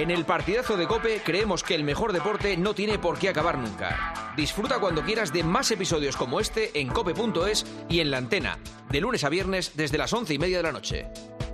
En el partidazo de COPE creemos que el mejor deporte no tiene por qué acabar nunca. Disfruta cuando quieras de más episodios como este en cope.es y en La Antena, de lunes a viernes desde las 11:30 de la noche.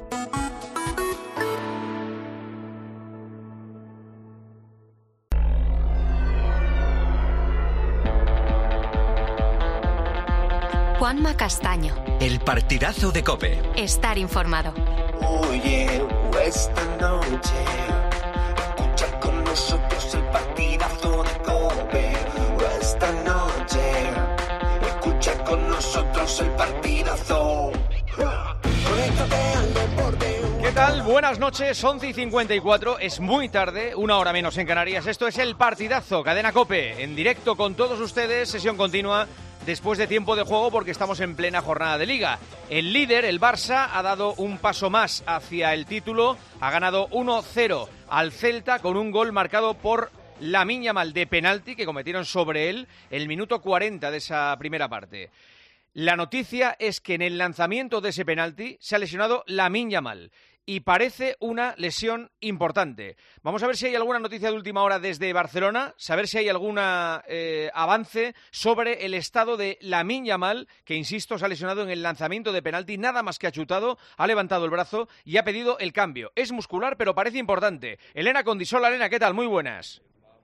Juanma Castaño. El partidazo de COPE. Estar informado. Oye, esta noche escucha con nosotros el partidazo de COPE. Esta noche escucha con nosotros el partidazo. Conéctate al deporte. ¿Qué tal? Buenas noches, 11:54, es muy tarde, 1 hora menos en Canarias. Esto es el partidazo, cadena COPE, en directo con todos ustedes, sesión continua. Después de tiempo de juego porque estamos en plena jornada de Liga. El líder, el Barça, ha dado un paso más hacia el título. Ha ganado 1-0 al Celta con un gol marcado por Lamine Yamal de penalti que cometieron sobre él el minuto 40 de esa primera parte. La noticia es que en el lanzamiento de ese penalti se ha lesionado Lamine Yamal. Y parece una lesión importante. Vamos a ver si hay alguna noticia de última hora desde Barcelona, saber si hay algún avance sobre el estado de Lamine Yamal, que, insisto, se ha lesionado en el lanzamiento de penalti, nada más que ha chutado, ha levantado el brazo y ha pedido el cambio. Es muscular, pero parece importante. Elena Condisola. Elena, ¿qué tal? Muy buenas.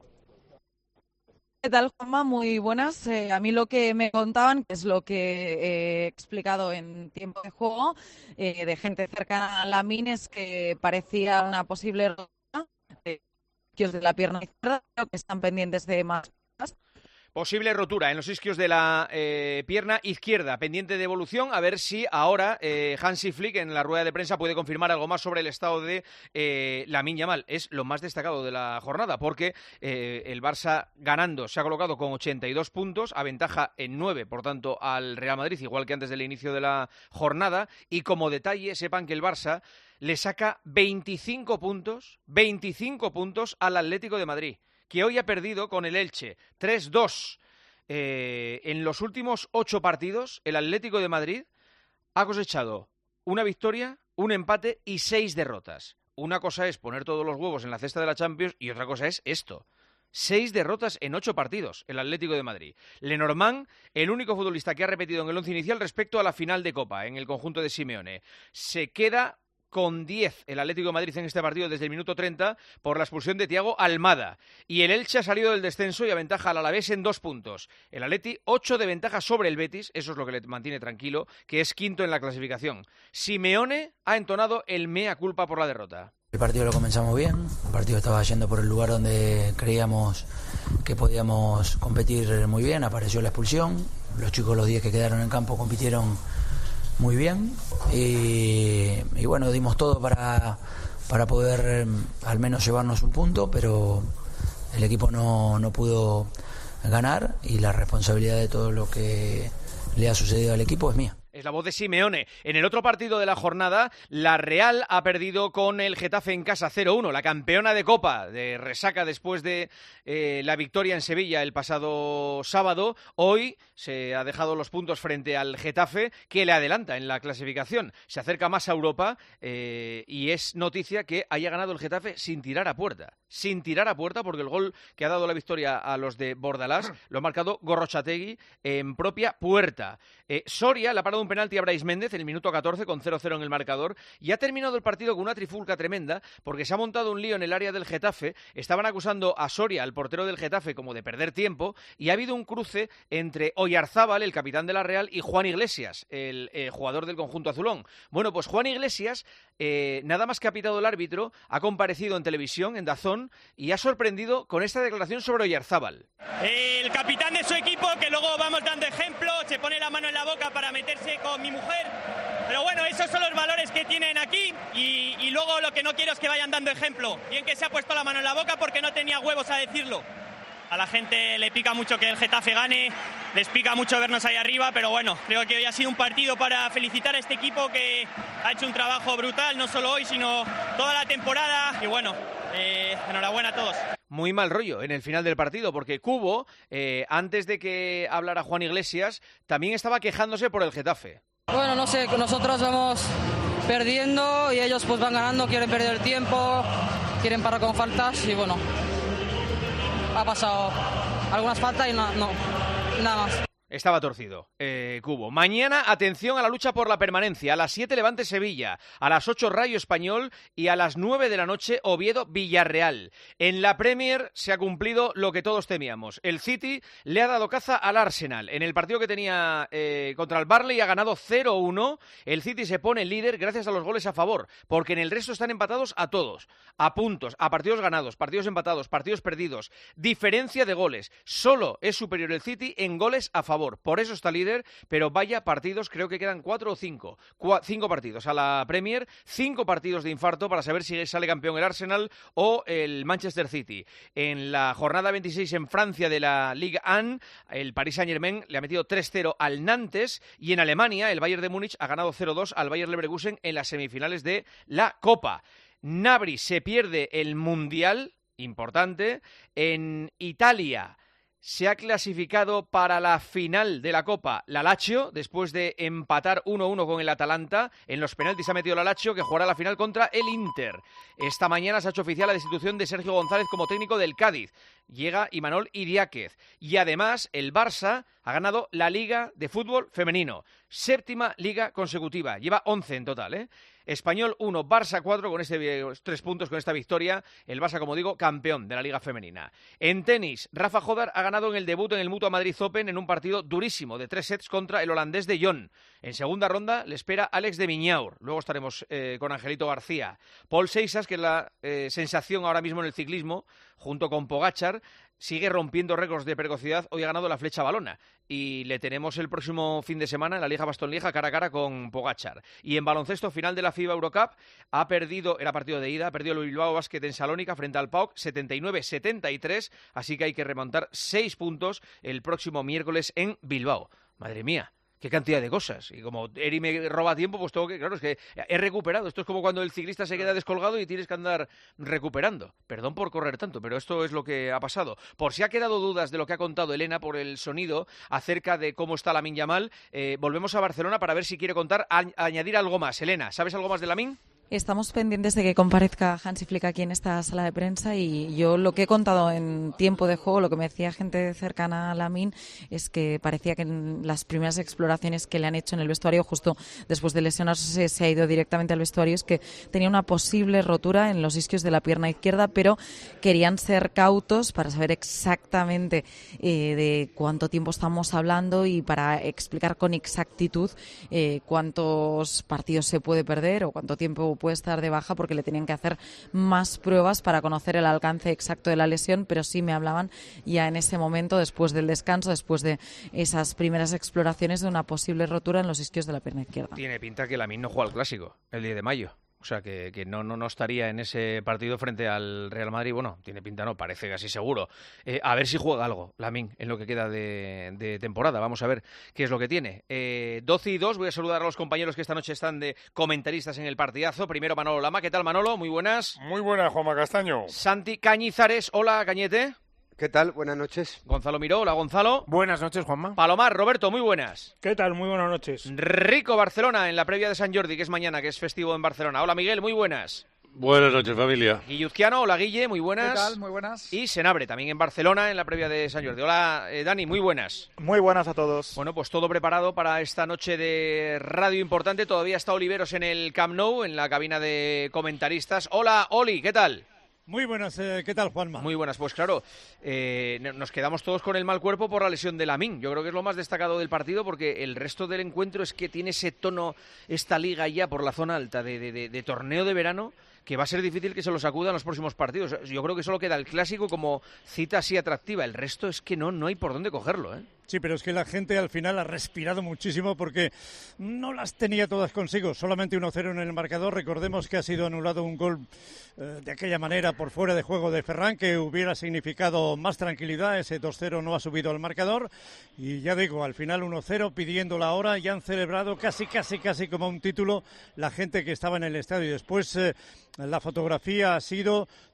¿Qué tal, Juanma? Muy buenas. A mí lo que me contaban, que es lo que he explicado en tiempo de juego, de gente cercana a Lamine, es que parecía una posible rotura de la pierna izquierda, creo que están pendientes de más cosas. Posible rotura en los isquios de la pierna izquierda, pendiente de evolución, a ver si ahora Hansi Flick en la rueda de prensa puede confirmar algo más sobre el estado de Lamine Yamal. Es lo más destacado de la jornada, porque el Barça ganando se ha colocado con 82 puntos, aventaja en 9, por tanto, al Real Madrid, igual que antes del inicio de la jornada, y como detalle, sepan que el Barça le saca 25 puntos al Atlético de Madrid, que hoy ha perdido con el Elche 3-2. En los últimos 8 partidos, el Atlético de Madrid ha cosechado una victoria, un empate y 6 derrotas. Una cosa es poner todos los huevos en la cesta de la Champions y otra cosa es esto. 6 derrotas en 8 partidos, el Atlético de Madrid. Lenormand, el único futbolista que ha repetido en el once inicial respecto a la final de Copa, en el conjunto de Simeone. Se queda con 10 el Atlético de Madrid en este partido desde el minuto 30 por la expulsión de Thiago Almada. Y el Elche ha salido del descenso y aventaja al Alavés en 2 puntos. El Atleti 8 de ventaja sobre el Betis, eso es lo que le mantiene tranquilo, que es quinto en la clasificación. Simeone ha entonado el mea culpa por la derrota. El partido lo comenzamos bien, el partido estaba yendo por el lugar donde creíamos que podíamos competir muy bien, apareció la expulsión, los chicos, los 10 que quedaron en campo, compitieron muy bien y bueno, dimos todo para poder al menos llevarnos un punto, pero el equipo no pudo ganar y la responsabilidad de todo lo que le ha sucedido al equipo es mía. Es la voz de Simeone. En el otro partido de la jornada, la Real ha perdido con el Getafe en casa 0-1. La campeona de Copa, de resaca después de la victoria en Sevilla el pasado sábado, hoy se ha dejado los puntos frente al Getafe, que le adelanta en la clasificación. Se acerca más a Europa y es noticia que haya ganado el Getafe sin tirar a puerta. Sin tirar a puerta, porque el gol que ha dado la victoria a los de Bordalás lo ha marcado Gorrochategui en propia puerta. Soria le ha parado un penalti a Brais Méndez en el minuto 14 con 0-0 en el marcador y ha terminado el partido con una trifulca tremenda porque se ha montado un lío en el área del Getafe. Estaban acusando a Soria, al portero del Getafe, como de perder tiempo y ha habido un cruce entre Oyarzábal, el capitán de la Real, y Juan Iglesias, el jugador del conjunto azulón. Bueno, pues Juan Iglesias, nada más que ha pitado el árbitro, ha comparecido en televisión, en DAZN, y ha sorprendido con esta declaración sobre Oyarzábal. El capitán de su equipo, que luego vamos dando ejemplo, se pone la mano en la boca para meterse con mi mujer, pero bueno, esos son los valores que tienen aquí y luego lo que no quiero es que vayan dando ejemplo. Bien que se ha puesto la mano en la boca porque no tenía huevos a decirlo. A la gente le pica mucho que el Getafe gane, les pica mucho vernos ahí arriba, pero bueno, creo que hoy ha sido un partido para felicitar a este equipo que ha hecho un trabajo brutal, no solo hoy, sino toda la temporada, y bueno, enhorabuena a todos. Muy mal rollo en el final del partido, porque Cubo, antes de que hablara Juan Iglesias, también estaba quejándose por el Getafe. Bueno, no sé, nosotros vamos perdiendo y ellos pues van ganando, quieren perder el tiempo. quieren parar con faltas y bueno, ha pasado algunas faltas y nada más. Estaba torcido, Cubo. Mañana, atención a la lucha por la permanencia. A las 7, Levante-Sevilla. A las 8, Rayo Español. Y a las 9 de la noche, Oviedo-Villarreal. En la Premier se ha cumplido lo que todos temíamos. El City le ha dado caza al Arsenal. En el partido que tenía contra el Burnley ha ganado 0-1. El City se pone líder gracias a los goles a favor. Porque en el resto están empatados a todos. A puntos, a partidos ganados, partidos empatados, partidos perdidos. Diferencia de goles. Solo es superior el City en goles a favor. Por eso está líder, pero vaya partidos, creo que quedan 4 o 5. 5 partidos a la Premier, 5 partidos de infarto para saber si sale campeón el Arsenal o el Manchester City. En la jornada 26 en Francia de la Ligue 1, el Paris Saint-Germain le ha metido 3-0 al Nantes y en Alemania el Bayern de Múnich ha ganado 0-2 al Bayer Leverkusen en las semifinales de la Copa. Gnabry se pierde el Mundial, importante. En Italia se ha clasificado para la final de la Copa la Lazio, después de empatar 1-1 con el Atalanta. En los penaltis ha metido la Lazio, que jugará la final contra el Inter. Esta mañana se ha hecho oficial la destitución de Sergio González como técnico del Cádiz. Llega Imanol Idiáquez. Y además, el Barça ha ganado la Liga de Fútbol Femenino. 7ª liga consecutiva. Lleva 11 en total, ¿eh? Español 1, Barça 4, con 3 puntos, con esta victoria. El Barça, como digo, campeón de la Liga Femenina. En tenis, Rafa Jodar ha ganado en el debut en el Mutua Madrid Open en un partido durísimo de 3 sets contra el holandés de Jon. En segunda ronda le espera Alex de Miñaur. Luego estaremos con Angelito García. Paul Seixas, que es la sensación ahora mismo en el ciclismo, junto con Pogačar, sigue rompiendo récords de precocidad. Hoy ha ganado la flecha balona y le tenemos el próximo fin de semana en la Liga Bastogne-Lieja cara a cara con Pogačar. Y en baloncesto, final de la FIBA Eurocup, ha perdido, era partido de ida, ha perdido el Bilbao Basket en Salónica frente al PAOK 79-73, así que hay que remontar 6 puntos el próximo miércoles en Bilbao. Madre mía, qué cantidad de cosas. Y como Eri me roba tiempo, pues tengo que... Claro, es que he recuperado. Esto es como cuando el ciclista se queda descolgado y tienes que andar recuperando. Perdón por correr tanto, pero esto es lo que ha pasado. Por si ha quedado dudas de lo que ha contado Elena por el sonido acerca de cómo está Lamine Yamal, volvemos a Barcelona para ver si quiere contar, añadir algo más. Elena, ¿sabes algo más de Lamine? Estamos pendientes de que comparezca Hansi Flick aquí en esta sala de prensa y yo lo que he contado en tiempo de juego, lo que me decía gente cercana a Lamine, es que parecía que en las primeras exploraciones que le han hecho en el vestuario, justo después de lesionarse, se ha ido directamente al vestuario, es que tenía una posible rotura en los isquios de la pierna izquierda, pero querían ser cautos para saber exactamente de cuánto tiempo estamos hablando y para explicar con exactitud cuántos partidos se puede perder o cuánto tiempo puede estar de baja, porque le tenían que hacer más pruebas para conocer el alcance exacto de la lesión, pero sí me hablaban ya en ese momento, después del descanso, después de esas primeras exploraciones, de una posible rotura en los isquios de la pierna izquierda. Tiene pinta que Lamine no juega al Clásico el 10 de mayo. O sea, que no estaría en ese partido frente al Real Madrid. Bueno, tiene pinta, no, parece casi seguro. A ver si juega algo, Lamine, en lo que queda de temporada. Vamos a ver qué es lo que tiene. 12:02, voy a saludar a los compañeros que esta noche están de comentaristas en el partidazo. Primero Manolo Lama. ¿Qué tal, Manolo? Muy buenas. Muy buenas, Juanma Castaño. Santi Cañizares. Hola, Cañete. ¿Qué tal? Buenas noches. Gonzalo Miró. Hola, Gonzalo. Buenas noches, Juanma. Palomar. Roberto, muy buenas. ¿Qué tal? Muy buenas noches. Rico Barcelona en la previa de San Jordi, que es mañana, que es festivo en Barcelona. Hola, Miguel. Muy buenas. Buenas noches, familia. Guilluzquiano. Hola, Guille. Muy buenas. ¿Qué tal? Muy buenas. Y Senabre, también en Barcelona en la previa de San Jordi. Hola, Dani. Muy buenas. Muy buenas a todos. Bueno, pues todo preparado para esta noche de radio importante. Todavía está Oliveros en el Camp Nou, en la cabina de comentaristas. Hola, Oli. ¿Qué tal? Muy buenas, ¿qué tal, Juanma? Muy buenas, pues claro, nos quedamos todos con el mal cuerpo por la lesión de Lamine. Yo creo que es lo más destacado del partido, porque el resto del encuentro es que tiene ese tono, esta liga ya por la zona alta de torneo de verano, que va a ser difícil que se lo sacudan los próximos partidos. Yo creo que solo queda el Clásico como cita así atractiva. El resto es que no hay por dónde cogerlo, ¿eh? Sí, pero es que la gente al final ha respirado muchísimo porque no las tenía todas consigo. Solamente 1-0 en el marcador. Recordemos que ha sido anulado un gol de aquella manera por fuera de juego de Ferran, que hubiera significado más tranquilidad. Ese 2-0 no ha subido al marcador. Y ya digo, al final 1-0 pidiendo la hora. Ya han celebrado casi como un título la gente que estaba en el estadio. Y después la fotografía ha sido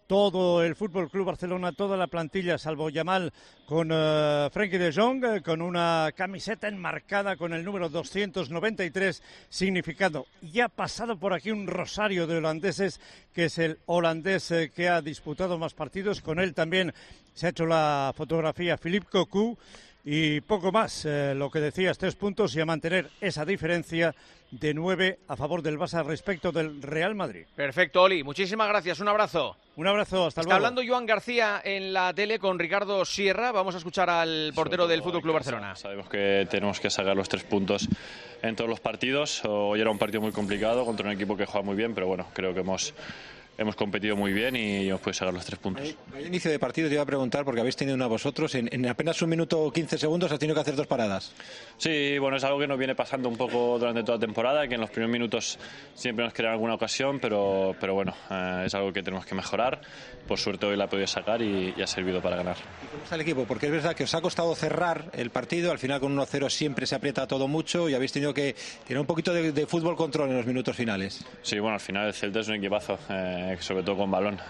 todo el Fútbol Club Barcelona, toda la plantilla, salvo Yamal, con Frenkie de Jong, con una camiseta enmarcada con el número 293, significado. Ya ha pasado por aquí un rosario de holandeses, que es el holandés que ha disputado más partidos. Con él también se ha hecho la fotografía Philippe Cocu. Y poco más, lo que decías, 3 puntos y a mantener esa diferencia de 9 a favor del Barça respecto del Real Madrid. Perfecto, Oli. Muchísimas gracias. Un abrazo. Un abrazo, hasta luego. Está hablando Joan García en la tele con Ricardo Sierra. Vamos a escuchar al portero del Fútbol Club Barcelona. Sabemos que tenemos que sacar los 3 puntos en todos los partidos. Hoy era un partido muy complicado contra un equipo que juega muy bien, pero bueno, creo que hemos competido muy bien y hemos podido sacar los 3 puntos. Al inicio de partido te iba a preguntar, porque habéis tenido una vosotros, en apenas 1 minuto o 15 segundos has tenido que hacer 2 paradas. Sí, bueno, es algo que nos viene pasando un poco durante toda la temporada, que en los primeros minutos siempre nos crean alguna ocasión, pero bueno, es algo que tenemos que mejorar. Por suerte hoy la he podido sacar y ha servido para ganar. ¿Y cómo está el equipo? Porque es verdad que os ha costado cerrar el partido, al final con 1-0 siempre se aprieta todo mucho y habéis tenido que tener un poquito de fútbol control en los minutos finales. Sí, bueno, al final el Celta es un equipazo, sobre todo con balón.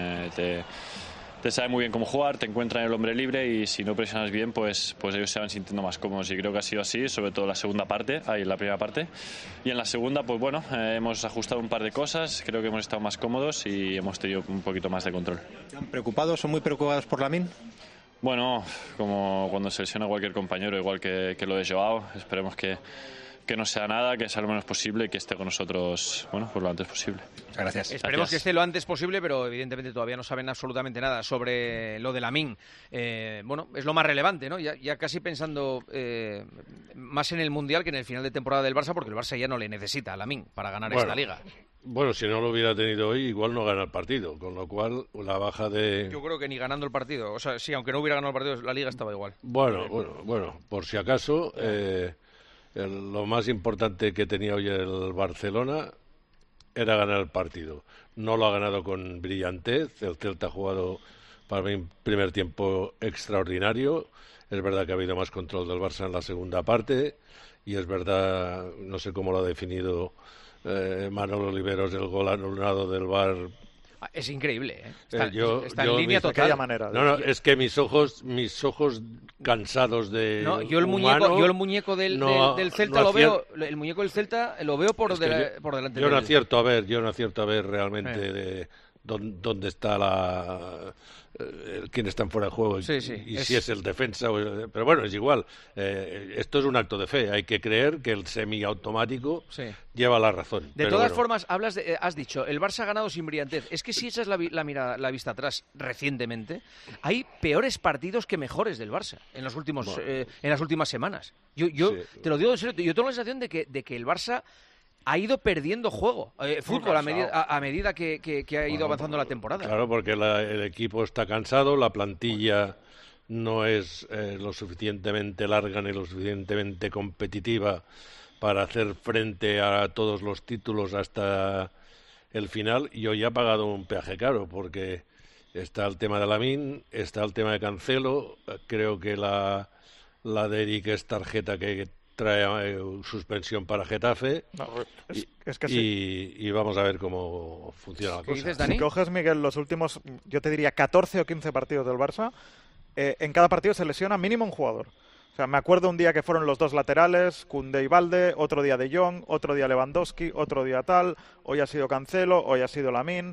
Te sabe muy bien cómo jugar, te encuentran el hombre libre y si no presionas bien, pues ellos se van sintiendo más cómodos y creo que ha sido así, sobre todo la segunda parte, la primera parte. Y en la segunda, pues bueno, hemos ajustado un par de cosas, creo que hemos estado más cómodos y hemos tenido un poquito más de control. ¿Están preocupados? ¿Son muy preocupados por Lamine? Bueno, como cuando se lesiona cualquier compañero, igual que lo de Joao, esperemos que no sea nada, que sea lo menos posible y que esté con nosotros, bueno, pues lo antes posible. Muchas gracias. Esperemos que esté lo antes posible, pero evidentemente todavía no saben absolutamente nada sobre lo de Lamine. Bueno, es lo más relevante, ¿no? Ya casi pensando más en el Mundial que en el final de temporada del Barça, porque el Barça ya no le necesita a Lamine para ganar esta liga. Bueno, si no lo hubiera tenido hoy, igual no gana el partido, con lo cual la baja de... Yo creo que ni ganando el partido, o sea, sí, aunque no hubiera ganado el partido, la liga estaba igual. Bueno, por si acaso... lo más importante que tenía hoy el Barcelona era ganar el partido. No lo ha ganado con brillantez. El Celta ha jugado para mí un primer tiempo extraordinario. Es verdad que ha habido más control del Barça en la segunda parte y es verdad, no sé cómo lo ha definido Manolo Oliveros, el gol anulado del VAR. Es increíble, ¿eh? Está en línea total. No, es que mis ojos cansados de yo el muñeco del Celta lo veo, el muñeco del Celta lo veo por delante. Yo no acierto a ver realmente dónde está quién está en fuera de juego y si es el defensa. Pero bueno, es igual. Esto es un acto de fe. Hay que creer que el semiautomático lleva la razón. De todas formas, has dicho, el Barça ha ganado sin brillantez. Es que si echas la vista atrás recientemente, hay peores partidos que mejores del Barça en las últimas semanas. Yo te lo digo en serio, yo tengo la sensación de que el Barça ha ido perdiendo fútbol a medida que ha ido avanzando la temporada. Claro, porque el equipo está cansado, la plantilla no es lo suficientemente larga ni lo suficientemente competitiva para hacer frente a todos los títulos hasta el final, y hoy ha pagado un peaje caro, porque está el tema de Lamine, está el tema de Cancelo, creo que la de Eric es tarjeta que trae suspensión para Getafe. Es que sí. Y vamos a ver cómo funciona la cosa. Dices, Dani? Si coges, Miguel, los últimos, yo te diría 14 o 15 partidos del Barça, en cada partido se lesiona mínimo un jugador. O sea, me acuerdo un día que fueron los 2 laterales, Koundé y Balde, otro día De Jong, otro día Lewandowski, otro día tal, hoy ha sido Cancelo, hoy ha sido Lamine.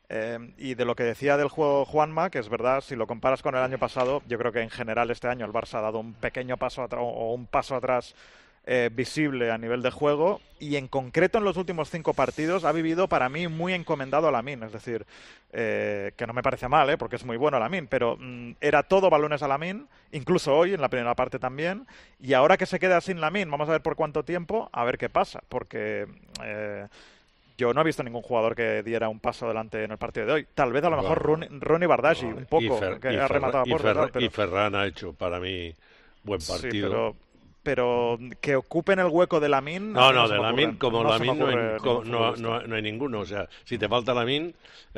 Y de lo que decía del juego Juanma, que es verdad, si lo comparas con el año pasado, yo creo que en general este año el Barça ha dado un pequeño paso atrás o un paso atrás visible a nivel de juego, y en concreto en los últimos 5 partidos ha vivido para mí muy encomendado a Lamine, es decir, que no me parece mal, porque es muy bueno Lamine, pero era todo balones a Lamine, incluso hoy en la primera parte también, y ahora que se queda sin Lamine, vamos a ver por cuánto tiempo, a ver qué pasa, porque yo no he visto ningún jugador que diera un paso adelante en el partido de hoy. Tal vez a lo mejor Ronny Bardghji, un poco, que ha rematado a puerta. Y Ferran ha hecho para mí buen partido. Sí, pero que ocupen el hueco de Lamine... No, de Lamine, como Lamine no hay ninguno. O sea, si te falta Lamine,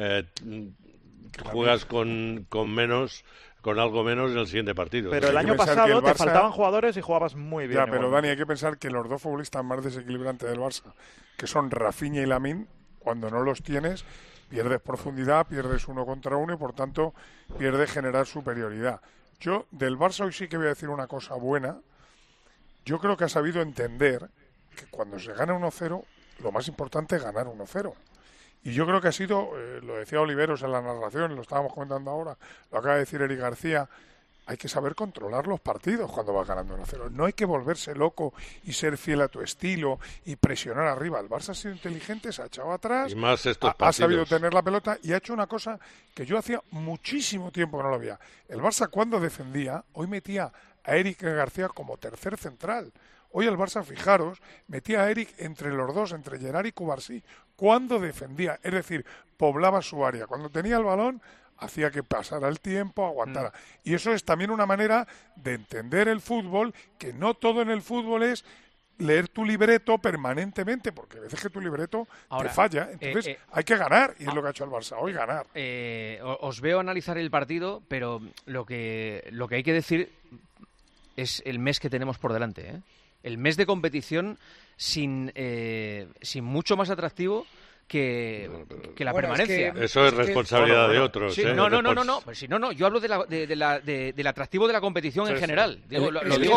juegas con algo menos en el siguiente partido. Pero el año pasado te faltaban jugadores y jugabas muy bien. Ya, pero Dani, hay que pensar que los 2 futbolistas más desequilibrantes del Barça, que son Rafinha y Lamine, cuando no los tienes, pierdes profundidad, pierdes 1 contra 1 y por tanto pierdes generar superioridad. Yo del Barça hoy sí que voy a decir una cosa buena. Yo creo que ha sabido entender que cuando se gana 1-0, lo más importante es ganar 1-0. Y yo creo que ha sido, lo decía Oliveros en la narración, lo estábamos comentando ahora, lo acaba de decir Eric García, hay que saber controlar los partidos cuando vas ganando 1-0. No hay que volverse loco y ser fiel a tu estilo y presionar arriba. El Barça ha sido inteligente, se ha echado atrás, y más estos ha sabido tener la pelota y ha hecho una cosa que yo hacía muchísimo tiempo que no lo veía. El Barça cuando defendía, hoy metía a Eric García como tercer central. Hoy el Barça, fijaros, metía a Eric entre los dos, entre Gerard y Cubarsí, cuando defendía, es decir, poblaba su área. Cuando tenía el balón, hacía que pasara el tiempo, aguantara. Y eso es también una manera de entender el fútbol, que no todo en el fútbol es leer tu libreto permanentemente, porque a veces que tu libreto te falla. Entonces hay que ganar, y es lo que ha hecho el Barça hoy, ganar. Os veo analizar el partido, pero lo que hay que decir es el mes que tenemos por delante, ¿eh? El mes de competición sin mucho más atractivo que la permanencia. Eso es responsabilidad de otros. Sí, no. Pues si no, yo hablo del atractivo de la competición en general. No lo digo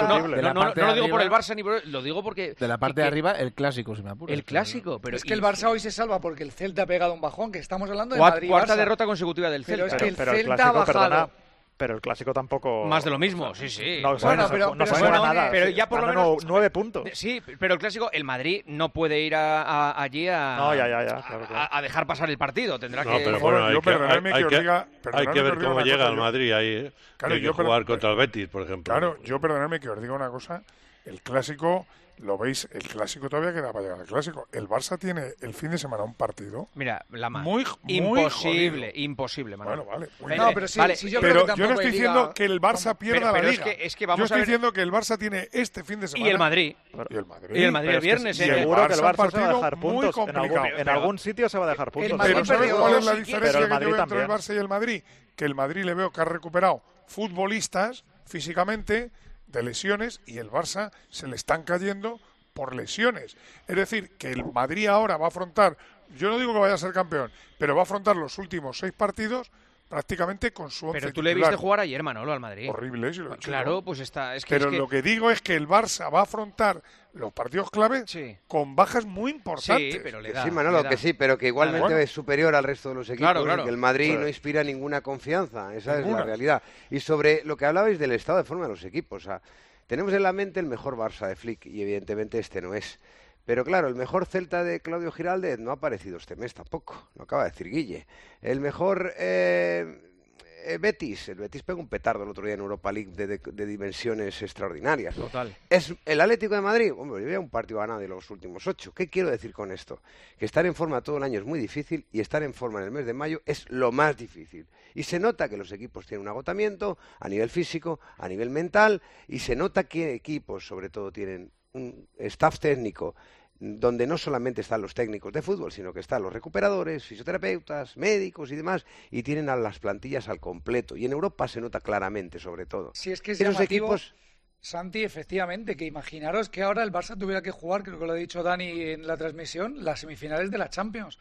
por el Barça ni por lo digo porque de la parte de arriba el clásico, si me apuras. El clásico, pero es que el Barça hoy se salva porque el Celta ha pegado un bajón, que estamos hablando de Madrid. Cuarta derrota consecutiva del Celta. Pero es que el Celta ha bajado. Pero el clásico tampoco... Más de lo mismo, sí. No se juega nada. Pero ya por lo menos 9 puntos. Sí, pero el clásico, el Madrid no puede ir allí a dejar pasar el partido. Tendrá que... Pero bueno, hay que ver cómo llega el Madrid ahí. Claro, hay que jugar contra el Betis, por ejemplo. Claro, yo perdonadme que os diga una cosa. El clásico... Lo veis, el clásico todavía queda para llegar al clásico. El Barça tiene el fin de semana un partido. Mira, muy imposible, Manuel. Bueno, vale. No, pero yo no estoy diciendo que el Barça pierda la liga. Es que vamos yo estoy diciendo que el Barça tiene este fin de semana. Y el Madrid. Y el Madrid el viernes. Seguro que el Barça se va a dejar puntos. En algún sitio se va a dejar puntos. Pero ¿sabes cuál es la diferencia que yo veo entre el Barça y el Madrid? Que el Madrid le veo que ha recuperado futbolistas físicamente de lesiones y el Barça se le están cayendo por lesiones. Es decir, que el Madrid ahora va a afrontar, yo no digo que vaya a ser campeón, pero va a afrontar los últimos 6 partidos prácticamente con su once Pero tú le viste jugar ayer, Manolo, al Madrid. Horrible, si lo he hecho. Claro, pues está... Pero lo que digo es que el Barça va a afrontar los partidos clave con bajas muy importantes. Sí, pero le da. Sí, Manolo, que sí, pero que igualmente es superior al resto de los equipos. Claro. Y que el Madrid no inspira ninguna confianza. Esa es la realidad. Y sobre lo que hablabais del estado de forma de los equipos, tenemos en la mente el mejor Barça de Flick y evidentemente este no es. Pero claro, el mejor Celta de Claudio Giraldez no ha aparecido este mes tampoco, lo acaba de decir Guille. El mejor Betis, el Betis pegó un petardo el otro día en Europa League de dimensiones extraordinarias. Total. ¿Es el Atlético de Madrid? Hombre, yo veo un partido ganado de los últimos 8. ¿Qué quiero decir con esto? Que estar en forma todo el año es muy difícil y estar en forma en el mes de mayo es lo más difícil. Y se nota que los equipos tienen un agotamiento a nivel físico, a nivel mental, y se nota que equipos, sobre todo, tienen un staff técnico donde no solamente están los técnicos de fútbol, sino que están los recuperadores, fisioterapeutas, médicos y demás, y tienen a las plantillas al completo. Y en Europa se nota claramente, sobre todo. Si es que es esos llamativo, equipos... Santi, efectivamente, que imaginaros que ahora el Barça tuviera que jugar, creo que lo ha dicho Dani en la transmisión, las semifinales de la Champions.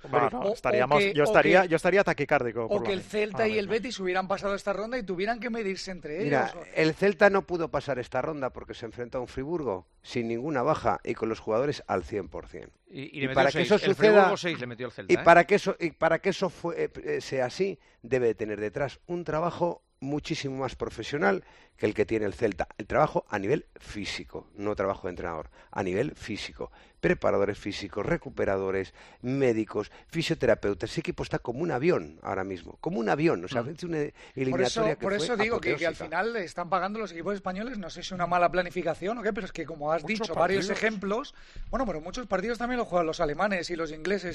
Yo estaría taquicárdico. O que el Celta y el Betis hubieran pasado esta ronda y tuvieran que medirse entre ellos. Mira, el Celta no pudo pasar esta ronda porque se enfrentó a un Friburgo sin ninguna baja y con los jugadores al 100%. Y para que eso suceda, y para que eso sea así, debe de tener detrás un trabajo muchísimo más profesional que el que tiene el Celta. El trabajo a nivel físico, no trabajo de entrenador, a nivel físico. Preparadores físicos, recuperadores, médicos, fisioterapeutas. Ese equipo está como un avión ahora mismo, como un avión. O sea, una eliminatoria por eso digo que al final están pagando los equipos españoles, no sé si una mala planificación o qué, pero es que como has dicho, varios ejemplos, bueno, pero muchos partidos también lo juegan los alemanes y los ingleses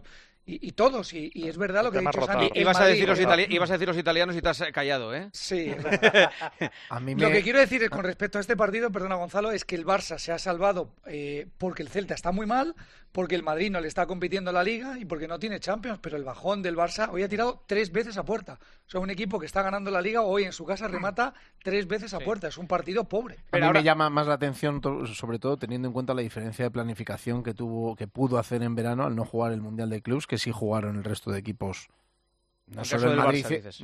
y todos, y es verdad lo que ha dicho Santi. Ibas a decir los italianos y te has callado, ¿eh? Sí. Lo que quiero decir es, con respecto a este partido, perdona Gonzalo, es que el Barça se ha salvado porque el Celta está muy mal, porque el Madrid no le está compitiendo en la Liga y porque no tiene Champions, pero el bajón del Barça hoy ha tirado 3 veces a puerta. O sea, un equipo que está ganando la Liga hoy en su casa remata 3 veces a puerta. Es un partido pobre. A mí me llama más la atención, sobre todo teniendo en cuenta la diferencia de planificación que pudo hacer en verano al no jugar el Mundial de Clubs, que sí jugaron el resto de equipos. No solo el Madrid,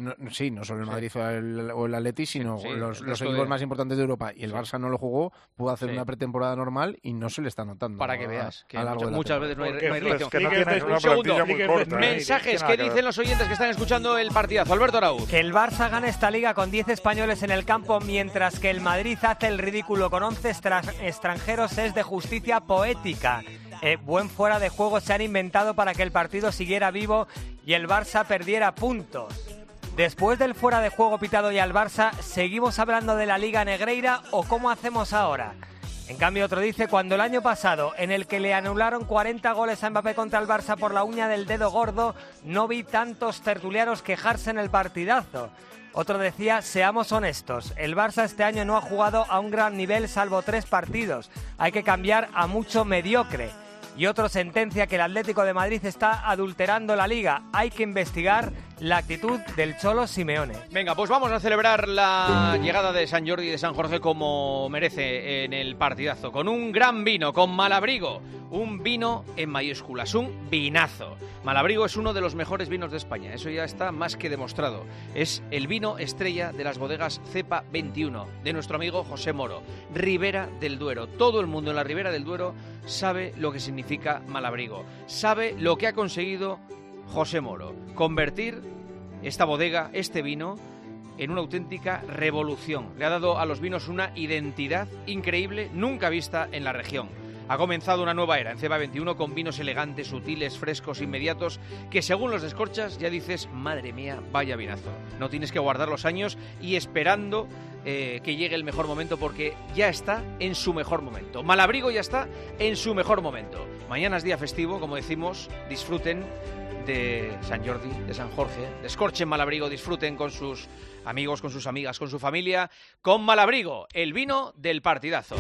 no solo el Madrid o el Atleti, sino los equipos más importantes de Europa. Y el Barça no lo jugó, pudo hacer una pretemporada normal y no se le está notando. Para que veas, que muchas veces no hay relación. Un segundo, mensajes que dicen los oyentes que están escuchando el partidazo. Alberto Araúz. Que el Barça gane esta Liga con 10 españoles en el campo, mientras que el Madrid hace el ridículo con 11 extranjeros, es de justicia poética. Buen fuera de juego se han inventado para que el partido siguiera vivo y el Barça perdiera puntos. Después del fuera de juego pitado y al Barça, ¿seguimos hablando de la Liga Negreira o cómo hacemos ahora? En cambio, otro dice, cuando el año pasado, en el que le anularon 40 goles a Mbappé contra el Barça por la uña del dedo gordo, no vi tantos tertulianos quejarse en el partidazo. Otro decía, seamos honestos, el Barça este año no ha jugado a un gran nivel salvo 3 partidos. Hay que cambiar a mucho mediocre. Y otro sentencia que el Atlético de Madrid está adulterando la Liga. Hay que investigar la actitud del Cholo Simeone. Venga, pues vamos a celebrar la llegada de San Jordi y de San Jorge como merece en el partidazo. Con un gran vino, con Malabrigo. Un vino en mayúsculas, un vinazo. Malabrigo es uno de los mejores vinos de España, eso ya está más que demostrado. Es el vino estrella de las bodegas Cepa 21, de nuestro amigo José Moro. Ribera del Duero. Todo el mundo en la Ribera del Duero sabe lo que significa Malabrigo. Sabe lo que ha conseguido José Moro. Convertir esta bodega, este vino, en una auténtica revolución. Le ha dado a los vinos una identidad increíble, nunca vista en la región. Ha comenzado una nueva era en Cepa 21 con vinos elegantes, sutiles, frescos, inmediatos, que según los descorchas ya dices, madre mía, vaya vinazo. No tienes que guardar los años y esperando que llegue el mejor momento, porque ya está en su mejor momento. Malabrigo ya está en su mejor momento. Mañana es día festivo, como decimos, disfruten de San Jordi, de San Jorge, descorchen Malabrigo, disfruten con sus amigos, con sus amigas, con su familia, con Malabrigo, el vino del partidazo.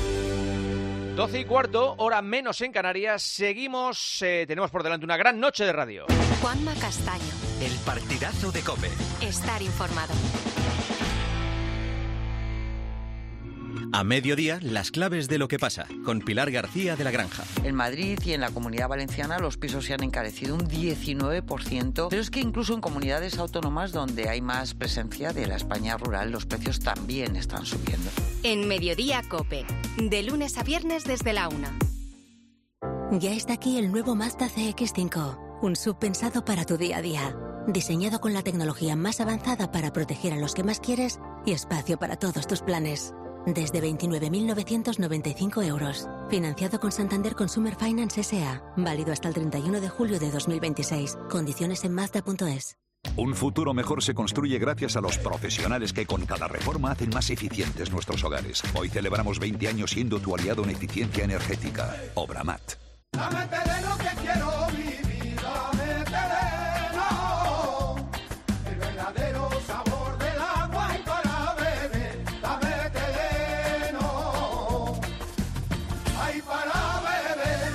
12:15, hora menos en Canarias. Seguimos, tenemos por delante una gran noche de radio. Juanma Castaño. El partidazo de COPE. Estar informado. A mediodía, las claves de lo que pasa, con Pilar García de la Granja. En Madrid y en la Comunidad Valenciana los pisos se han encarecido un 19%, pero es que incluso en comunidades autónomas donde hay más presencia de la España rural, los precios también están subiendo. En Mediodía COPE, de lunes a viernes desde la 1. Ya está aquí el nuevo Mazda CX-5, un SUV pensado para tu día a día. Diseñado con la tecnología más avanzada para proteger a los que más quieres y espacio para todos tus planes. Desde 29.995 euros. Financiado con Santander Consumer Finance S.A. Válido hasta el 31 de julio de 2026. Condiciones en Mazda.es. Un futuro mejor se construye gracias a los profesionales que con cada reforma hacen más eficientes nuestros hogares. Hoy celebramos 20 años siendo tu aliado en eficiencia energética. Obramat. Dame terreno que quiero vivir, dame terreno, el verdadero sabor del agua y para beber, dame terreno, ay para beber.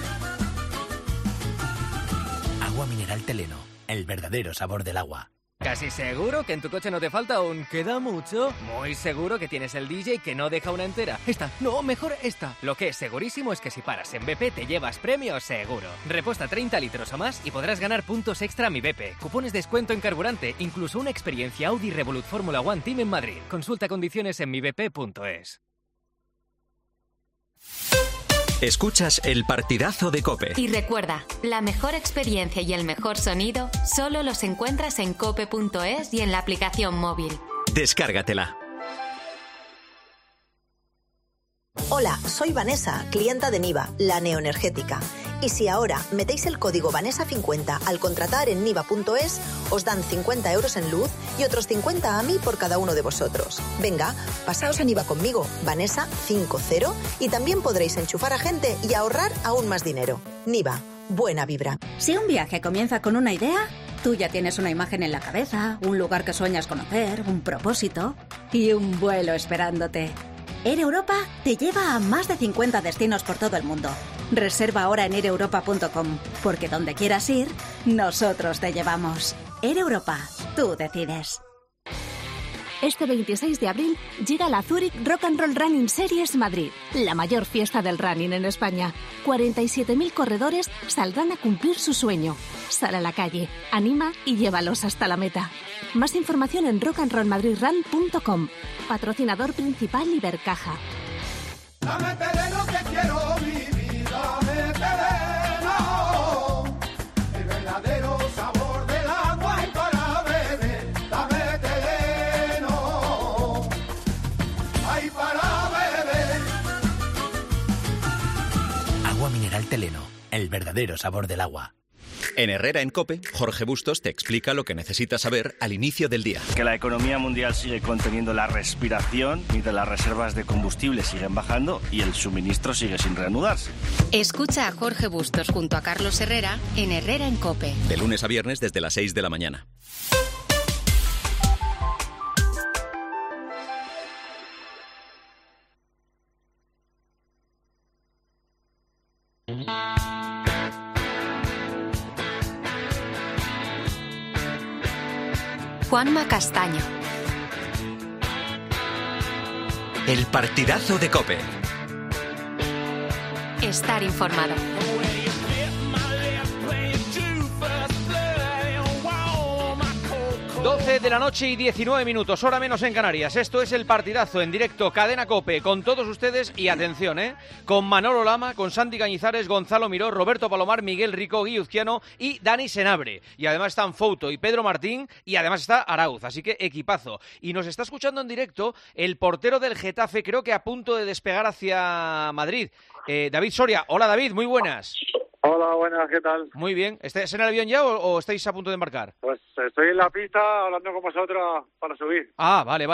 Agua mineral Teleno, el verdadero sabor del agua. ¿Casi seguro que en tu coche no te falta un queda mucho? Muy seguro que tienes el DJ que no deja una entera. Esta, no, mejor esta. Lo que es segurísimo es que si paras en BP te llevas premios seguro. Reposta 30 litros o más y podrás ganar puntos extra a Mi BP, cupones de descuento en carburante, incluso una experiencia Audi Revolut Fórmula One Team en Madrid. Consulta condiciones en mibp.es. Escuchas el partidazo de COPE. Y recuerda, la mejor experiencia y el mejor sonido solo los encuentras en cope.es y en la aplicación móvil. Descárgatela. Hola, soy Vanessa, clienta de Niva, la neoenergética. Y si ahora metéis el código Vanessa50 al contratar en niva.es, os dan 50 euros en luz y otros 50 a mí por cada uno de vosotros. Venga, pasaos a Niva conmigo, Vanessa50, y también podréis enchufar a gente y ahorrar aún más dinero. Niva, buena vibra. Si un viaje comienza con una idea, tú ya tienes una imagen en la cabeza, un lugar que sueñas conocer, un propósito. y un vuelo esperándote. Air Europa te lleva a más de 50 destinos por todo el mundo. Reserva ahora en aireuropa.com, porque donde quieras ir, nosotros te llevamos. Air Europa, tú decides. Este 26 de abril llega la Zurich Rock and Roll Running Series Madrid, la mayor fiesta del running en España. 47.000 corredores saldrán a cumplir su sueño. Sal a la calle, anima y llévalos hasta la meta. Más información en rockandrollmadridrun.com. Patrocinador principal Ibercaja. Dame terreno que quiero vivir, dame terreno, el verdadero sabor del agua y para beber, dame terreno, ay para beber. Agua mineral Teleno, el verdadero sabor del agua. En Herrera en COPE, Jorge Bustos te explica lo que necesitas saber al inicio del día. Que la economía mundial sigue conteniendo la respiración, mientras las reservas de combustible siguen bajando y el suministro sigue sin reanudarse. Escucha a Jorge Bustos junto a Carlos Herrera en Herrera en COPE. De lunes a viernes desde las 6 de la mañana. Juanma Castaño. El partidazo de COPE. Estar informado. 12 de la noche y 19 minutos, hora menos en Canarias. Esto es el partidazo en directo, Cadena COPE, con todos ustedes y atención, con Manolo Lama, con Santi Cañizares, Gonzalo Miró, Roberto Palomar, Miguel Rico, Guilluzquiano y Dani Senabre. Y además están Fouto y Pedro Martín y además está Arauz, así que equipazo. Y nos está escuchando en directo el portero del Getafe, creo que a punto de despegar hacia Madrid, David Soria. Hola David, muy buenas. Hola, buenas, ¿qué tal? Muy bien. ¿Estáis en el avión ya o estáis a punto de embarcar? Pues estoy en la pista hablando con vosotros para subir. Ah, vale.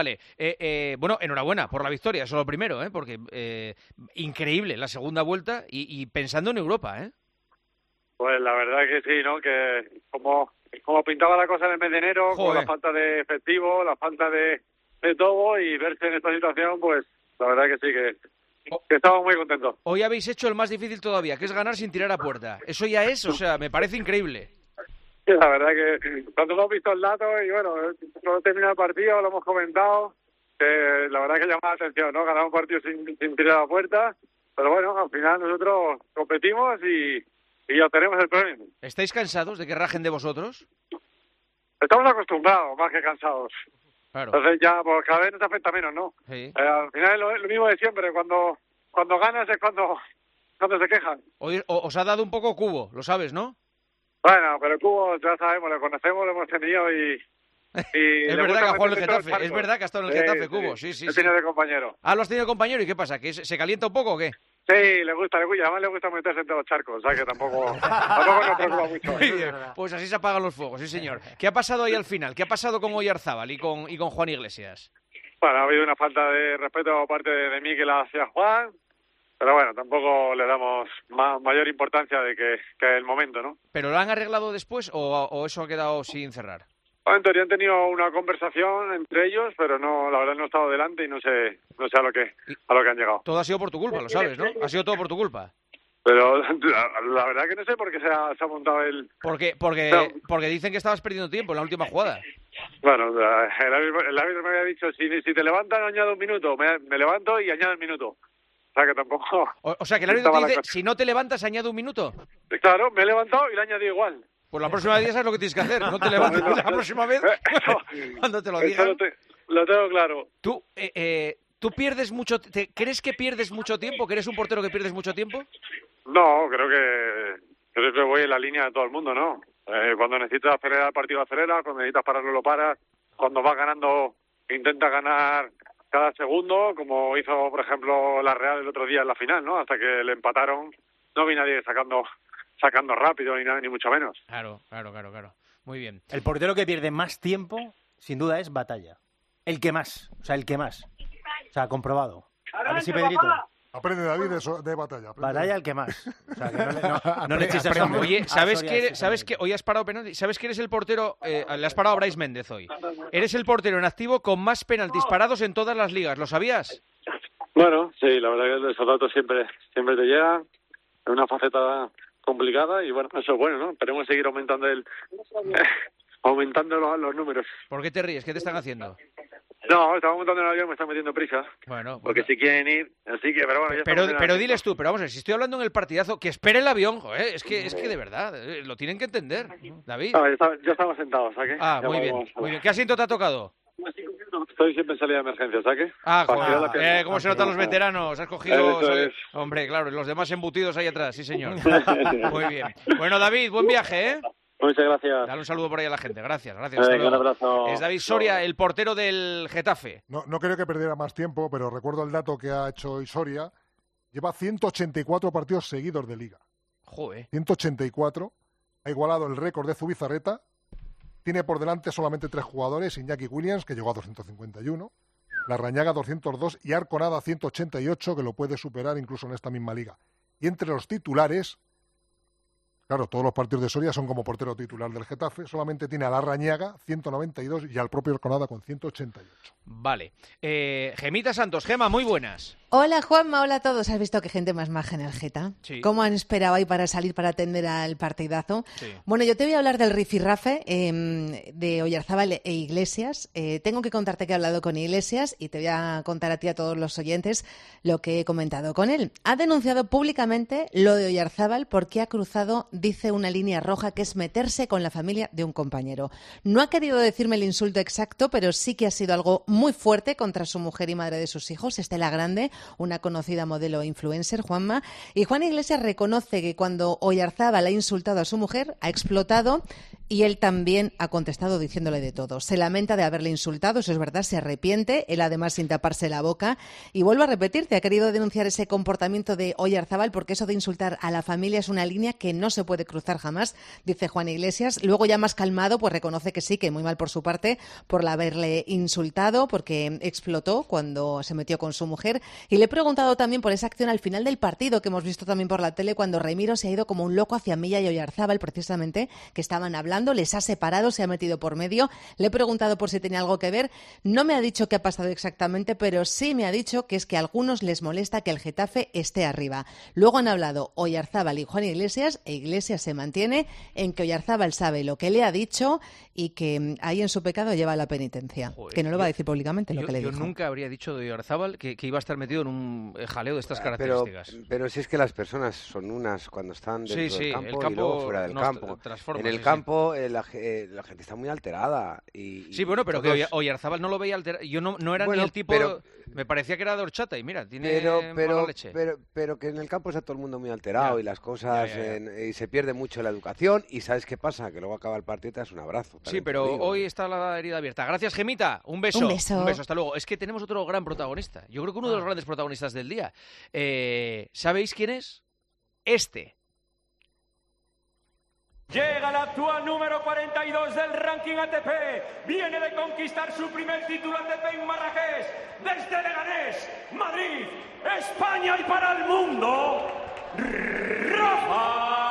Bueno, enhorabuena por la victoria, eso es lo primero, porque increíble la segunda vuelta y pensando en Europa, ¿eh? Pues la verdad que sí, ¿no? Que como pintaba la cosa en el mes de enero, con la falta de efectivo, la falta de todo y verse en esta situación, pues la verdad que sí, que estamos muy contentos. Hoy habéis hecho el más difícil todavía, que es ganar sin tirar a puerta. Eso ya es, me parece increíble. Sí, la verdad que cuando hemos visto el dato y bueno, cuando termina el partido, lo hemos comentado, que la verdad que llama la atención, ¿no? Ganar un partido sin tirar a puerta, pero bueno, al final nosotros competimos y obtenemos el premio. ¿Estáis cansados de que rajen de vosotros? Estamos acostumbrados, más que cansados. Claro. Entonces ya, pues cada vez nos afecta menos, ¿no? Sí. Al final es lo mismo de siempre, cuando ganas es cuando se quejan. Hoy os ha dado un poco Cubo, lo sabes, ¿no? Bueno, pero el Cubo ya sabemos, lo conocemos, lo hemos tenido y es verdad que ha jugado en el Getafe, es verdad que ha estado en el Getafe, Cubo, sí. He tenido de compañero. Ah, ¿lo has tenido de compañero? ¿Y qué pasa? ¿Que se calienta un poco o qué? Sí, le gusta, además le gusta meterse entre los charcos, o sea que tampoco nos preocupa mucho. Muy bien, pues así se apagan los fuegos, sí señor. ¿Qué ha pasado ahí al final? ¿Qué ha pasado con Oyarzábal y con Juan Iglesias? Bueno, ha habido una falta de respeto por parte de Mikel hacia Juan, pero bueno, tampoco le damos mayor importancia de que el momento, ¿no? ¿Pero lo han arreglado después o eso ha quedado sin cerrar? En teoría han tenido una conversación entre ellos, pero no, la verdad no he estado delante y no sé a lo que han llegado. Todo ha sido por tu culpa, lo sabes, ¿no? Ha sido todo por tu culpa. Pero la verdad que no sé por qué se ha montado el... Porque dicen que estabas perdiendo tiempo en la última jugada. Bueno, el árbitro me había dicho, si te levantan añado un minuto, me levanto y añado el minuto. O sea que tampoco... O sea que el árbitro te dice, si no te levantas, añado un minuto. Claro, me he levantado y le he añadido igual. Pues la próxima vez sabes lo que tienes que hacer. No te levantes la próxima vez cuando te lo digan. Lo tengo claro. ¿Tú pierdes mucho... ¿Crees que pierdes mucho tiempo? ¿Que eres un portero que pierdes mucho tiempo? No, creo que voy en la línea de todo el mundo, ¿no? Cuando necesitas acelerar el partido, aceleras. Cuando necesitas pararlo, lo paras. Cuando vas ganando, intenta ganar cada segundo, como hizo, por ejemplo, la Real el otro día en la final, ¿no? Hasta que le empataron, no vi nadie sacando rápido ni mucho menos. Claro. Muy bien. El portero que pierde más tiempo, sin duda, es Batalla. El que más. O sea, comprobado. A ver si Pedrito... Aprende, David, de batalla. Batalla el que más. O sea, que no le eches a Oye, ¿sabes que hoy has parado penalti? ¿Sabes que eres el portero? Le has parado a Brais Méndez hoy. Eres el portero en activo con más penaltis parados en todas las ligas. ¿Lo sabías? Bueno, sí, la verdad que esos datos siempre te llegan. Es una faceta complicada y bueno, eso es bueno, ¿no? Esperemos seguir aumentando los números. ¿Por qué te ríes? ¿Qué te están haciendo? No, estaba montando en el avión, me están metiendo prisa. Bueno, porque si quieren ir, así que, pero bueno. Ya pero diles tú, pero vamos a ver, si estoy hablando en el partidazo, que espere el avión, joder, es que de verdad, lo tienen que entender, David. No, ya estamos sentados, ¿sabes? Muy bien. ¿Qué asiento te ha tocado? Estoy siempre en salida de emergencia, ¿sabes? Joder, cómo se notan los veteranos, has cogido... Hombre, claro, los demás embutidos ahí atrás, sí señor. Muy bien. Bueno, David, buen viaje, ¿eh? Muchas gracias. Dale un saludo por ahí a la gente. Gracias. Un abrazo. Es David Soria, el portero del Getafe. No creo que perdiera más tiempo, pero recuerdo el dato que ha hecho hoy Soria. Lleva 184 partidos seguidos de Liga. Joder. 184. Ha igualado el récord de Zubizarreta. Tiene por delante solamente 3 jugadores. Iñaki Williams, que llegó a 251. Larrañaga, 202. Y Arconada, 188, que lo puede superar incluso en esta misma Liga. Y entre los titulares... Claro, todos los partidos de Soria son como portero titular del Getafe. Solamente tiene a Larrañaga, 192, y al propio Arconada con 188. Vale. Gemita Santos. Gema, muy buenas. Hola, Juanma. Hola a todos. ¿Has visto qué gente más maja en el Geta? Sí. ¿Cómo han esperado ahí para salir para atender al partidazo? Sí. Bueno, yo te voy a hablar del rifirrafe de Oyarzábal e Iglesias. Tengo que contarte que he hablado con Iglesias y te voy a contar a ti y a todos los oyentes lo que he comentado con él. Ha denunciado públicamente lo de Oyarzábal porque ha cruzado, dice, una línea roja, que es meterse con la familia de un compañero. No ha querido decirme el insulto exacto, pero sí que ha sido algo muy fuerte contra su mujer y madre de sus hijos, Estela Grande, una conocida modelo influencer, Juanma. Y Juan Iglesias reconoce que cuando Oyarzábal ha insultado a su mujer, ha explotado, y él también ha contestado diciéndole de todo. Se lamenta de haberle insultado, eso es verdad, se arrepiente, él además sin taparse la boca. Y vuelvo a repetirte, ha querido denunciar ese comportamiento de Oyarzábal porque eso de insultar a la familia es una línea que no se puede cruzar jamás, dice Juan Iglesias. Luego, ya más calmado, pues reconoce que sí, que muy mal por su parte por haberle insultado, porque explotó cuando se metió con su mujer. Y le he preguntado también por esa acción al final del partido que hemos visto también por la tele, cuando Remiro se ha ido como un loco hacia Milla y Oyarzábal, precisamente, que estaban hablando, les ha separado, se ha metido por medio. Le he preguntado por si tenía algo que ver. No me ha dicho qué ha pasado exactamente, pero sí me ha dicho que es que a algunos les molesta que el Getafe esté arriba. Luego han hablado Oyarzábal y Juan Iglesias, e Iglesias se mantiene en que Oyarzábal sabe lo que le ha dicho y que ahí en su pecado lleva la penitencia. Joder, que no lo va a decir públicamente lo que le dijo. Yo nunca habría dicho de Oyarzábal que iba a estar metido en un jaleo de estas características. Pero si es que las personas son unas cuando están dentro del campo y luego fuera del campo. En el campo la gente está muy alterada. Sí, bueno, pero todos... que Oyarzábal no lo veía alterado. Yo no era ni el tipo... Me parecía que era de horchata y mira, tiene mala leche. Pero que en el campo está todo el mundo muy alterado y las cosas... y se pierde mucho la educación y ¿sabes qué pasa? Que luego acaba el partido y te das un abrazo. Sí, pero hoy está la herida abierta. Gracias, Gemita. Un beso. Un beso, hasta luego. Es que tenemos otro gran protagonista. Yo creo que uno de los grandes protagonistas del día. ¿Sabéis quién es? Llega el actual número 42 del ranking ATP. Viene de conquistar su primer título ATP en Marrakech. Desde Leganés, Madrid, España y para el mundo, Rafa.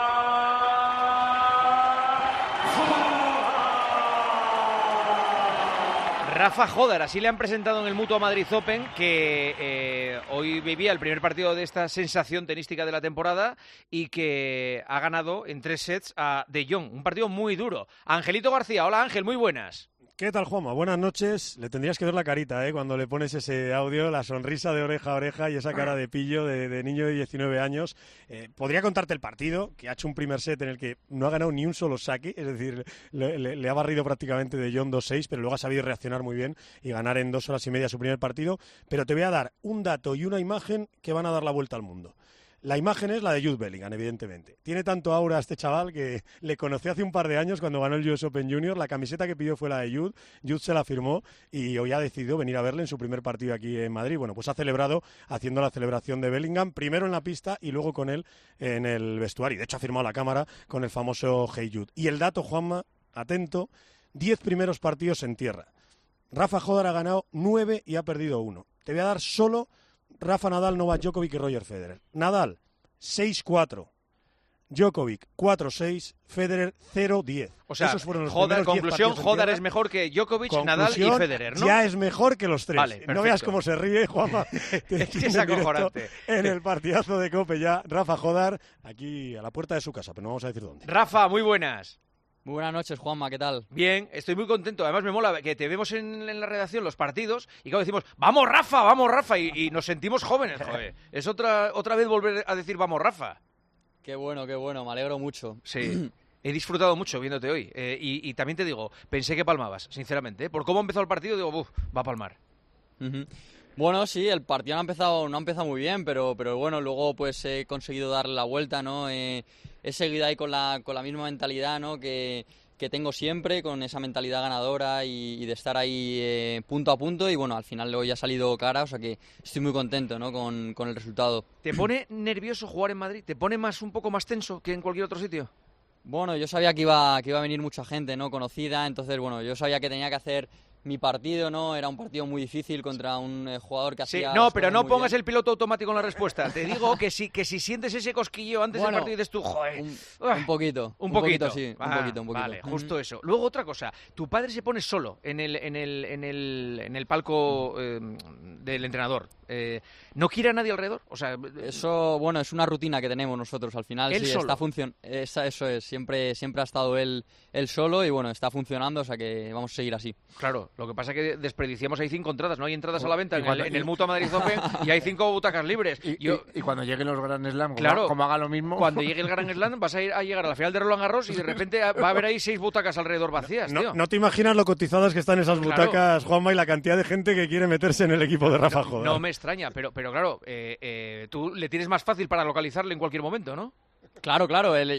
Rafa Jódar, así le han presentado en el Mutua Madrid Open, que hoy vivía el primer partido de esta sensación tenística de la temporada y que ha ganado en 3 sets a De Jong. Un partido muy duro. Angelito García, hola Ángel, muy buenas. ¿Qué tal, Juanma? Buenas noches. Le tendrías que ver la carita, cuando le pones ese audio, la sonrisa de oreja a oreja y esa cara de pillo de niño de 19 años. Podría contarte el partido, que ha hecho un primer set en el que no ha ganado ni un solo saque, es decir, le ha barrido prácticamente De Jong 2-6, pero luego ha sabido reaccionar muy bien y ganar en 2 horas y media su primer partido. Pero te voy a dar un dato y una imagen que van a dar la vuelta al mundo. La imagen es la de Jude Bellingham, evidentemente. Tiene tanto aura este chaval que le conocí hace un par de años cuando ganó el US Open Junior. La camiseta que pidió fue la de Jude. Jude se la firmó y hoy ha decidido venir a verle en su primer partido aquí en Madrid. Bueno, pues ha celebrado haciendo la celebración de Bellingham, primero en la pista y luego con él en el vestuario. De hecho, ha firmado la cámara con el famoso Hey Jude. Y el dato, Juanma, atento, 10 primeros partidos en tierra. Rafa Jódar ha ganado 9 y ha perdido 1. Te voy a dar solo Rafa Nadal, Novak Djokovic y Roger Federer. Nadal, 6-4. Djokovic, 4-6. Federer, 0-10. O sea, esos fueron los conclusión, Hodar es mejor que Djokovic, Nadal y Federer, ¿no? Ya es mejor que los tres. Vale, no veas cómo se ríe, Juanma. Es que es acojonante. En el partidazo de COPE ya, Rafa Hodar, aquí a la puerta de su casa, pero no vamos a decir dónde. Rafa, muy buenas. Muy buenas noches, Juanma, ¿qué tal? Bien, estoy muy contento. Además me mola que te vemos en la redacción los partidos y claro, decimos, ¡vamos, Rafa! Y nos sentimos jóvenes, joder. Es otra vez volver a decir, ¡vamos, Rafa! Qué bueno, me alegro mucho. Sí, he disfrutado mucho viéndote hoy. Y también te digo, pensé que palmabas, sinceramente. Por cómo empezó el partido, digo, va a palmar. Bueno, sí, el partido no ha empezado muy bien, pero bueno, luego pues he conseguido darle la vuelta, ¿no? He seguido ahí con la misma mentalidad, ¿no? Que tengo siempre, con esa mentalidad ganadora y de estar ahí punto a punto, y bueno, al final luego ya ha salido cara, o sea que estoy muy contento, ¿no? con el resultado. ¿Te pone nervioso jugar en Madrid? ¿Te pone un poco más tenso que en cualquier otro sitio? Bueno, yo sabía que iba a venir mucha gente, ¿no? Conocida, entonces bueno, yo sabía que tenía que hacer mi partido, ¿no? Era un partido muy difícil contra un jugador que hacía... Sí, no, pero no pongas el piloto automático en la respuesta. Te digo que si sientes ese cosquilleo antes del partido y dices tú, joder... Un poquito. Un poquito, sí. Ah, un poquito. Vale, justo eso. Luego otra cosa. Tu padre se pone solo en el palco del entrenador. ¿No quiere a nadie alrededor? O sea, eso, bueno, es una rutina que tenemos nosotros. Al final ¿él sí solo? Está funcionando. Eso es. Siempre ha estado él solo y bueno, está funcionando, o sea que vamos a seguir así. Claro, lo que pasa es que desperdiciamos ahí 5 entradas, no hay entradas a la venta en el Mutua Madrid Open y hay 5 butacas libres. Y cuando lleguen los Grand Slam, claro, como haga lo mismo... Cuando llegue el Grand Slam vas a llegar a la final de Roland Garros y de repente va a haber ahí 6 butacas alrededor vacías, tío. No te imaginas lo cotizadas que están esas butacas, Juanma, y la cantidad de gente que quiere meterse en el equipo de Rafa Hodar. No me extraña, pero claro, tú le tienes más fácil para localizarle en cualquier momento, ¿no? Claro,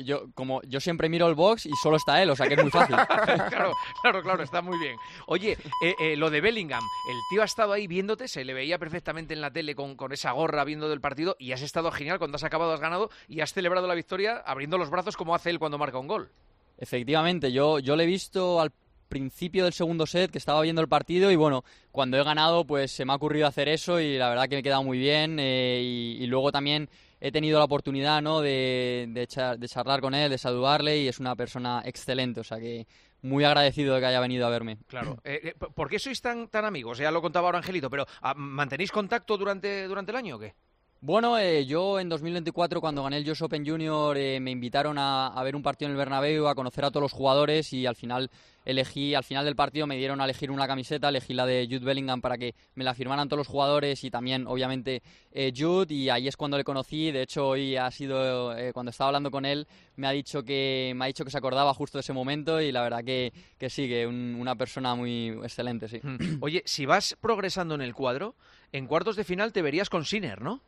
yo siempre miro el box y solo está él, o sea que es muy fácil. claro, está muy bien. Oye, lo de Bellingham, el tío ha estado ahí viéndote, se le veía perfectamente en la tele con esa gorra viendo del partido y has estado genial, cuando has acabado has ganado y has celebrado la victoria abriendo los brazos como hace él cuando marca un gol. Efectivamente, yo le he visto al principio del segundo set, que estaba viendo el partido y bueno, cuando he ganado pues se me ha ocurrido hacer eso y la verdad que me he quedado muy bien y luego también he tenido la oportunidad, ¿no? de charlar con él, de saludarle y es una persona excelente, o sea que muy agradecido de que haya venido a verme. Claro. ¿Por qué sois tan amigos? Ya lo contaba ahora Angelito, pero ¿mantenéis contacto durante el año o qué? Bueno, yo en 2024, cuando gané el US Open Junior, me invitaron a ver un partido en el Bernabéu, a conocer a todos los jugadores y al final del partido me dieron a elegir una camiseta, elegí la de Jude Bellingham para que me la firmaran todos los jugadores y también, obviamente, Jude, y ahí es cuando le conocí. De hecho, hoy ha sido, cuando estaba hablando con él, me ha dicho que se acordaba justo de ese momento y la verdad que sí, que una persona muy excelente, sí. Oye, si vas progresando en el cuadro, en cuartos de final te verías con Sinner, ¿no?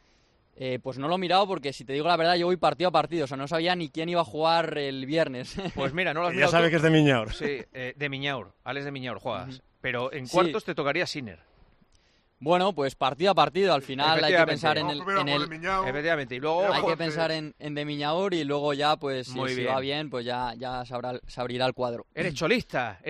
Pues no lo he mirado porque, si te digo la verdad, yo voy partido a partido. O sea, no sabía ni quién iba a jugar el viernes. Pues mira, no lo has mirado. Ya sabe que es de Miñaur. Sí, de Miñaur. Alex de Miñaur juegas. Pero en cuartos te tocaría Sinner. Bueno, pues partido a partido. Al final hay que pensar en el... Efectivamente. Y luego hay que pensar en de Miñaur y luego ya, pues, si va bien, pues ya se abrirá el cuadro. ¿Eres cholista?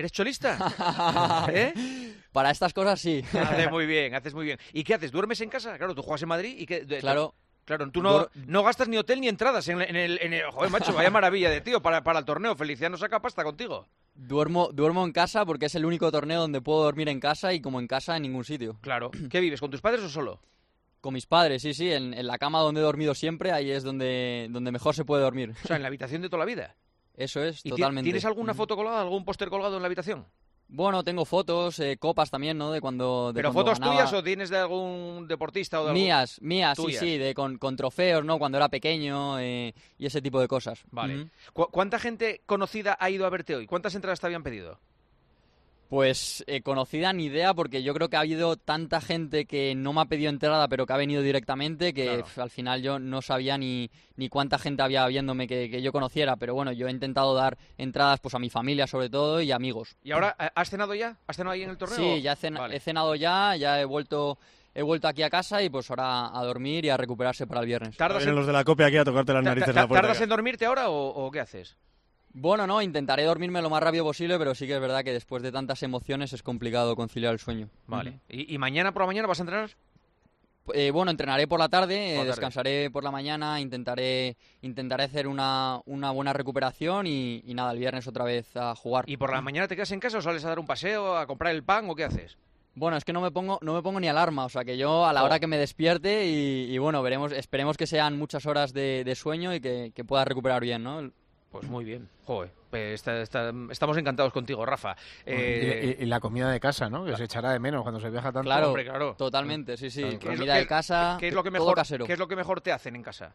Para estas cosas sí. Haces muy bien. ¿Y qué haces? ¿Duermes en casa? Claro, tú juegas en Madrid y que... Claro, tú no gastas ni hotel ni entradas en el... Joder, macho, vaya maravilla de tío para el torneo. Feliciano saca pasta contigo. Duermo en casa porque es el único torneo donde puedo dormir en casa y como en casa en ningún sitio. Claro. ¿Qué vives? ¿Con tus padres o solo? Con mis padres, sí. En la cama donde he dormido siempre, ahí es donde mejor se puede dormir. O sea, en la habitación de toda la vida. Eso es, ¿Y totalmente. ¿Tienes alguna foto colgada, algún póster colgado en la habitación? Bueno, tengo fotos, copas también, ¿no? De cuando ¿Pero cuando fotos tuyas o tienes de algún deportista o de algún... Mías, tuyas. Sí, con trofeos, ¿no? Cuando era pequeño y ese tipo de cosas. Vale. ¿Cuánta gente conocida ha ido a verte hoy? ¿Cuántas entradas te habían pedido? Pues conocida ni idea, porque yo creo que ha habido tanta gente que no me ha pedido entrada, pero que ha venido directamente, que al final yo no sabía ni cuánta gente había viéndome que yo conociera. Pero bueno, yo he intentado dar entradas pues a mi familia sobre todo y amigos. ¿Y ahora has cenado ya? ¿Has cenado ahí en el torneo? Sí, ya he cenado ya he vuelto aquí a casa y pues ahora a dormir y a recuperarse para el viernes. Vienen los de la copia aquí a tocarte las narices en la puerta. ¿Tardas en dormirte ahora o qué haces? Bueno, no, intentaré dormirme lo más rápido posible, pero sí que es verdad que después de tantas emociones es complicado conciliar el sueño. Vale. ¿Y mañana por la mañana vas a entrenar? Bueno, entrenaré por la tarde, descansaré por la mañana, intentaré hacer una buena recuperación y nada, el viernes otra vez a jugar. ¿Y por la mañana te quedas en casa o sales a dar un paseo, a comprar el pan o qué haces? Bueno, es que no me pongo ni alarma, o sea que yo a la hora que me despierte y bueno, esperemos que sean muchas horas de sueño y que pueda recuperar bien, ¿no? Pues muy bien, joder. Estamos encantados contigo, Rafa. Y la comida de casa, ¿no? Que se echará de menos cuando se viaja tanto. Claro, hombre, claro. Totalmente, sí. Comida de casa, ¿qué es lo que todo mejor, casero. ¿Qué es lo que mejor te hacen en casa?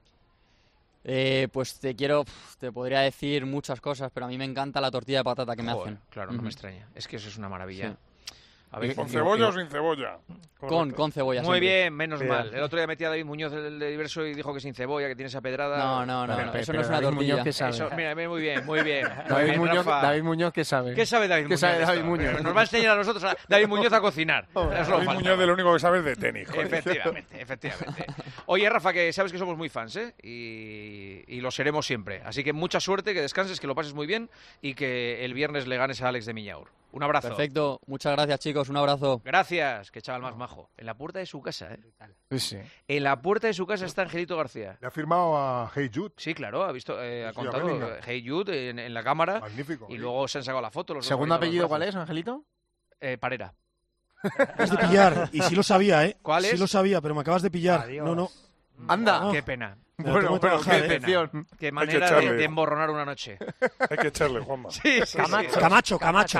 Pues te podría decir muchas cosas, pero a mí me encanta la tortilla de patata que me hacen. Claro, no me extraña. Es que eso es una maravilla. Sí. A ver, ¿Con cebolla o sin cebolla? Con cebolla. Muy siempre. bien, menos mal. El otro día metí a David Muñoz del Diverso y dijo que sin cebolla, que tiene esa pedrada. No, eso no es una tortilla. ¿Qué sabe? Eso, mira, muy bien. David Muñoz, ¿qué sabe? ¿Qué sabe David Muñoz? ¿Qué sabe David Muñoz? Nos va a enseñar a nosotros a David Muñoz a cocinar. David Muñoz de lo único que sabe es de tenis. Joder. Efectivamente. Oye, Rafa, que sabes que somos muy fans, ¿eh? Y lo seremos siempre. Así que mucha suerte, que descanses, que lo pases muy bien y que el viernes le ganes a Alex de Miñaur. Un abrazo. Perfecto. Muchas gracias, chicos. Un abrazo. Gracias. Qué chaval más majo. En la puerta de su casa, ¿eh? Sí. En la puerta de su casa está Angelito García. Le ha firmado a Hey Jude. Sí, claro. Ha contado Hey Jude en la cámara. Magnífico. Y luego se han sacado la foto. Los ¿Segundo apellido cuál es, Angelito? Parera. Es de pillar. Y sí lo sabía, ¿eh? ¿Cuál es? Sí lo sabía, pero me acabas de pillar. Adiós. No. Anda. Qué pena. Bueno, pero qué decepción. Qué manera de emborronar una noche. Hay que echarle, Juanma. Sí. Camacho.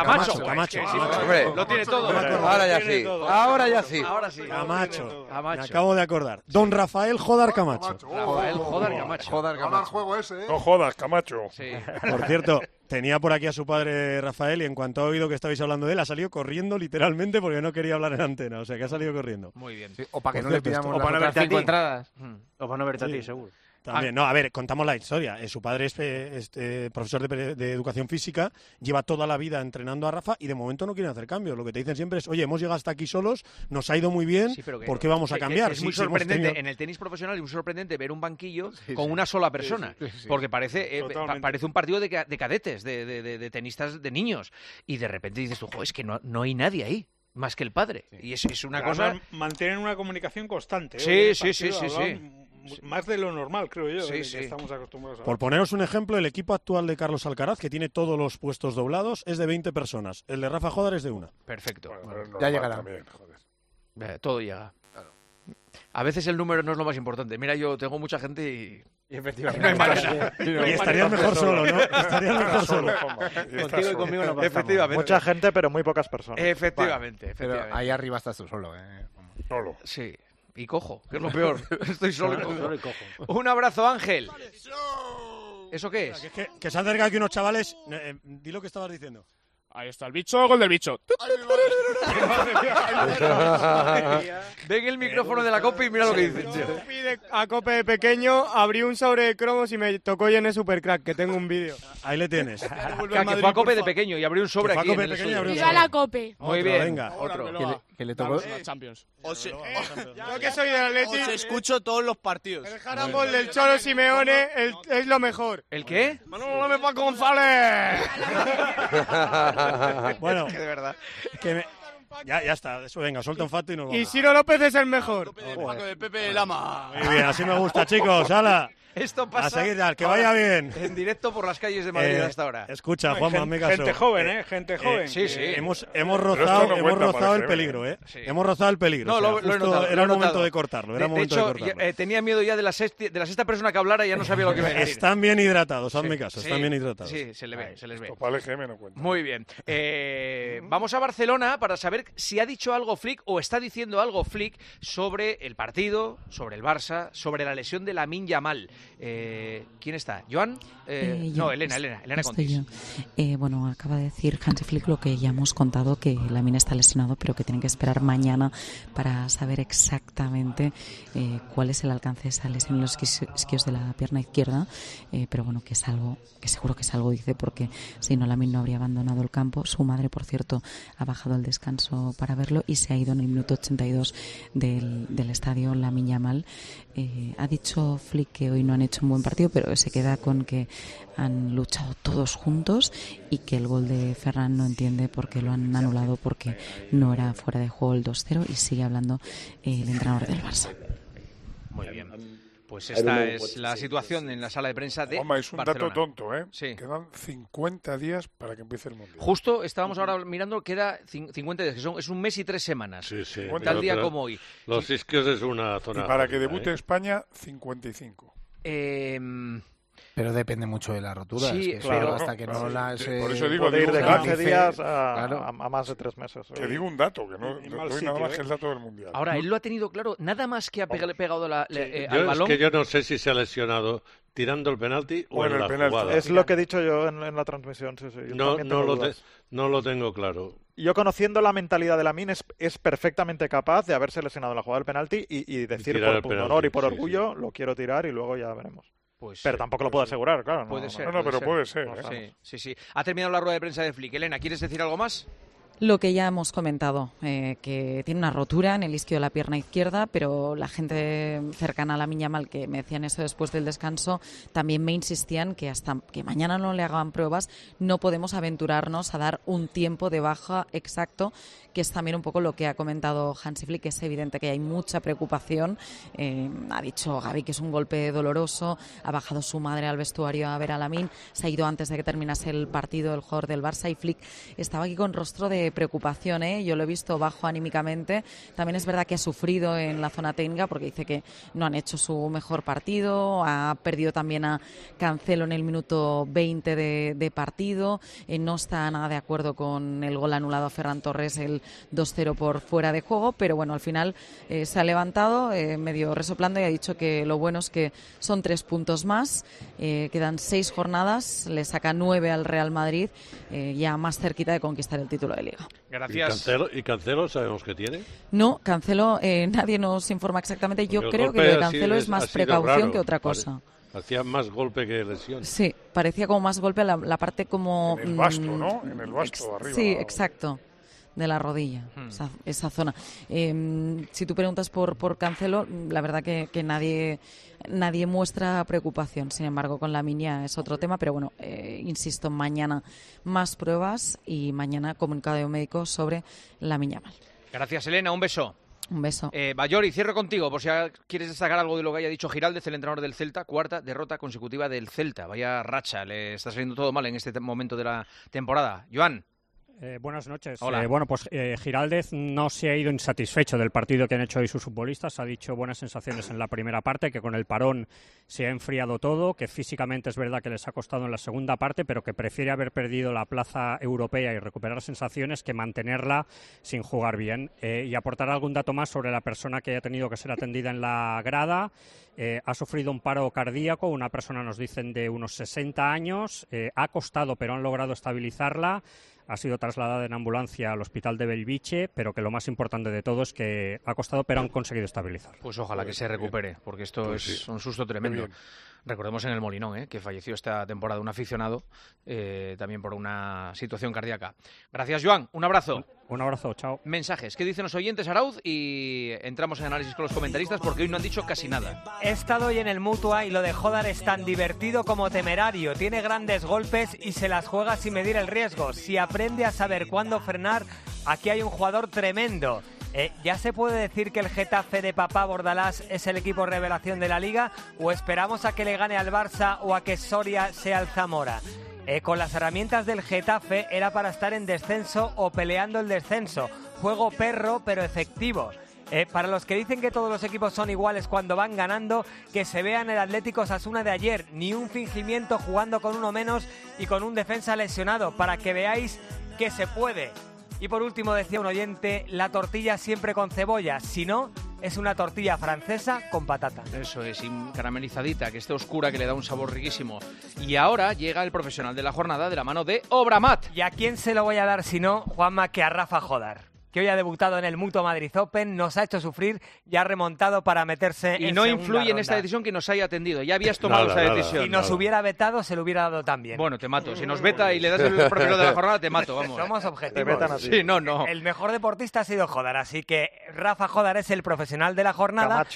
Hombre, lo tiene todo. Ahora ya sí. Camacho. Me acabo de acordar. Don Rafael Jodar Camacho. Rafael Jodar Camacho. Ahora el juego ese, ¿eh? No jodas, Camacho. Sí. Por cierto, tenía por aquí a su padre Rafael y en cuanto ha oído que estabais hablando de él, ha salido corriendo literalmente porque no quería hablar en antena. O sea, que ha salido corriendo. Muy bien. Sí, o para que Por no le cierto, pidamos o las otras 5 entradas. O para no verte a ti, seguro. También, no, a ver, contamos la historia. Su padre es profesor de educación física, lleva toda la vida entrenando a Rafa y de momento no quieren hacer cambios. Lo que te dicen siempre es, oye, hemos llegado hasta aquí solos, nos ha ido muy bien, ¿por qué vamos a cambiar? Es muy sorprendente, en el tenis profesional es muy sorprendente ver un banquillo con una sola persona, porque parece un partido de cadetes, de tenistas de niños, y de repente dices tú, es que no hay nadie ahí. Más que el padre. Y es una cosa... Mantienen una comunicación constante. Sí. Más de lo normal, creo yo, que estamos acostumbrados a... Por poneros un ejemplo, el equipo actual de Carlos Alcaraz, que tiene todos los puestos doblados, es de 20 personas. El de Rafa Jodar es de 1. Perfecto. Bueno, ya llegará. También, todo llega. Claro. A veces el número no es lo más importante. Mira, yo tengo mucha gente y efectivamente no hay manera. Y estarías mejor solo, ¿no? Estarías mejor solo. Contigo y conmigo no pasamos. Efectivamente. Mucha gente, pero muy pocas personas. Efectivamente. Pero ahí arriba estás tú solo, Solo. Sí. Y cojo, que es lo peor. Estoy solo y cojo. Un abrazo, Ángel. ¿Eso qué es? Que se han acercado aquí unos chavales. Di lo que estabas diciendo. Ahí está el bicho, gol del bicho. Ven el micrófono de la Copa y mira lo que dice. Pide a Cope de pequeño, abrí un sobre de cromos y me tocó Yene Supercrack, que tengo un vídeo. Ahí le tienes. Que fue a Cope de pequeño y abrió un sobre aquí. Viva la Cope. Muy bien. Venga, otro. Que le tocó. Champions. Yo que soy del Atleti. Os escucho todos los partidos. El handball del Cholo Simeone es lo mejor. ¿El qué? Manolo Gómez Paco González. Bueno, que de verdad. Ya está, eso, venga, suelta un fato y nos vamos. Y Ciro López es el mejor. Paco de Pepe Lama. Muy bien, así me gusta, chicos, hala. Esto pasa. A seguir, que vaya bien. En directo por las calles de Madrid hasta ahora. Escucha, Juanma, hazme caso. Gente joven, gente joven. Sí. Hemos rozado el peligro, Sí. Hemos rozado el peligro. No, lo he notado. Era el momento de cortarlo. De hecho, tenía miedo ya de la sexta persona que hablara y ya no sabía lo que iba a decir. Están bien hidratados, hazme caso, están bien hidratados. Sí, se les ve. Vale, que me no cuenta. Muy bien. Vamos a Barcelona para saber si ha dicho algo Flick o está diciendo algo Flick sobre el partido, sobre el Barça, sobre la lesión de Lamine Yamal. ¿Quién está? ¿Joan? No, Elena Contis. Bueno, acaba de decir Hansi Flick lo que ya hemos contado, que Lamine está lesionado, pero que tienen que esperar mañana para saber exactamente cuál es el alcance de esa lesión en los isquios de la pierna izquierda, pero bueno, que es algo, que seguro que es algo, dice, porque si no, Lamine no habría abandonado el campo. Su madre, por cierto, ha bajado al descanso para verlo y se ha ido en el minuto 82 del estadio Lamine Yamal. Ha dicho Flick que hoy no han hecho un buen partido, pero se queda con que han luchado todos juntos y que el gol de Ferran no entiende por qué lo han anulado, porque no era fuera de juego el 2-0, y sigue hablando el entrenador del Barça. Pues esta es la situación en la sala de prensa de Juanma, es un Barcelona. dato tonto, ¿eh? Sí. Quedan 50 días para que empiece el Mundial. Justo estábamos ahora mirando, queda 50 días, que es un mes y 3 semanas. Sí, sí. Tal día como hoy. Los isquios es una Y zona... para que jodida, debute España, 55. Pero depende mucho de la rotura. Sí, es que claro. hasta que no las... Por eso digo, Puede ir de 15 días claro. a más de 3 meses. Que digo un dato, que no Y mal doy sitio, nada más que el dato del Mundial. Ahora, él lo ha tenido claro, nada más que ha pegado al Yo, balón. es que yo no sé si se ha lesionado tirando el penalti o en la jugada. Es lo que he dicho yo en la transmisión. Sí, sí. Yo No, también tengo dudas. no lo tengo claro. Yo, conociendo la mentalidad de Lamine, es perfectamente capaz de haberse lesionado en la jugada del penalti y decir tirar por el punto penalti, honor y por sí, orgullo, lo quiero tirar y luego ya veremos. Pues, pero tampoco lo puedo asegurar, claro. Puede ser. pero puede ser. No sabemos. Sí, sí. Ha terminado la rueda de prensa de Flick. Elena, ¿quieres decir algo más? Lo que ya hemos comentado, que tiene una rotura en el isquio de la pierna izquierda, pero la gente cercana a Lamine Yamal, que me decían eso después del descanso, también me insistían que hasta que mañana no le hagan pruebas no podemos aventurarnos a dar un tiempo de baja exacto, que es también un poco lo que ha comentado Hansi Flick, que es evidente que hay mucha preocupación. Ha dicho Gavi que es un golpe doloroso, ha bajado su madre al vestuario a ver a Lamine, se ha ido antes de que terminase el partido el jugador del Barça y Flick estaba aquí con rostro de preocupación, yo lo he visto bajo anímicamente. También es verdad que ha sufrido en la zona técnica porque dice que no han hecho su mejor partido, ha perdido también a Cancelo en el minuto 20 de partido, no está nada de acuerdo con el gol anulado a Ferran Torres, el 2-0 por fuera de juego, pero bueno, al final se ha levantado medio resoplando y ha dicho que lo bueno es que son 3 puntos más, quedan 6 jornadas, le saca 9 al Real Madrid, ya más cerquita de conquistar el título de Liga. Gracias. ¿Y Cancelo sabemos qué tiene? No, Cancelo, nadie nos informa exactamente. Yo Porque creo el que lo de golpe Cancelo es más precaución raro, que otra cosa. Hacía más golpe que lesión. Sí, parecía como más golpe la parte como... En el basto, ¿no? En el basto, arriba. Sí, exacto. De la rodilla, esa zona. Si tú preguntas por Cancelo, la verdad que nadie muestra preocupación. Sin embargo, con Lamine es otro tema, pero bueno, insisto, mañana más pruebas y mañana comunicado médico sobre Lamine Yamal. Gracias, Elena, un beso. Un beso. Bayori, cierro contigo, por si quieres destacar algo de lo que haya dicho Giraldez, el entrenador del Celta, 4ª derrota consecutiva del Celta. Vaya racha, le está saliendo todo mal en este momento de la temporada. Joan. Buenas noches. Hola. Bueno, pues Giraldez no se ha ido insatisfecho del partido que han hecho hoy sus futbolistas. Ha dicho buenas sensaciones en la primera parte, que con el parón se ha enfriado todo, que físicamente es verdad que les ha costado en la segunda parte, pero que prefiere haber perdido la plaza europea y recuperar sensaciones que mantenerla sin jugar bien. Y aportar algún dato más sobre la persona que haya tenido que ser atendida en la grada. Ha sufrido un paro cardíaco, una persona nos dicen de unos 60 años. Ha costado, pero han logrado estabilizarla. Ha sido trasladada en ambulancia al hospital de Belviche, pero que lo más importante de todo es que ha costado, pero han conseguido estabilizar. Pues ojalá que se recupere, porque esto es un susto tremendo. Recordemos en el Molinón, que falleció esta temporada un aficionado, también por una situación cardíaca. Gracias, Joan. Un abrazo. Un abrazo, chao. Mensajes. ¿Qué dicen los oyentes, Arauz? Y entramos en análisis con los comentaristas, porque hoy no han dicho casi nada. He estado hoy en el Mutua y lo de Jodar es tan divertido como temerario. Tiene grandes golpes y se las juega sin medir el riesgo. Si aprende a saber cuándo frenar, aquí hay un jugador tremendo. ¿Ya se puede decir que el Getafe de Papá Bordalás es el equipo revelación de la Liga? ¿O esperamos a que le gane al Barça o a que Soria sea el Zamora? Con las herramientas del Getafe era para estar en descenso o peleando el descenso. Juego perro pero efectivo. Para los que dicen que todos los equipos son iguales cuando van ganando, que se vean el Atlético Osasuna de ayer. Ni un fingimiento jugando con uno menos y con un defensa lesionado, para que veáis que se puede. Y por último decía un oyente, la tortilla siempre con cebolla, si no, es una tortilla francesa con patata. Eso es, caramelizadita, que esté oscura, que le da un sabor riquísimo. Y ahora llega el profesional de la jornada de la mano de Obramat. ¿Y a quién se lo voy a dar si no, Juanma, que a Rafa Jodar? Que hoy ha debutado en el Mutua Madrid Open, nos ha hecho sufrir y ha remontado para meterse y en no segunda influye en ronda. esta decisión que nos haya atendido. Ya habías tomado esa decisión. Si nos hubiera vetado, se lo hubiera dado también. Bueno, te mato. Si nos veta y le das el profesor de la jornada, te mato, vamos. Somos objetivos. Te vetan a ti. Sí, no. El mejor deportista ha sido Jodar, así que Rafa Jodar es el profesional de la jornada.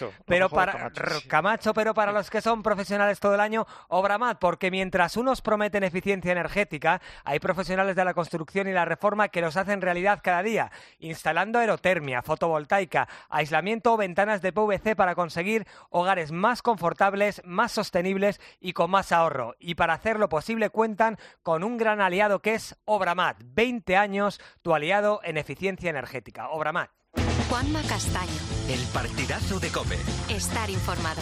Camacho, pero para los que son profesionales todo el año, Obramat, porque mientras unos prometen eficiencia energética, hay profesionales de la construcción y la reforma que los hacen realidad cada día. instalando aerotermia, fotovoltaica, aislamiento o ventanas de PVC para conseguir hogares más confortables, más sostenibles y con más ahorro. Y para hacerlo posible cuentan con un gran aliado que es Obramat. 20 años, tu aliado en eficiencia energética. Obramat. Juanma Castaño. El partidazo de COPE. Estar informado.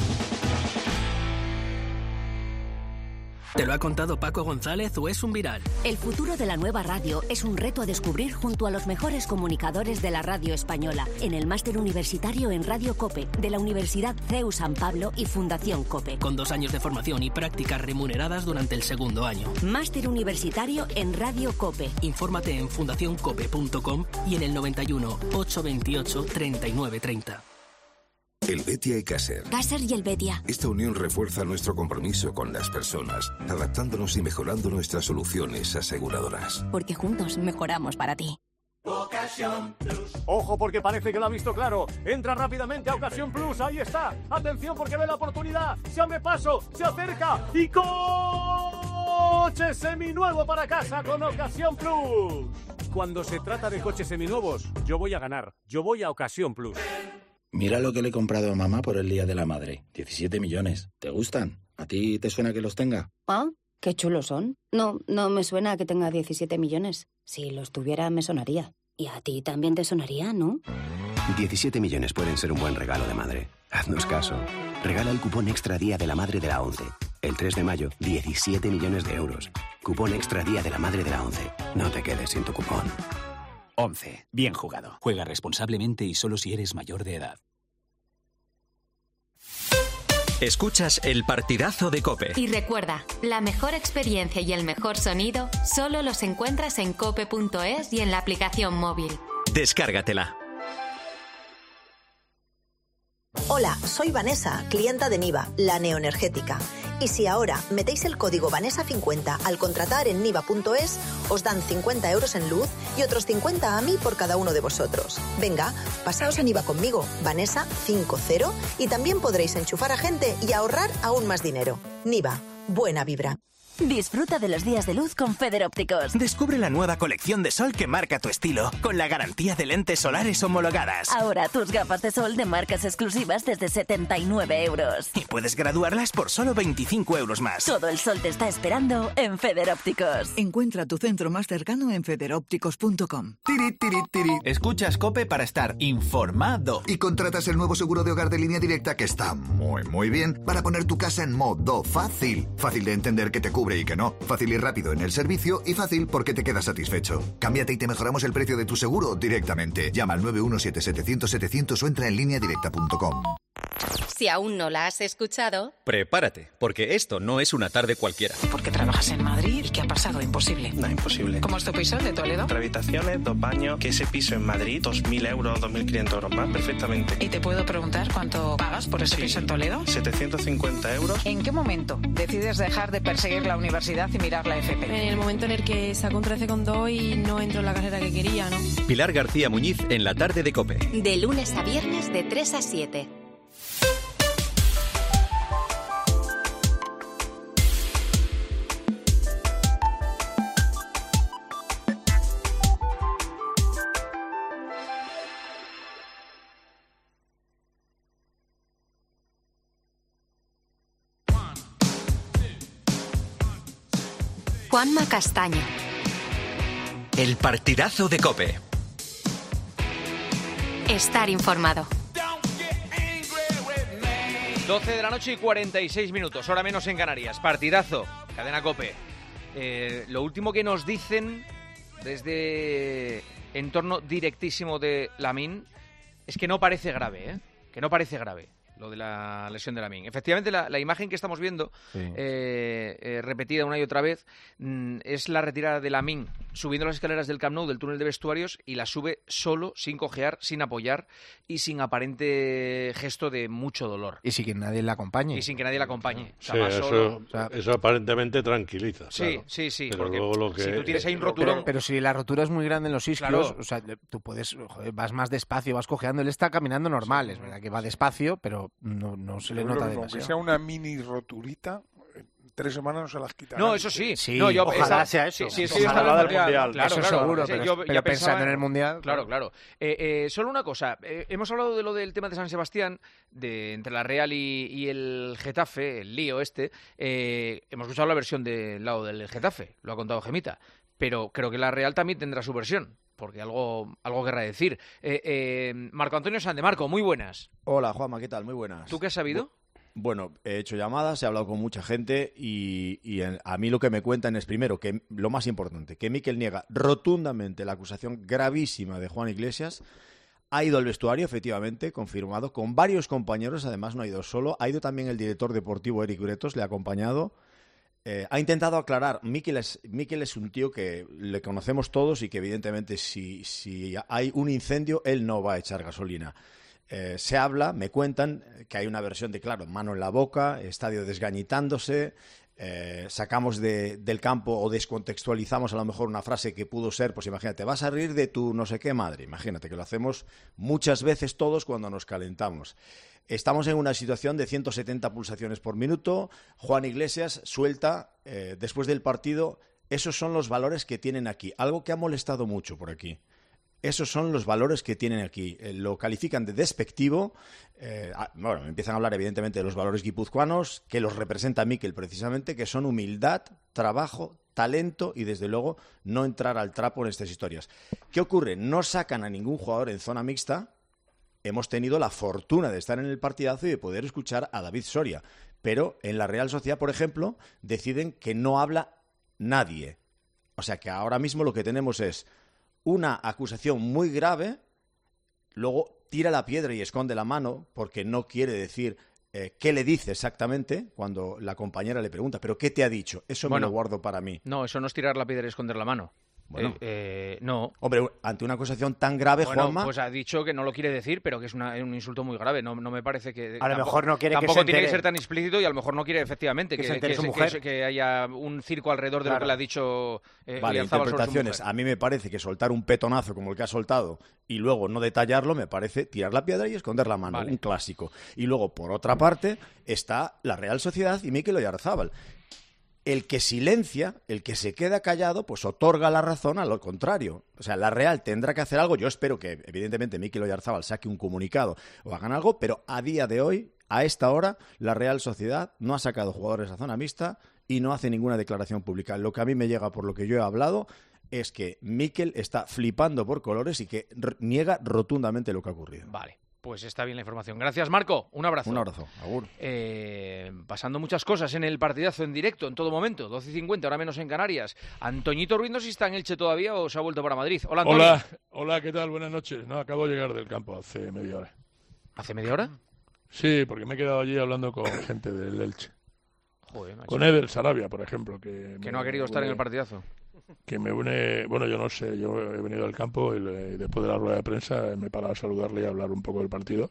¿Te lo ha contado Paco González o es un viral? El futuro de la nueva radio es un reto a descubrir junto a los mejores comunicadores de la radio española en el máster universitario en Radio COPE de la Universidad CEU San Pablo y Fundación COPE. Con 2 años de formación y prácticas remuneradas durante el segundo año. Máster universitario en Radio COPE. Infórmate en fundacioncope.com y en el 91 828 3930. Helvetia y Caser. Caser y Helvetia. Esta unión refuerza nuestro compromiso con las personas, adaptándonos y mejorando nuestras soluciones aseguradoras. Porque juntos mejoramos para ti. Ocasión Plus. Ojo, porque parece que lo ha visto claro. Entra rápidamente a Ocasión Plus. Ahí está. Atención, porque ve la oportunidad. Se abre paso, se acerca y coche seminuevo para casa con Ocasión Plus. Cuando se trata de coches seminuevos, yo voy a ganar. Yo voy a Ocasión Plus. Mira lo que le he comprado a mamá por el Día de la Madre. 17 millones. ¿Te gustan? ¿A ti te suena que los tenga? Ah, qué chulos son. No me suena que tenga 17 millones. Si los tuviera, me sonaría. Y a ti también te sonaría, ¿no? 17 millones pueden ser un buen regalo de madre. Haznos caso. Regala el cupón Extra Día de la Madre de la ONCE. El 3 de mayo, 17 millones de euros. Cupón Extra Día de la Madre de la ONCE. No te quedes sin tu cupón. 11. Bien jugado. Juega responsablemente y solo si eres mayor de edad. Escuchas el partidazo de COPE. Y recuerda, la mejor experiencia y el mejor sonido solo los encuentras en cope.es y en la aplicación móvil. Descárgatela. Hola, soy Vanessa, clienta de Niva, la neoenergética. Y si ahora metéis el código Vanessa50 al contratar en niva.es, os dan 50 euros en luz y otros 50 a mí por cada uno de vosotros. Venga, pasaos a Niva conmigo, Vanessa50, y también podréis enchufar a gente y ahorrar aún más dinero. Niva, buena vibra. Disfruta de los días de luz con Feder Ópticos. Descubre la nueva colección de sol que marca tu estilo, con la garantía de lentes solares homologadas. Ahora tus gafas de sol de marcas exclusivas desde 79 euros. Y puedes graduarlas por solo 25 euros más. Todo el sol te está esperando en Feder Ópticos. Encuentra tu centro más cercano en federópticos.com. Escuchas COPE para estar informado. Y contratas el nuevo seguro de hogar de Línea Directa que está muy bien para poner tu casa en modo fácil. Fácil de entender que te cubre y que no. Fácil y rápido en el servicio y fácil porque te quedas satisfecho. Cámbiate y te mejoramos el precio de tu seguro directamente. Llama al 917-700-700 o entra en lineadirecta.com. Si aún no la has escuchado, Prepárate, porque esto no es una tarde cualquiera. Porque trabajas en Madrid y ¿qué ha pasado? Imposible. No, imposible. ¿Cómo es tu piso de Toledo? 3 habitaciones, 2 baños, que ese piso en Madrid, 2.000 euros, 2.500 euros más, perfectamente. ¿Y te puedo preguntar cuánto pagas por ese piso en Toledo? 750 euros. ¿En qué momento decides dejar de perseguir la universidad y mirar la FP? En el momento en el que saco un 13,2 y no entro en la carrera que quería, ¿no? Pilar García Muñiz en la tarde de COPE. de lunes a viernes de 3 a 7. Juanma Castaño. El partidazo de COPE. Estar informado. 12 de la noche y 46 minutos, hora menos en Canarias. Partidazo, cadena COPE. Lo último que nos dicen desde entorno directísimo de Lamine es que no parece grave, ¿eh? Que no parece grave lo de la lesión de Lamine. Efectivamente, la imagen que estamos viendo, sí, repetida una y otra vez, es la retirada de Lamine subiendo las escaleras del Camp Nou, del túnel de vestuarios, y la sube solo, sin cojear, sin apoyar y sin aparente gesto de mucho dolor. Y sin que nadie la acompañe. Y sin que nadie la acompañe. Sí, eso aparentemente tranquiliza. Sí, claro. Sí. Pero porque luego lo que... si tú tienes ahí un roturón... Pero si la rotura es muy grande en los isquios, claro, o sea, tú puedes... Joder, vas más despacio, vas cojeando. Él está caminando normal, es verdad que va despacio, pero no se le nota demasiado. Aunque sea una mini roturita, 3 semanas no se las quitarán. No, eso sí. No, ojalá sea eso. Sí, Ojalá del Mundial. Claro, eso claro, seguro, yo pero pensando en el Mundial... Claro. Solo una cosa. Hemos hablado de lo del tema de San Sebastián, entre la Real y el Getafe, el lío este. Hemos escuchado la versión del lado del Getafe, lo ha contado Gemita. Pero creo que la Real también tendrá su versión, porque algo querrá decir. Marco Antonio Sandemarco, muy buenas. Hola, Juanma, ¿qué tal? Muy buenas. ¿Tú qué has sabido? Bueno, he hecho llamadas, he hablado con mucha gente y a mí lo que me cuentan es, primero, que lo más importante, que Mikel niega rotundamente la acusación gravísima de Juan Iglesias. Ha ido al vestuario, efectivamente, confirmado, con varios compañeros, además no ha ido solo. Ha ido también el director deportivo Eric Bretos, le ha acompañado. Ha intentado aclarar. Mikel es un tío que le conocemos todos y que evidentemente si hay un incendio, él no va a echar gasolina. Se habla, me cuentan, que hay una versión de, claro, mano en la boca, estadio desgañitándose, sacamos del campo o descontextualizamos a lo mejor una frase que pudo ser, pues imagínate, vas a reír de tu no sé qué madre. Imagínate que lo hacemos muchas veces todos cuando nos calentamos. Estamos en una situación de 170 pulsaciones por minuto. Juan Iglesias suelta, después del partido, esos son los valores que tienen aquí. Algo que ha molestado mucho por aquí. Esos son los valores que tienen aquí. Lo califican de despectivo. Bueno, empiezan a hablar evidentemente de los valores guipuzcoanos, que los representa Mikel precisamente, que son humildad, trabajo, talento y desde luego no entrar al trapo en estas historias. ¿Qué ocurre? No sacan a ningún jugador en zona mixta. Hemos tenido la fortuna de estar en el partidazo y de poder escuchar a David Soria. Pero en la Real Sociedad, por ejemplo, deciden que no habla nadie. O sea que ahora mismo lo que tenemos es una acusación muy grave, luego tira la piedra y esconde la mano porque no quiere decir qué le dice exactamente cuando la compañera le pregunta, ¿pero qué te ha dicho? Eso me lo guardo para mí. No, eso no es tirar la piedra y esconder la mano. Bueno, no. Hombre, ante una acusación tan grave, Juanma... pues ha dicho que no lo quiere decir, pero que es un insulto muy grave. No me parece que... A lo mejor no quiere que se Tampoco tiene entere. que ser tan explícito y a lo mejor no quiere efectivamente que haya un circo alrededor de lo que le ha dicho Vale, interpretaciones. A mí me parece que soltar un petonazo como el que ha soltado y luego no detallarlo me parece tirar la piedra y esconder la mano. Vale. Un clásico. Y luego, por otra parte, está la Real Sociedad y Mikel Oyarzábal. El que silencia, el que se queda callado, pues otorga la razón a lo contrario. O sea, la Real tendrá que hacer algo. Yo espero que, evidentemente, Mikel Oyarzábal saque un comunicado o hagan algo, pero a día de hoy, a esta hora, la Real Sociedad no ha sacado jugadores a zona mixta y no hace ninguna declaración pública. Lo que a mí me llega por lo que yo he hablado es que Mikel está flipando por colores y que niega rotundamente lo que ha ocurrido. Vale. Pues está bien la información. Gracias, Marco. Un abrazo. Un abrazo. Agur. Pasando muchas cosas en el partidazo en directo, en todo momento. 12:50, ahora menos en Canarias. Antoñito Ruiz, no sé si está en Elche todavía o se ha vuelto para Madrid. Hola, Antonio. Hola, ¿qué tal? Buenas noches. No, acabo de llegar del campo hace media hora. ¿Hace media hora? Sí, porque me he quedado allí hablando con gente del Elche. Joder, macho. Con Edel Sarabia, por ejemplo. Que no ha querido estar en el partidazo. Que me une, bueno, yo no sé, yo he venido al campo y después de la rueda de prensa me he parado a saludarle y a hablar un poco del partido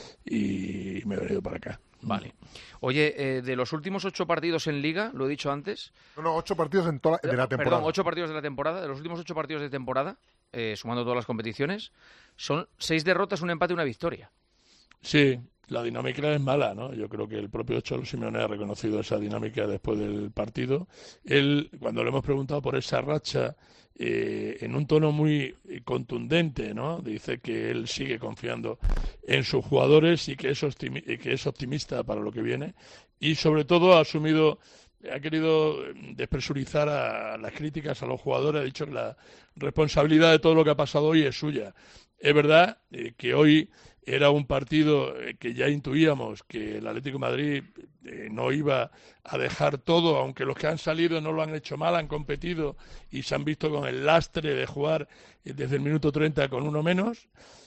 y me he venido para acá. Vale. Oye, de los últimos 8 partidos en Liga, lo he dicho antes... No, 8 partidos de la temporada. Perdón, 8 partidos de la temporada. De los últimos 8 partidos de temporada, sumando todas las competiciones, son 6 derrotas, un empate y una victoria. Sí, la dinámica es mala, ¿no? Yo creo que el propio Cholo Simeone ha reconocido esa dinámica después del partido. Él, cuando le hemos preguntado por esa racha, en un tono muy contundente, ¿no? Dice que él sigue confiando en sus jugadores y que es optimista para lo que viene. Y sobre todo ha querido despresurizar a las críticas a los jugadores, ha dicho que la responsabilidad de todo lo que ha pasado hoy es suya. Es verdad que hoy era un partido que ya intuíamos que el Atlético de Madrid no iba a dejar todo, aunque los que han salido no lo han hecho mal, han competido y se han visto con el lastre de jugar desde el minuto 30 con uno menos,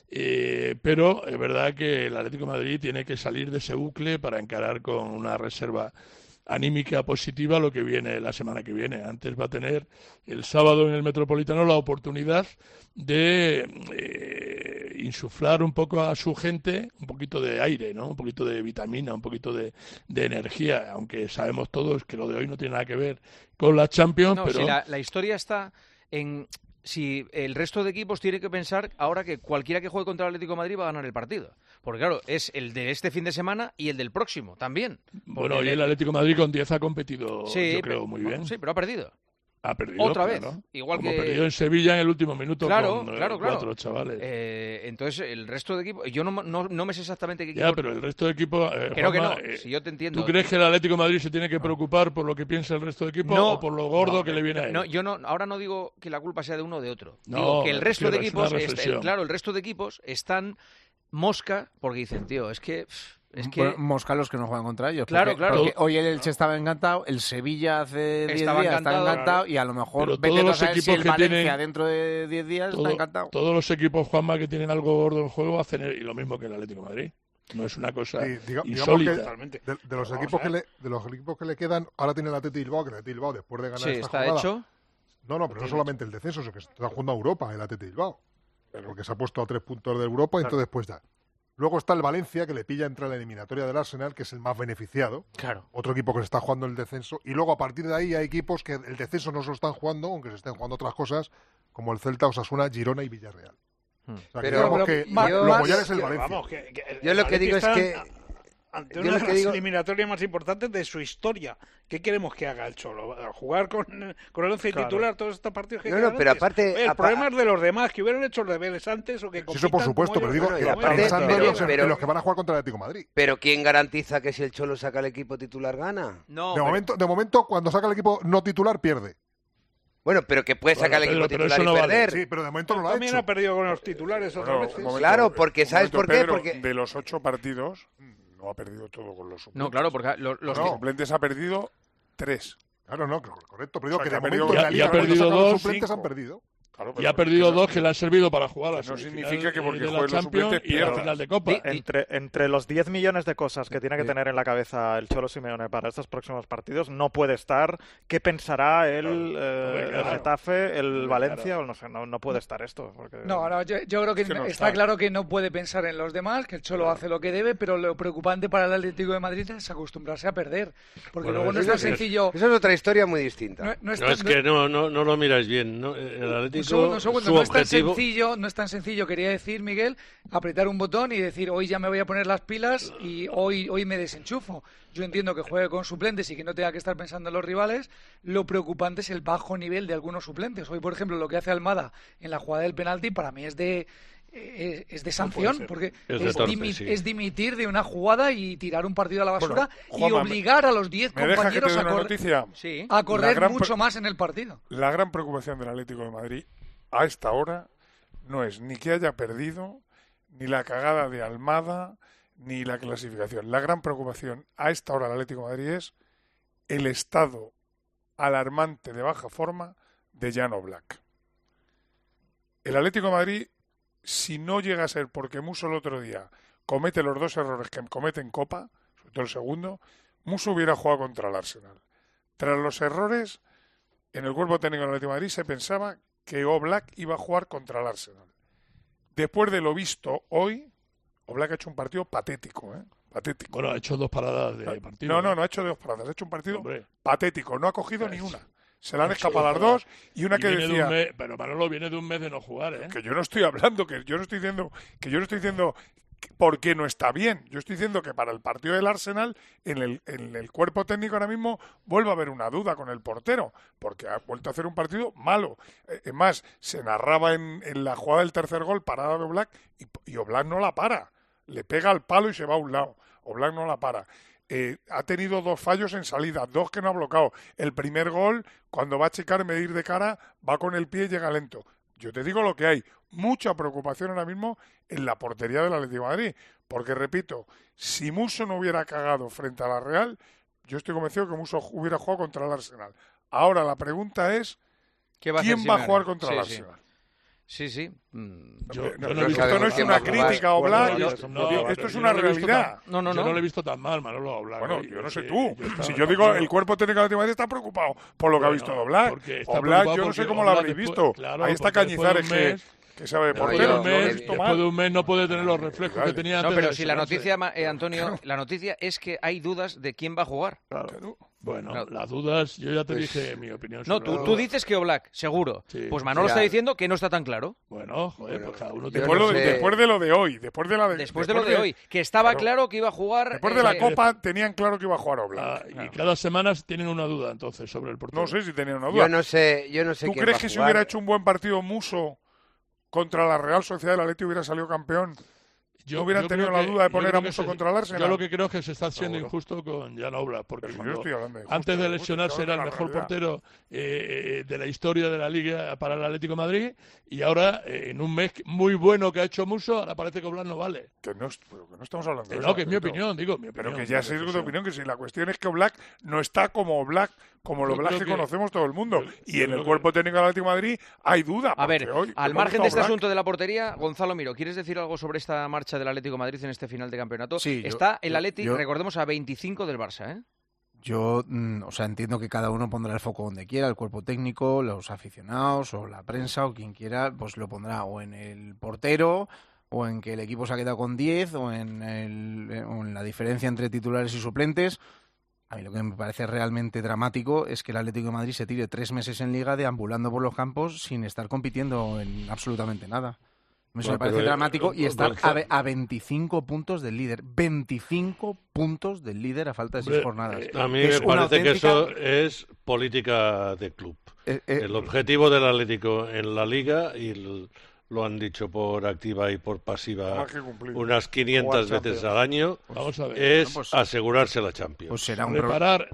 pero es verdad que el Atlético de Madrid tiene que salir de ese bucle para encarar con una reserva anímica positiva lo que viene la semana que viene. Antes va a tener el sábado en el Metropolitano la oportunidad de insuflar un poco a su gente un poquito de aire, ¿no? Un poquito de vitamina, un poquito de energía, aunque sabemos todos que lo de hoy no tiene nada que ver con la Champions. No, pero si la historia está en si el resto de equipos tiene que pensar ahora que cualquiera que juegue contra el Atlético de Madrid va a ganar el partido. Porque claro, es el de este fin de semana y el del próximo también. Bueno, y el Atlético de Madrid con 10 ha competido, sí, yo creo, muy bien. Sí, pero ha perdido. Ha perdido otra vez, claro. igual como que perdió en Sevilla en el último minuto claro, con claro. 4 chavales. Entonces, el resto de equipos, yo no me sé exactamente qué equipo. Ya, pero el resto de equipos... Creo Juanma, que no, si yo te entiendo. ¿Tú crees que el Atlético de Madrid se tiene que preocupar por lo que piensa el resto de equipos o por lo gordo que le viene a él? No, yo ahora no digo que la culpa sea de uno o de otro. No, digo que el resto de equipos, el resto de equipos están mosca porque dicen, tío, es que mosca los que no juegan contra ellos. Claro, porque hoy el Elche estaba encantado, el Sevilla hace 10 días estaba encantado y a lo mejor vete a saber si el Valencia dentro de 10 días está encantado. Todos los equipos, Juanma, que tienen algo gordo en juego hacen y lo mismo que el Atlético de Madrid. No es una cosa insólita. De los equipos que le quedan, ahora tiene el Athletic Bilbao, que el Athletic Bilbao después de ganar esta está jornada, hecho. No, pero no solamente el descenso, sino que está jugando a Europa el Athletic Bilbao, porque se ha puesto a 3 puntos de Europa y entonces después ya. Luego está el Valencia, que le pilla entre la eliminatoria del Arsenal, que es el más beneficiado. Claro. Otro equipo que se está jugando el descenso. Y luego, a partir de ahí, hay equipos que el descenso no se lo están jugando, aunque se estén jugando otras cosas, como el Celta, Osasuna, Girona y Villarreal. O sea, pero que lo Moyal es el Valencia. Vamos, yo lo que digo es que... Ante una de las eliminatorias más importantes de su historia. ¿Qué queremos que haga el Cholo? ¿Jugar con el 11 titular todos estos partidos que quedan pero antes? aparte... El problema es de los demás, que hubieran hecho los deberes antes o que compitan. Eso por supuesto, pero digo, pensando en los que van a jugar contra el Atlético de Madrid. Pero ¿quién garantiza que si el Cholo saca el equipo titular gana? No, de momento, cuando saca el equipo no titular, pierde. Bueno, pero que puede sacar el equipo titular y perder. Sí, pero de momento no lo ha hecho. También ha perdido con los titulares otras veces. Claro, porque ¿sabes por qué? Pedro, Porque de los 8 partidos... No ha perdido todo con los suplentes. No, claro, porque los suplentes ha perdido 3. Claro, no, correcto. Pero digo que de momento en la liga ha perdido 2, los suplentes han perdido. Claro, y ha perdido 2 que le han servido para jugar a no significa que porque jueguen los suplentes pierda. Final de Copa. Entre los 10 millones de cosas que tiene que tener en la cabeza el Cholo Simeone para estos próximos partidos, no puede estar qué pensará el Getafe, el Valencia, o no sé, no puede estar esto. Porque... No, yo creo que está claro que no puede pensar en los demás, que el Cholo hace lo que debe, pero lo preocupante para el Atlético de Madrid es acostumbrarse a perder. Porque luego no es tan sencillo... Eso es otra historia muy distinta. No es que no lo miráis bien, ¿no? El Atlético... Un segundo. No es tan sencillo, quería decir, Miguel, apretar un botón y decir, hoy ya me voy a poner las pilas y hoy me desenchufo. Yo entiendo que juegue con suplentes y que no tenga que estar pensando en los rivales. Lo preocupante es el bajo nivel de algunos suplentes. Hoy, por ejemplo, lo que hace Almada en la jugada del penalti, para mí es de sanción, porque es dimitir de una jugada y tirar un partido a la basura y obligar a los 10 compañeros a correr mucho más en el partido. La gran preocupación del Atlético de Madrid a esta hora no es ni que haya perdido, ni la cagada de Almada, ni la clasificación. La gran preocupación a esta hora del Atlético de Madrid es el estado alarmante de baja forma de Jan Oblak. El Atlético de Madrid, si no llega a ser porque Musso el otro día comete los 2 errores que comete en Copa, sobre todo el segundo, Musso hubiera jugado contra el Arsenal. Tras los errores, en el cuerpo técnico del Atlético de Madrid se pensaba que Oblak iba a jugar contra el Arsenal. Después de lo visto hoy, Oblak ha hecho un partido patético, patético. Bueno, ha hecho 2 paradas de partido. No ha hecho 2 paradas, ha hecho un partido patético, no ha cogido ni una. Se le han escapado las 2 y una que decía... Pero Manolo viene de un mes de no jugar, ¿eh? Que yo no estoy hablando, que yo no estoy diciendo por qué no está bien. Yo estoy diciendo que para el partido del Arsenal, en el cuerpo técnico ahora mismo, vuelve a haber una duda con el portero, porque ha vuelto a hacer un partido malo. Es más, se narraba en la jugada del tercer gol, parada de Oblak, y Oblak no la para. Le pega al palo y se va a un lado. Oblak no la para. Ha tenido 2 fallos en salida, 2 que no ha bloqueado. El primer gol, cuando va a checar, medir de cara, va con el pie y llega lento. Yo te digo lo que hay. Mucha preocupación ahora mismo en la portería del Atlético de Madrid. Porque, repito, si Musso no hubiera cagado frente a la Real, yo estoy convencido que Musso hubiera jugado contra el Arsenal. Ahora la pregunta es, ¿quién va a jugar contra el Arsenal? Sí. Esto no es una crítica a Oblak, esto es una realidad. Yo no lo he visto tan mal, Manolo, Oblak. Bueno, yo no sé tú. Si yo digo, el cuerpo técnico de Atlético está preocupado por lo que ha visto de Oblak. Oblak, yo no sé cómo lo habréis visto. Ahí está Cañizares, que sabe de portero. Después de un mes no puede tener los reflejos que tenía antes. No, pero si la noticia, Antonio, la noticia es que hay dudas de quién va a jugar. Claro. Bueno, Claro. las dudas, yo ya te dije mi opinión. No, sobre tú dices que Oblak, seguro. Sí. Pues Manolo Mira. está diciendo que no está tan claro. Bueno, joder, pues cada uno tiene... Después de lo de hoy, después de lo de hoy, que estaba claro que iba a jugar... Después de la Copa tenían claro que iba a jugar Oblak. Y cada semana tienen una duda, entonces, sobre el portero. No sé si tenían una duda. Yo no sé ¿Tú quién crees va que a si jugar? hubiera hecho un buen partido Muso contra la Real Sociedad, el Atleti hubiera salido campeón? ¿No hubieran tenido creo la duda de yo poner creo a que Muso se- contra el Arsenal? Yo lo que creo es que se está siendo Seguro. injusto con Jan Oblak, porque Pero yo cuando estoy hablando de antes de justo, lesionarse justo, era el la mejor realidad. portero de la historia de la Liga para el Atlético de Madrid, y ahora, en un mes muy bueno que ha hecho Muso, ahora parece que Oblak no vale. Que no estamos hablando de No, eso. que es mi Alberto. opinión, digo, mi Pero opinión. que ya sé tu opinión, que si la cuestión es que Oblak no está como Oblak, como el Yo Oblak creo que que- conocemos todo el mundo. Y en creo el que- cuerpo técnico del Atlético de Madrid hay duda. A ver, porque hoy al hemos margen de visto este a Oblak. asunto de la portería, Gonzalo Miro, ¿quieres decir algo sobre esta marcha del Atlético de Madrid en este final de campeonato? Sí, Está el Atleti, yo- recordemos, a 25 del Barça, ¿eh? Yo, o sea, entiendo que cada uno pondrá el foco donde quiera, el cuerpo técnico, los aficionados o la prensa o quien quiera, pues lo pondrá o en el portero o en que el equipo se ha quedado con 10 o en la diferencia entre titulares y suplentes. A mí lo que me parece realmente dramático es que el Atlético de Madrid se tire 3 meses en Liga deambulando por los campos sin estar compitiendo en absolutamente nada. Eso me parece dramático y estar a 25 puntos del líder. 25 puntos del líder a falta de 6 jornadas. A mí me parece que eso es política de club. El objetivo del Atlético en la Liga, y lo han dicho por activa y por pasiva unas 500 veces al año, Vamos a ver. es Pues- asegurarse la Champions. Pues será un reparar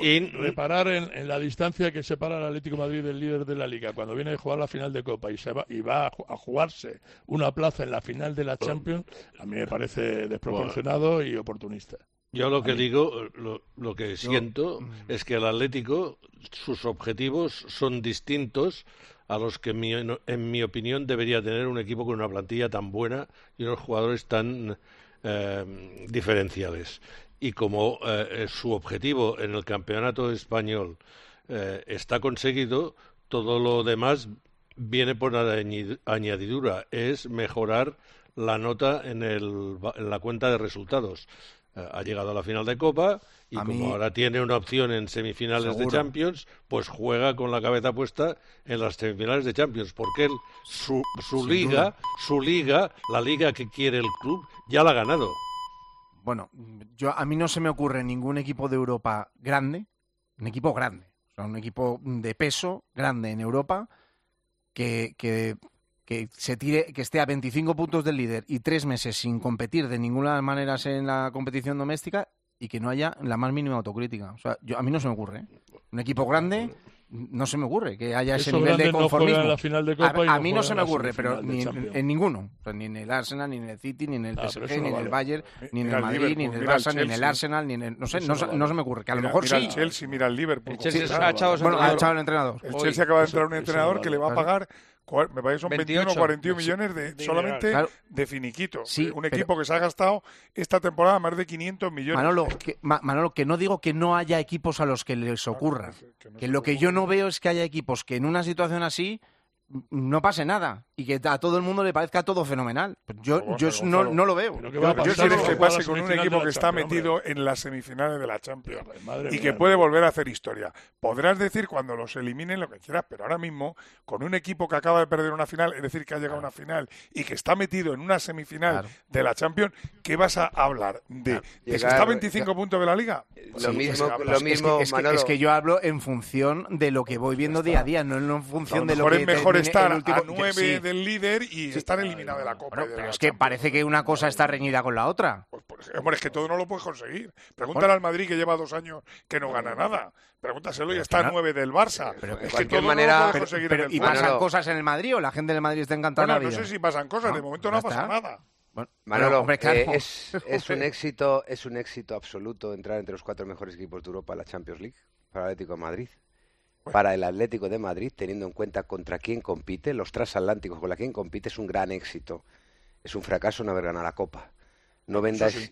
en la distancia que separa al Atlético de Madrid del líder de la Liga cuando viene a jugar la final de Copa y va a jugarse una plaza en la final de la Champions. A mí me parece desproporcionado y oportunista. Yo lo que digo, lo que siento es que el Atlético, sus objetivos son distintos a los que en mi opinión debería tener un equipo con una plantilla tan buena y unos jugadores tan diferenciales. Y como su objetivo en el campeonato español está conseguido, todo lo demás viene por añadidura, es mejorar la nota en la cuenta de resultados. Ha llegado a la final de Copa y como ahora tiene una opción en semifinales de Champions, pues juega con la cabeza puesta en las semifinales de Champions, porque él, su liga, la liga que quiere el club, ya la ha ganado. Bueno, a mí no se me ocurre ningún equipo de Europa grande, un equipo grande, o sea, un equipo de peso grande en Europa que se tire, que esté a 25 puntos del líder y 3 meses sin competir de ninguna manera en la competición doméstica y que no haya la más mínima autocrítica. O sea, a mí no se me ocurre. Un equipo grande no se me ocurre que haya ese nivel de conformismo. En la final de Copa a mí no se me ocurre, pero ni en ninguno. O sea, ni en el Arsenal, ni en el City, ni en el PSG, ni en el Bayern, ni en el Madrid, ni en el Barça, ni en el Arsenal, ni en el... No sé, no se me ocurre. Que a lo mejor mira sí. el Chelsea, mira el Liverpool. El Chelsea ha echado el entrenador. El Chelsea acaba de entrar un entrenador que le va a pagar, me parece que son 21 o 41 millones solamente de finiquito. Sí, un equipo que se ha gastado esta temporada más de 500 millones. Manolo, que no digo que no haya equipos a los que les ocurra. Que lo que yo no veo es que haya equipos que en una situación así no pase nada y que a todo el mundo le parezca todo fenomenal. Yo no lo veo. Yo sé que pase con un equipo que está metido en las semifinales de la Champions y que puede volver a hacer historia. Podrás decir cuando los eliminen lo que quieras, pero ahora mismo con un equipo que acaba de perder una final, es decir, que ha llegado a una final y que está metido en una semifinal de la Champions, ¿qué vas a hablar? ¿De que se está a 25 puntos de la Liga? Lo mismo, Manolo. Es que yo hablo en función de lo que voy viendo día a día, no en función de lo que... es mejor estar a 9 del líder y estar eliminado de la Copa. Pero es que parece que una cosa está reñida con la otra. Hombre, es que todo no lo puedes conseguir. Pregúntale al Madrid, que lleva 2 años que no gana nada. Pregúntaselo y está a 9 del Barça. Es que todo no lo puedes conseguir en el ¿Y pasan cosas en el Madrid o la gente del Madrid está encantada de la vida? No sé si pasan cosas, de momento no ha pasado nada. Manolo, es un éxito absoluto entrar entre los 4 mejores equipos de Europa en la Champions League para el Atlético de Madrid. Para el Atlético de Madrid, teniendo en cuenta contra quién compite, los transatlánticos con la quien compite, es un gran éxito. Es un fracaso no haber ganado la Copa. No vendáis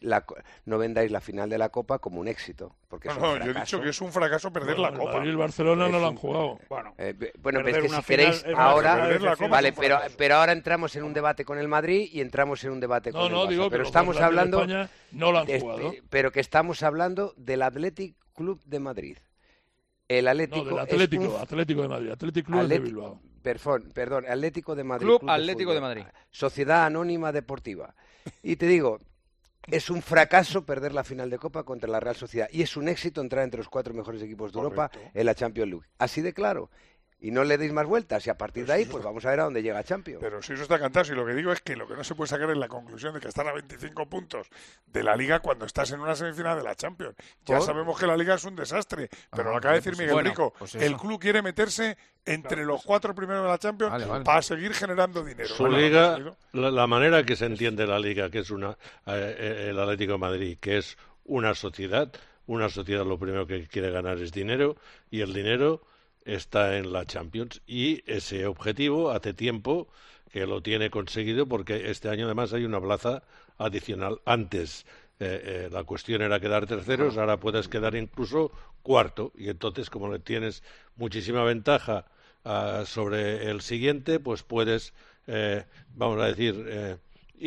la final de la Copa como un éxito. Porque yo he dicho que es un fracaso perder la Copa. Y el Barcelona no lo han jugado. Bueno, pero es que si queréis ahora... Vale, pero ahora entramos en un debate con el Madrid y entramos en un debate con el Barça. Digo pero que estamos hablando... no lo han jugado. Pero que estamos hablando del Athletic Club de Madrid. El Atlético. No, del Atlético, Atlético de Madrid, Atlético Club de Bilbao. Perdón, Atlético de Madrid. Club Atlético de Madrid. Sociedad Anónima Deportiva. Y te digo, es un fracaso perder la final de Copa contra la Real Sociedad. Y es un éxito entrar entre los 4 mejores equipos de Europa en la Champions League. Así de claro. Y no le deis más vueltas, y a partir de ahí, pues vamos a ver a dónde llega Champions. Pero si eso está cantado, si lo que digo es que lo que no se puede sacar es la conclusión de que están a 25 puntos de la Liga cuando estás en una semifinal de la Champions. Ya sabemos que la Liga es un desastre, pero lo acaba de decir Miguel Rico. Pues el club quiere meterse entre los 4 primeros de la Champions para seguir generando dinero. Su Liga, la manera que se entiende la Liga, que es el Atlético de Madrid, que es una sociedad lo primero que quiere ganar es dinero, y el dinero está en la Champions, y ese objetivo hace tiempo que lo tiene conseguido, porque este año además hay una plaza adicional. Antes la cuestión era quedar terceros, ahora puedes quedar incluso cuarto, y entonces como le tienes muchísima ventaja sobre el siguiente, pues puedes, vamos a decir,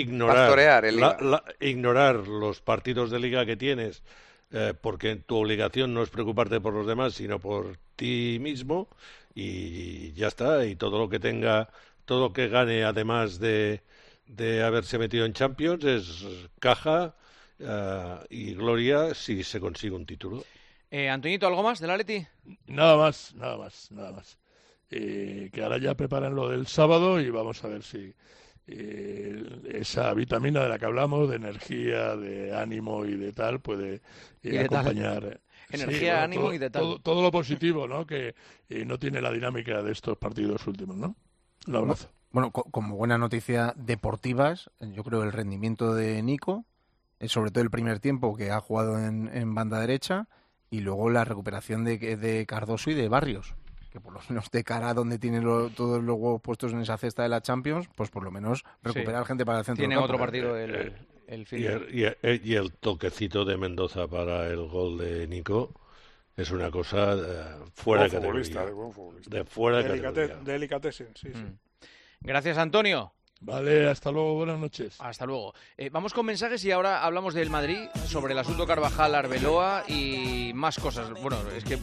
ignorar los partidos de liga que tienes, porque tu obligación no es preocuparte por los demás, sino por ti mismo, y ya está. Y todo lo que gane, además de haberse metido en Champions, es caja y gloria si se consigue un título. Antoñito, ¿algo más del Atleti? Nada más. Que ahora ya preparan lo del sábado y vamos a ver si esa vitamina de la que hablamos, de energía, de ánimo y de tal, puede acompañar. Energía, ánimo y de tal. Todo lo positivo, ¿no? Que no tiene la dinámica de estos partidos últimos, ¿no? Un abrazo. Bueno, como buena noticia deportivas, yo creo el rendimiento de Nico, sobre todo el primer tiempo que ha jugado en banda derecha, y luego la recuperación de Cardoso y de Barrios, que por lo menos de cara a donde tiene todos los huevos puestos en esa cesta de la Champions, pues por lo menos recuperar gente para el centro del campo. Tiene otro partido el fin. Y el toquecito de Mendoza para el gol de Nico es una cosa fuera de categoría. De fuera de categoría. Delicatessen, sí. Gracias, Antonio. Vale, hasta luego, buenas noches. Hasta luego. Vamos con mensajes y ahora hablamos del Madrid, sobre el asunto Carvajal-Arbeloa y más cosas. Bueno, es que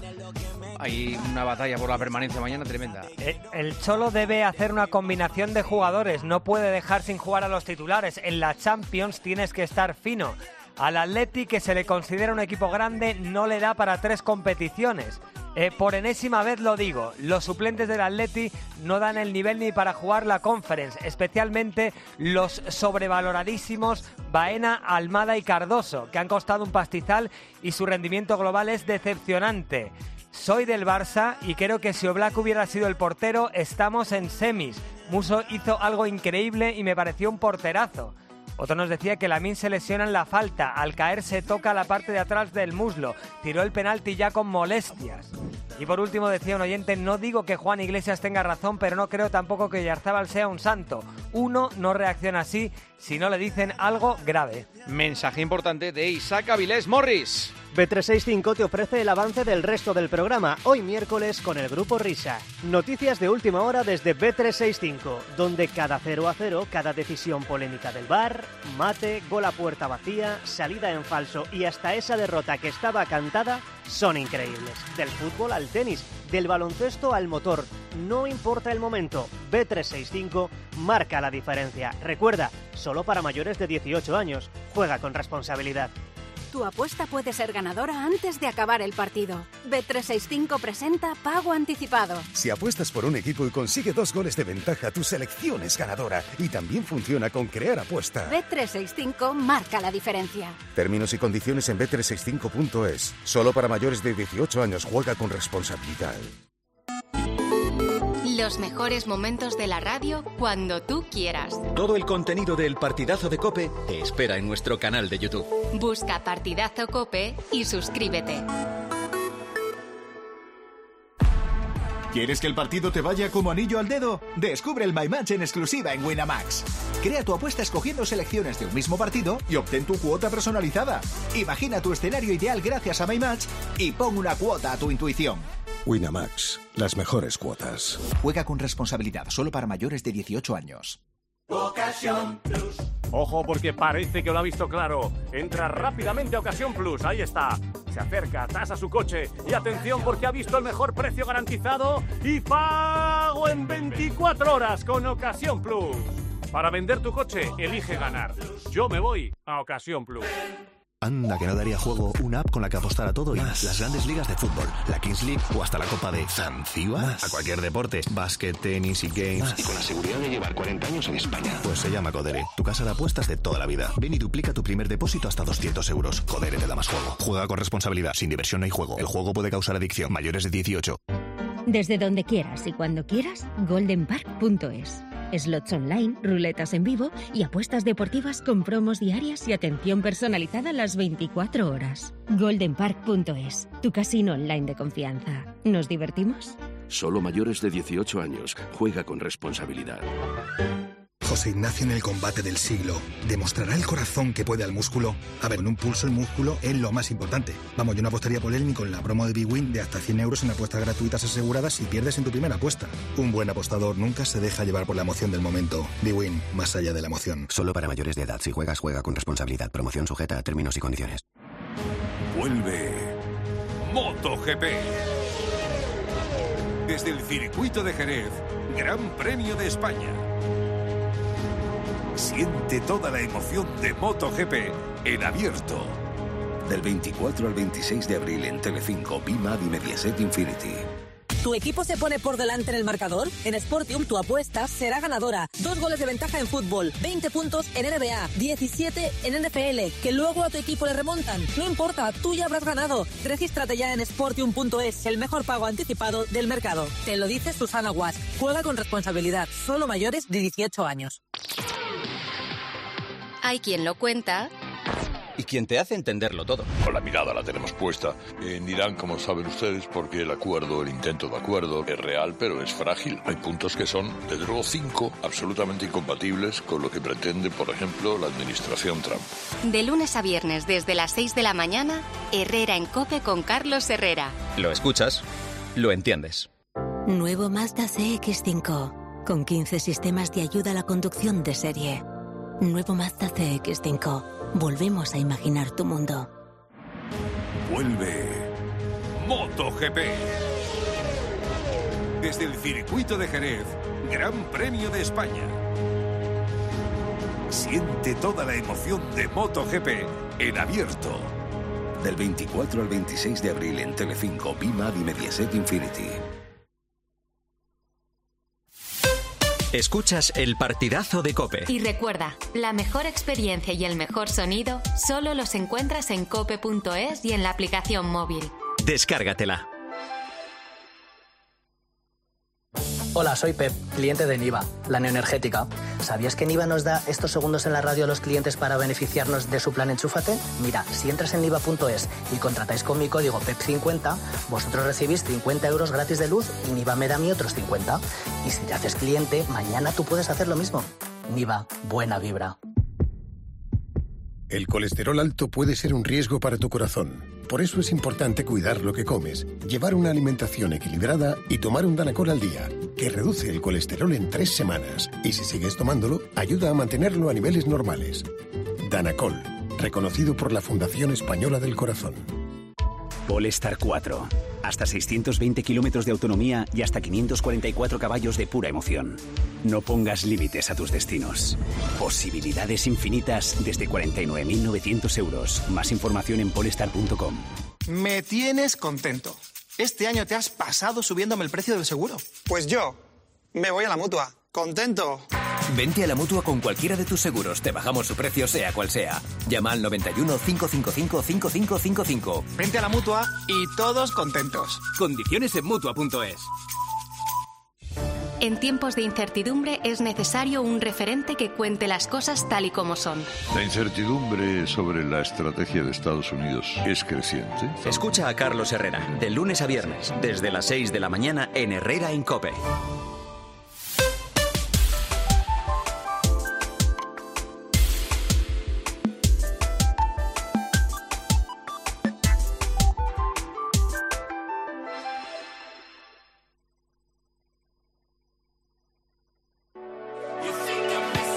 hay una batalla por la permanencia mañana tremenda. El Cholo debe hacer una combinación de jugadores, no puede dejar sin jugar a los titulares. En la Champions tienes que estar fino. Al Atleti, que se le considera un equipo grande, no le da para 3 competiciones. Por enésima vez lo digo, los suplentes del Atleti no dan el nivel ni para jugar la Conference, especialmente los sobrevaloradísimos Baena, Almada y Cardoso, que han costado un pastizal y su rendimiento global es decepcionante. Soy del Barça y creo que si Oblak hubiera sido el portero, estamos en semis. Musso hizo algo increíble y me pareció un porterazo. Otro nos decía que Lamine se lesiona en la falta, al caer se toca la parte de atrás del muslo, tiró el penalti ya con molestias. Y por último decía un oyente, no digo que Juan Iglesias tenga razón, pero no creo tampoco que Oyarzabal sea un santo. Uno no reacciona así si no le dicen algo grave. Mensaje importante de Isaac Avilés Morris. Bet365 te ofrece el avance del resto del programa, hoy miércoles con el Grupo Risa. Noticias de última hora desde Bet365, donde cada 0-0, cada decisión polémica del VAR, mate, gol a puerta vacía, salida en falso y hasta esa derrota que estaba cantada, son increíbles. Del fútbol al tenis, del baloncesto al motor, no importa el momento, Bet365 marca la diferencia. Recuerda, solo para mayores de 18 años, juega con responsabilidad. Tu apuesta puede ser ganadora antes de acabar el partido. Bet365 presenta Pago Anticipado. Si apuestas por un equipo y consigue 2 goles de ventaja, tu selección es ganadora. Y también funciona con Crear Apuesta. Bet365 marca la diferencia. Términos y condiciones en bet365.es. Solo para mayores de 18 años, juega con responsabilidad. Los mejores momentos de la radio cuando tú quieras. Todo el contenido del Partidazo de COPE te espera en nuestro canal de YouTube. Busca Partidazo COPE y suscríbete. ¿Quieres que el partido te vaya como anillo al dedo? Descubre el My Match en exclusiva en Winamax. Crea tu apuesta escogiendo selecciones de un mismo partido y obtén tu cuota personalizada. Imagina tu escenario ideal gracias a My Match y pon una cuota a tu intuición. Winamax, las mejores cuotas. Juega con responsabilidad, solo para mayores de 18 años. Ocasión Plus. Ojo, porque parece que lo ha visto claro. Entra rápidamente a Ocasión Plus, ahí está. Se acerca, tasa su coche y atención porque ha visto el mejor precio garantizado y pago en 24 horas con Ocasión Plus. Para vender tu coche, elige ganar. Yo me voy a Ocasión Plus. Anda, que no daría juego una app con la que apostar a todo y más. Las grandes ligas de fútbol, la Kings League o hasta la Copa de Zanzíbar. A cualquier deporte, básquet, tenis y games. Más. Y con la seguridad de llevar 40 años en España. Pues se llama Codere, tu casa de apuestas de toda la vida. Ven y duplica tu primer depósito hasta 200 euros. Codere te da más juego. Juega con responsabilidad, sin diversión no hay juego. El juego puede causar adicción. Mayores de 18. Desde donde quieras y cuando quieras, goldenpark.es. Slots online, ruletas en vivo y apuestas deportivas con promos diarias y atención personalizada las 24 horas. goldenpark.es, tu casino online de confianza. ¿Nos divertimos? Solo mayores de 18 años. Juega con responsabilidad. José Ignacio en el combate del siglo. ¿Demostrará el corazón que puede al músculo? A ver, con un pulso el músculo es lo más importante. Vamos, yo no apostaría por él ni con la promo de bwin de hasta 100 euros en apuestas gratuitas aseguradas si pierdes en tu primera apuesta. Un buen apostador nunca se deja llevar por la emoción del momento. bwin, más allá de la emoción. Solo para mayores de edad. Si juegas, juega con responsabilidad. Promoción sujeta a términos y condiciones. Vuelve MotoGP. Desde el circuito de Jerez, Gran Premio de España. Siente toda la emoción de MotoGP en abierto. Del 24 al 26 de abril en Telecinco, BIMAD y Mediaset Infinity. ¿Tu equipo se pone por delante en el marcador? En Sportium tu apuesta será ganadora. 2 goles de ventaja en fútbol, 20 puntos en NBA, 17 en NFL, que luego a tu equipo le remontan. No importa, tú ya habrás ganado. Regístrate ya en Sportium.es, el mejor pago anticipado del mercado. Te lo dice Susana Guas. Juega con responsabilidad, solo mayores de 18 años. Hay quien lo cuenta y quien te hace entenderlo todo. Con la mirada la tenemos puesta en Irán, como saben ustedes, porque el intento de acuerdo es real, pero es frágil. Hay puntos que son, desde luego, 5 absolutamente incompatibles con lo que pretende, por ejemplo, la administración Trump. De lunes a viernes, desde las 6 de la mañana, Herrera en COPE con Carlos Herrera. Lo escuchas, lo entiendes. Nuevo Mazda CX-5, con 15 sistemas de ayuda a la conducción de serie. Nuevo Mazda CX-5. Volvemos a imaginar tu mundo. Vuelve MotoGP. Desde el circuito de Jerez, Gran Premio de España. Siente toda la emoción de MotoGP en abierto. Del 24 al 26 de abril en Telecinco, BIMAD y Mediaset Infinity. Escuchas el partidazo de COPE. Y recuerda, la mejor experiencia y el mejor sonido solo los encuentras en cope.es y en la aplicación móvil. Descárgatela. Hola, soy Pep, cliente de Niva, la neoenergética. ¿Sabías que Niva nos da estos segundos en la radio a los clientes para beneficiarnos de su plan Enchúfate? Mira, si entras en niva.es y contratáis con mi código PEP50, vosotros recibís 50 euros gratis de luz y Niva me da a mí otros 50. Y si te haces cliente, mañana tú puedes hacer lo mismo. Niva, buena vibra. El colesterol alto puede ser un riesgo para tu corazón. Por eso es importante cuidar lo que comes, llevar una alimentación equilibrada y tomar un Danacol al día, que reduce el colesterol en 3 semanas. Y si sigues tomándolo, ayuda a mantenerlo a niveles normales. Danacol, reconocido por la Fundación Española del Corazón. Polestar 4. Hasta 620 kilómetros de autonomía y hasta 544 caballos de pura emoción. No pongas límites a tus destinos. Posibilidades infinitas desde 49.900 euros. Más información en polestar.com. Me tienes contento. Este año te has pasado subiéndome el precio del seguro. Pues yo me voy a la Mutua. ¡Contento! Vente a la Mutua con cualquiera de tus seguros. Te bajamos su precio sea cual sea. Llama al 91 555 5555. Vente a la Mutua y todos contentos. Condiciones en Mutua.es. En tiempos de incertidumbre es necesario un referente que cuente las cosas tal y como son. La incertidumbre sobre la estrategia de Estados Unidos es creciente. Escucha a Carlos Herrera, de lunes a viernes, desde las 6 de la mañana en Herrera en COPE.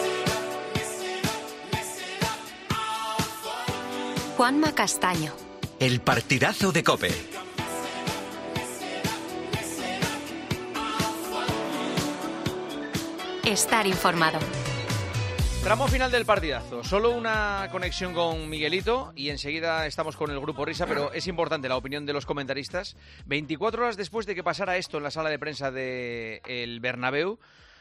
Juanma Castaño, el partidazo de COPE. Estar informado. Tramo final del partidazo. Solo una conexión con Miguelito y enseguida estamos con el Grupo Risa, pero es importante la opinión de los comentaristas. 24 horas después de que pasara esto en la sala de prensa del Bernabéu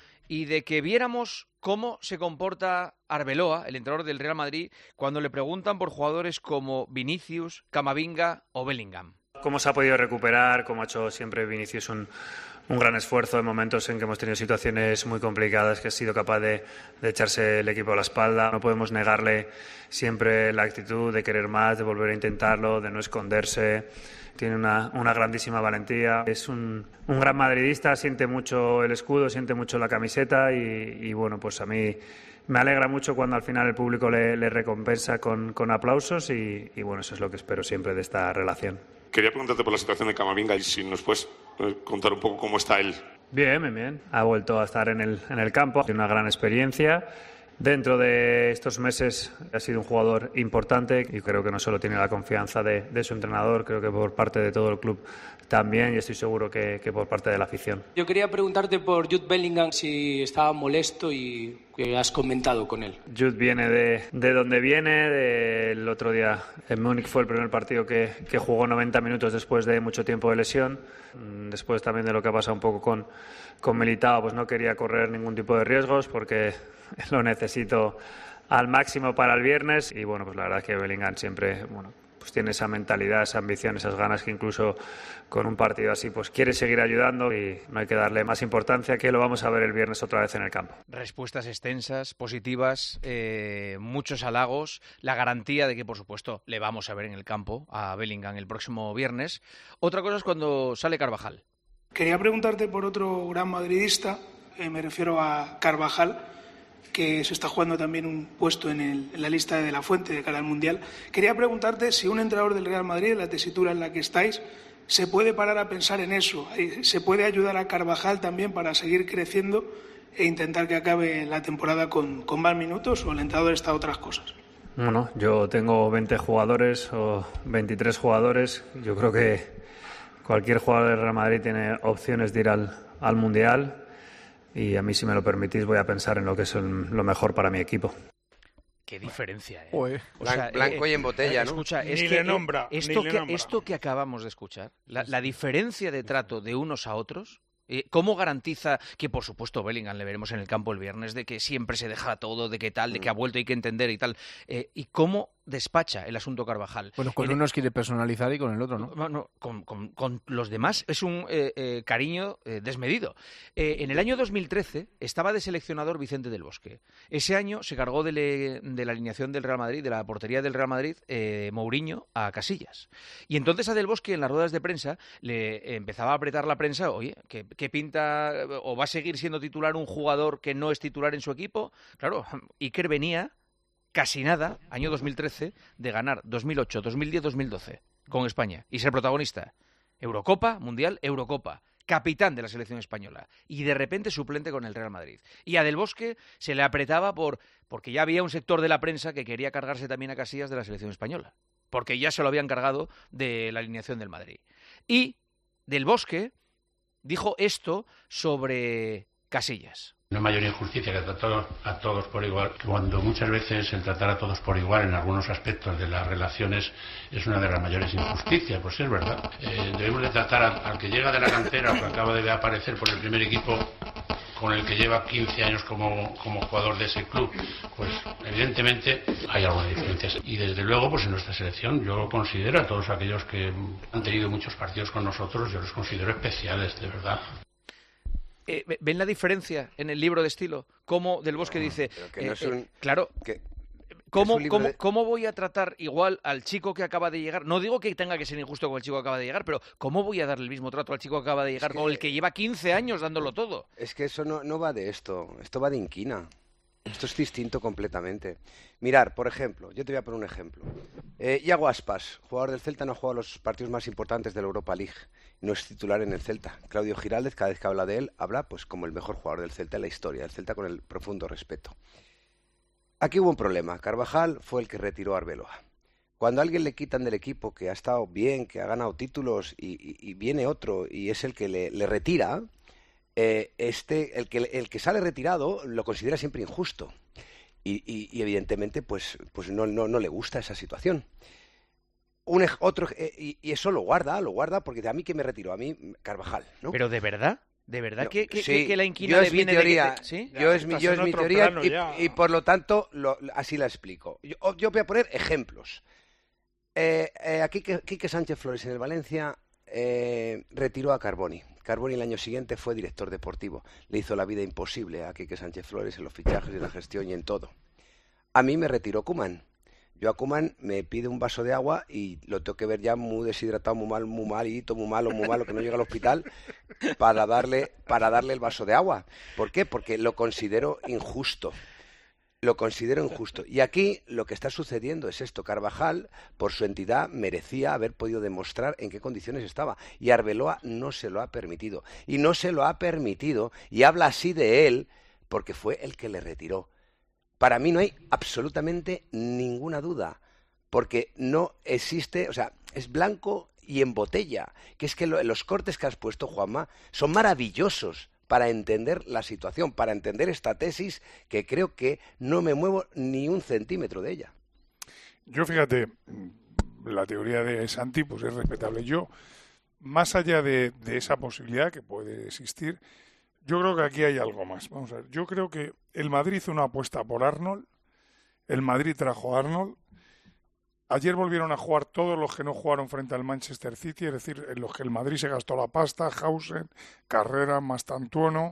y de que viéramos cómo se comporta Arbeloa, el entrenador del Real Madrid, cuando le preguntan por jugadores como Vinicius, Camavinga o Bellingham. ¿Cómo se ha podido recuperar? Como ha hecho siempre Vinicius un gran esfuerzo en momentos en que hemos tenido situaciones muy complicadas, que ha sido capaz de echarse el equipo a la espalda. No podemos negarle siempre la actitud de querer más, de volver a intentarlo, de no esconderse. Tiene una grandísima valentía. Es un gran madridista, siente mucho el escudo, siente mucho la camiseta y bueno, pues a mí me alegra mucho cuando al final el público le recompensa con aplausos y bueno, eso es lo que espero siempre de esta relación. Quería preguntarte por la situación de Camavinga y si nos puedes contar un poco cómo está él. Bien. Ha vuelto a estar en el campo. Tiene una gran experiencia. Dentro de estos meses ha sido un jugador importante y creo que no solo tiene la confianza de su entrenador, creo que por parte de todo el club también y estoy seguro que por parte de la afición. Yo quería preguntarte por Jude Bellingham si estaba molesto y que has comentado con él. Jude viene de donde viene. El otro día en Múnich fue el primer partido que jugó 90 minutos después de mucho tiempo de lesión. Después también de lo que ha pasado un poco con Militao, pues no quería correr ningún tipo de riesgos porque lo necesito al máximo para el viernes y bueno, pues la verdad es que Bellingham siempre, bueno, pues tiene esa mentalidad, esa ambición, esas ganas que incluso con un partido así pues quiere seguir ayudando y no hay que darle más importancia, que lo vamos a ver el viernes otra vez en el campo. Respuestas extensas, positivas, muchos halagos, la garantía de que por supuesto le vamos a ver en el campo a Bellingham el próximo viernes. Otra cosa es cuando sale Carvajal. Quería preguntarte por otro gran madridista, me refiero a Carvajal, que se está jugando también un puesto en la lista de La Fuente de cara al Mundial. Quería preguntarte si un entrenador del Real Madrid, en la tesitura en la que estáis, se puede parar a pensar en eso, se puede ayudar a Carvajal también para seguir creciendo e intentar que acabe la temporada con más minutos, o el entrenador está a otras cosas. Bueno, yo tengo 20 jugadores o 23 jugadores, yo creo que cualquier jugador del Real Madrid tiene opciones de ir al Mundial. Y a mí, si me lo permitís, voy a pensar en lo que es lo mejor para mi equipo. Qué diferencia, ¿eh? O sea, blanco y en botella, ¿no? Escucha, es ni que le nombra, esto que acabamos de escuchar, la diferencia de trato de unos a otros, ¿cómo garantiza que, por supuesto, Bellingham le veremos en el campo el viernes, de que siempre se deja todo, de que tal, de que ha vuelto, hay que entender y tal? ¿Y cómo despacha el asunto Carvajal? Bueno, con unos quiere personalizar y con el otro no. No, con los demás es un cariño desmedido. En el año 2013 estaba de seleccionador Vicente del Bosque. Ese año se cargó de la alineación del Real Madrid, de la portería del Real Madrid, Mourinho a Casillas. Y entonces a Del Bosque, en las ruedas de prensa, le empezaba a apretar la prensa, oye, ¿qué pinta o va a seguir siendo titular un jugador que no es titular en su equipo? Claro, Iker venía casi nada, año 2013, de ganar 2008, 2010, 2012 con España y ser protagonista. Eurocopa, Mundial, Eurocopa. Capitán de la selección española. Y de repente suplente con el Real Madrid. Y a Del Bosque se le apretaba porque ya había un sector de la prensa que quería cargarse también a Casillas de la selección española. Porque ya se lo habían cargado de la alineación del Madrid. Y Del Bosque dijo esto sobre Casillas. No hay mayor injusticia que tratar a todos por igual, cuando muchas veces el tratar a todos por igual en algunos aspectos de las relaciones es una de las mayores injusticias, pues es verdad. Debemos de tratar al que llega de la cantera o que acaba de aparecer por el primer equipo con el que lleva 15 años como jugador de ese club, pues evidentemente hay algunas diferencias. Y desde luego, pues en nuestra selección yo considero a todos aquellos que han tenido muchos partidos con nosotros, yo los considero especiales, de verdad. ¿Ven la diferencia en el libro de estilo? Cómo Del Bosque dice... claro, ¿cómo voy a tratar igual al chico que acaba de llegar? No digo que tenga que ser injusto con el chico que acaba de llegar, pero ¿cómo voy a darle el mismo trato al chico que acaba de llegar con el que lleva 15 años dándolo todo? Es que eso no va de esto va de inquina. Esto es distinto completamente. Mirar, por ejemplo, yo te voy a poner un ejemplo. Iago Aspas, jugador del Celta, no ha jugado los partidos más importantes de la Europa League. No es titular en el Celta. Claudio Giraldez, cada vez que habla de él, habla pues como el mejor jugador del Celta en la historia. El Celta con el profundo respeto. Aquí hubo un problema. Carvajal fue el que retiró a Arbeloa. Cuando a alguien le quitan del equipo que ha estado bien, que ha ganado títulos y viene otro y es el que le retira, el que sale retirado lo considera siempre injusto y evidentemente pues no le gusta esa situación. Y eso lo guarda porque a mí que me retiró, a mí Carvajal, ¿no? Pero ¿de verdad? ¿De verdad No, que la inquina le viene teoría, de...? ¿Sí? Yo es mi teoría y por lo tanto así la explico. Yo voy a poner ejemplos. Aquí Quique Sánchez Flores en el Valencia retiró a Carboni. Carboni el año siguiente fue director deportivo. Le hizo la vida imposible a Quique Sánchez Flores en los fichajes, en la gestión y en todo. A mí me retiró Koeman. Yo a Koeman me pide un vaso de agua y lo tengo que ver ya muy deshidratado, muy malito, muy malo, que no llega al hospital para darle el vaso de agua. ¿Por qué? Porque lo considero injusto. Y aquí lo que está sucediendo es esto. Carvajal, por su entidad, merecía haber podido demostrar en qué condiciones estaba. Y Arbeloa no se lo ha permitido. Y no se lo ha permitido, y habla así de él, porque fue el que le retiró. Para mí no hay absolutamente ninguna duda, porque no existe, o sea, es blanco y en botella, que es que los cortes que has puesto, Juanma, son maravillosos para entender la situación, para entender esta tesis que creo que no me muevo ni un centímetro de ella. Yo, fíjate, la teoría de Santi pues es respetable. Yo, más allá de esa posibilidad que puede existir, yo creo que aquí hay algo más. Vamos a ver, yo creo que el Madrid hizo una apuesta por Arnold, el Madrid trajo a Arnold, ayer volvieron a jugar todos los que no jugaron frente al Manchester City, es decir, en los que el Madrid se gastó la pasta, Hausen, Carrera, Mastantuono.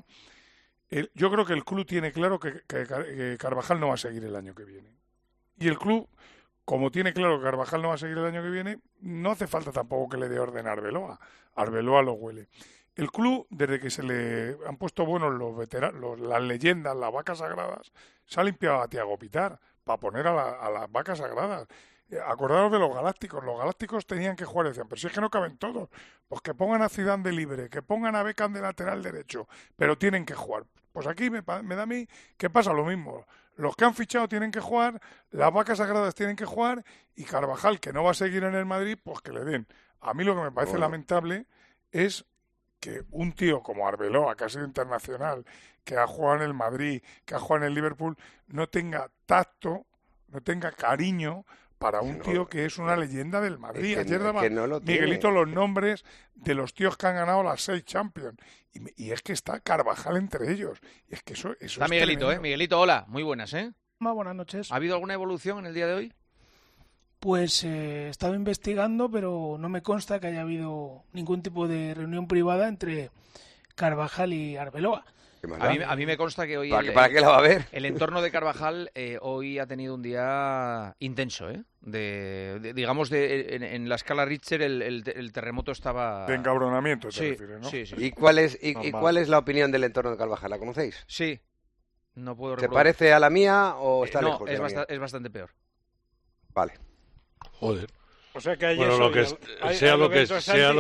Yo creo que el club tiene claro que Carvajal no va a seguir el año que viene. Y el club, como tiene claro que Carvajal no va a seguir el año que viene, no hace falta tampoco que le dé orden a Arbeloa. Arbeloa lo huele. El club, desde que se le han puesto buenos los veteranos, las leyendas, las vacas sagradas, se ha limpiado a Thiago Pitar para poner a las vacas sagradas. Acordaros de los Galácticos tenían que jugar, decían, pero si es que no caben todos, pues que pongan a Zidane de libre, que pongan a Beckham de lateral derecho, pero tienen que jugar. Pues aquí me da a mí que pasa lo mismo. Los que han fichado tienen que jugar, las vacas sagradas tienen que jugar, y Carvajal, que no va a seguir en el Madrid, pues que le den. A mí lo que me parece lamentable es que un tío como Arbeloa, que ha sido internacional, que ha jugado en el Madrid, que ha jugado en el Liverpool, no tenga tacto, no tenga cariño para un tío que es una leyenda del Madrid. Ayer daba Miguelito los nombres de los tíos que han ganado las 6 Champions. Y es que está Carvajal entre ellos. Y es que eso está Miguelito, Miguelito, hola, muy buenas, Buenas noches. ¿Ha habido alguna evolución en el día de hoy? Pues he estado investigando, pero no me consta que haya habido ningún tipo de reunión privada entre Carvajal y Arbeloa. A mí me consta que hoy ¿Para qué la va a ver? El entorno de Carvajal hoy ha tenido un día intenso, digamos, en la escala Richter el terremoto estaba... De encabronamiento, sí, refiere, ¿no? Sí. ¿Y cuál es la opinión del entorno de Carvajal? ¿La conocéis? Sí. No puedo ¿Te parece a la mía o está lejos de la mía? Es bastante peor. Vale. Joder. O sea que hay bueno, sea lo que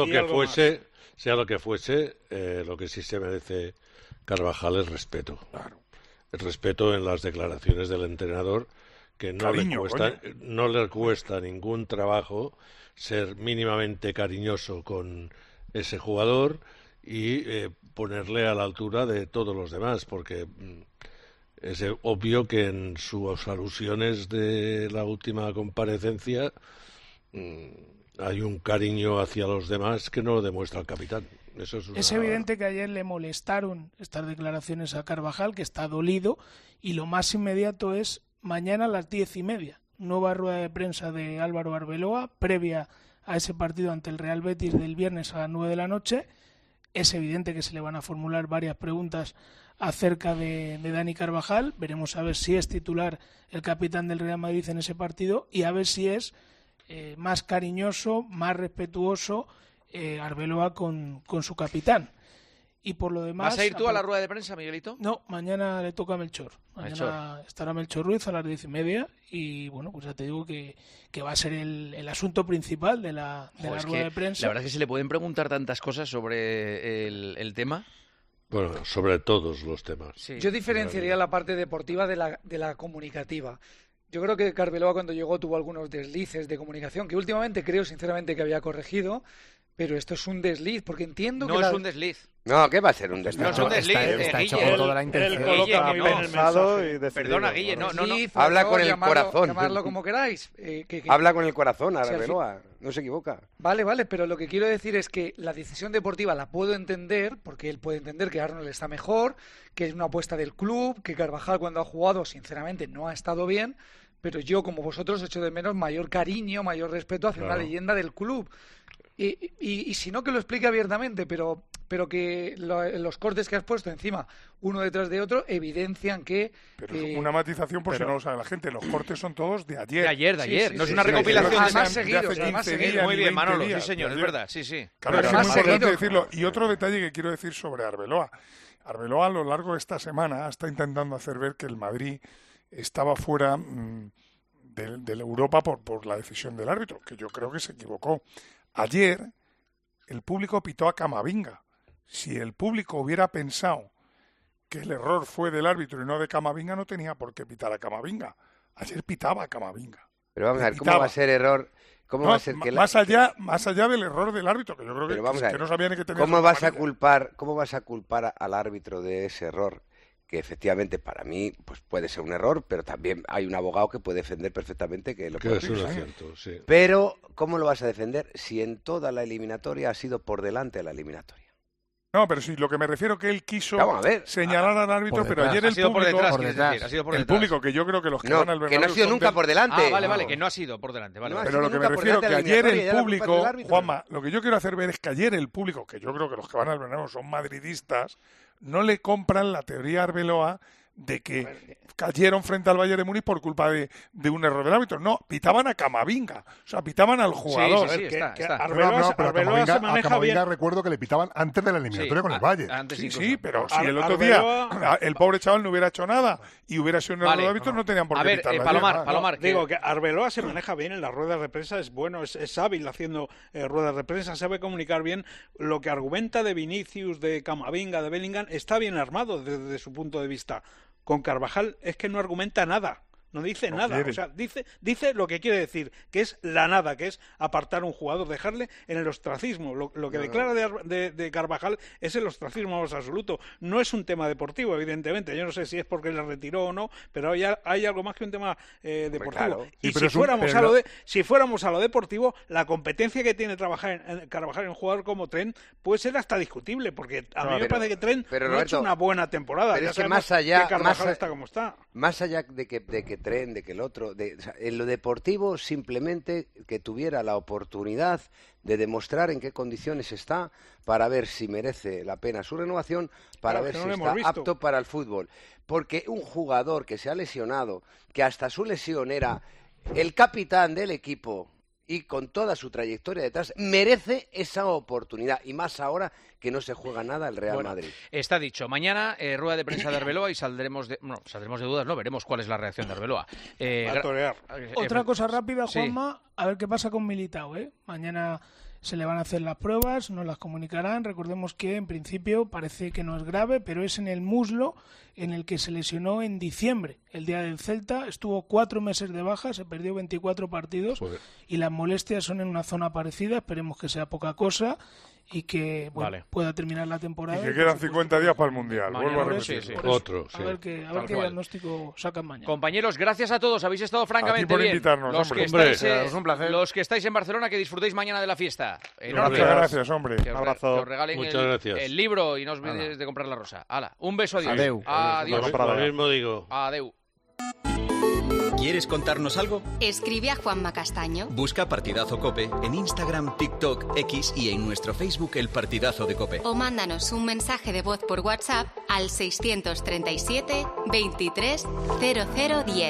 fuese, lo que sí se merece Carvajal es respeto. Claro. El respeto en las declaraciones del entrenador, que no le cuesta ningún trabajo ser mínimamente cariñoso con ese jugador y ponerle a la altura de todos los demás, porque es obvio que en sus alusiones de la última comparecencia hay un cariño hacia los demás que no lo demuestra el capitán. Es evidente que ayer le molestaron estas declaraciones a Carvajal, que está dolido, y lo más inmediato es mañana a las 10:30. Nueva rueda de prensa de Álvaro Arbeloa, previa a ese partido ante el Real Betis del viernes a las 9 de la noche. Es evidente que se le van a formular varias preguntas acerca de Dani Carvajal. Veremos a ver si es titular el capitán del Real Madrid en ese partido y a ver si es más cariñoso, más respetuoso Arbeloa con su capitán. Y por lo demás... ¿Vas a ir tú a la rueda de prensa, Miguelito? No, mañana le toca a Melchor. Mañana estará Melchor Ruiz a las 10:30 y bueno, pues ya te digo que va a ser el asunto principal de la rueda de prensa. La verdad es que se le pueden preguntar tantas cosas sobre el tema. Bueno, sobre todos los temas. Sí. Yo diferenciaría la parte deportiva de la comunicativa. Yo creo que Arbeloa cuando llegó tuvo algunos deslices de comunicación que últimamente creo sinceramente que había corregido, pero esto es un desliz, porque entiendo que... No es un desliz. No, ¿qué va a ser un desliz? No es un desliz, está hecho con toda la intención. Perdona, Guille, no. Habla con el corazón. Llamarlo como queráis. Habla con el corazón, Arbeloa, no se equivoca. Vale, pero lo que quiero decir es que la decisión deportiva la puedo entender, porque él puede entender que Arnold está mejor, que es una apuesta del club, que Carvajal cuando ha jugado, sinceramente, no ha estado bien, pero yo, como vosotros, echo de menos mayor cariño, mayor respeto hacia una leyenda del club. Y si no, que lo explique abiertamente, pero que los cortes que has puesto encima, uno detrás de otro, evidencian que... Pero una matización, por si no lo sabe la gente, los cortes son todos de ayer. De ayer. No es una recopilación de más seguidos. Muy bien, Manolo, sí señor, es verdad, sí. Claro, es muy importante decirlo. Y otro detalle que quiero decir sobre Arbeloa. Arbeloa a lo largo de esta semana está intentando hacer ver que el Madrid estaba fuera de la Europa por la decisión del árbitro, que yo creo que se equivocó. Ayer el público pitó a Camavinga. Si el público hubiera pensado que el error fue del árbitro y no de Camavinga, no tenía por qué pitar a Camavinga. Ayer pitaba a Camavinga. Pero vamos a ver, ¿cómo va a ser error? ¿Cómo va a ser que más allá del error del árbitro, que yo creo que no sabía ni que tenía... ¿Cómo vas a culpar al árbitro de ese error? Que efectivamente para mí pues puede ser un error, pero también hay un abogado que puede defender perfectamente que lo puede hacer. Sí. Pero ¿cómo lo vas a defender si en toda la eliminatoria ha sido por delante de la eliminatoria? No, pero sí, lo que me refiero que él quiso señalar al árbitro, pero ayer el público, que yo creo que los que van al Bernabéu... Que no ha sido nunca por delante. Vale, que no ha sido por delante. Vale. Pero lo que me refiero que ayer el público, Juanma, lo que yo quiero hacer ver es que ayer el público, que yo creo que los que van al Bernabéu son madridistas, no le compran la teoría Arbeloa de que cayeron frente al Bayern de Múnich por culpa de un error del árbitro. No, pitaban a Camavinga, o sea, pitaban al jugador. Arbeloa se maneja bien. Recuerdo que le pitaban antes de la eliminatoria con el Bayern. Sí, pero si el otro día el pobre chaval no hubiera hecho nada y hubiera sido un error del árbitro, no tenían por qué pitarle. Palomar. Digo que Arbeloa se maneja bien en las ruedas de prensa, es bueno, es hábil haciendo ruedas de prensa, sabe comunicar bien. Lo que argumenta de Vinicius, de Camavinga, de Bellingham, está bien armado desde su punto de vista. Con Carvajal es que no argumenta nada, no dice nada, o sea, dice lo que quiere decir, que es la nada, que es apartar a un jugador, dejarle en el ostracismo. Lo que declara de Carvajal es el ostracismo más absoluto. No es un tema deportivo, evidentemente. Yo no sé si es porque le retiró o no, pero hay algo más que un tema deportivo. Claro. Y si fuéramos a lo deportivo, la competencia que tiene Carvajal en un jugador como Trent puede ser hasta discutible, porque a mí me parece que Trent no ha hecho una buena temporada. Pero es que más allá, que Carvajal está como está. Más allá de que Trent, de que el otro, en lo deportivo simplemente que tuviera la oportunidad de demostrar en qué condiciones está para ver si merece la pena su renovación, para ver si está apto para el fútbol. Porque un jugador que se ha lesionado, que hasta su lesión era el capitán del equipo y con toda su trayectoria detrás, merece esa oportunidad, y más ahora que no se juega nada el Real Madrid. Está dicho. Mañana rueda de prensa de Arbeloa y saldremos de dudas, no, veremos cuál es la reacción de Arbeloa. Otra cosa rápida, Juanma, a ver qué pasa con Militao, Mañana se le van a hacer las pruebas, nos las comunicarán. Recordemos que en principio parece que no es grave, pero es en el muslo en el que se lesionó en diciembre, el día del Celta. Estuvo 4 meses de baja, se perdió 24 partidos. Joder. Y las molestias son en una zona parecida. Esperemos que sea poca cosa y que pueda terminar la temporada. Y que quedan 50 días para el Mundial. Vuelvo a repetir. A ver qué diagnóstico sacan mañana. Compañeros, gracias a todos. Habéis estado francamente bien. Invitarnos, es un placer. Los que estáis en Barcelona, que disfrutéis mañana de la fiesta. Muchas gracias, hombre. Que os regalen el libro y no os olvidéis de comprar la rosa. Hala, un beso, adiós. Adiós. Lo mismo digo. Adeu. ¿Quieres contarnos algo? Escribe a Juanma Castaño. Busca Partidazo COPE en Instagram, TikTok, X y en nuestro Facebook El Partidazo de COPE. O mándanos un mensaje de voz por WhatsApp al 637 23 0010.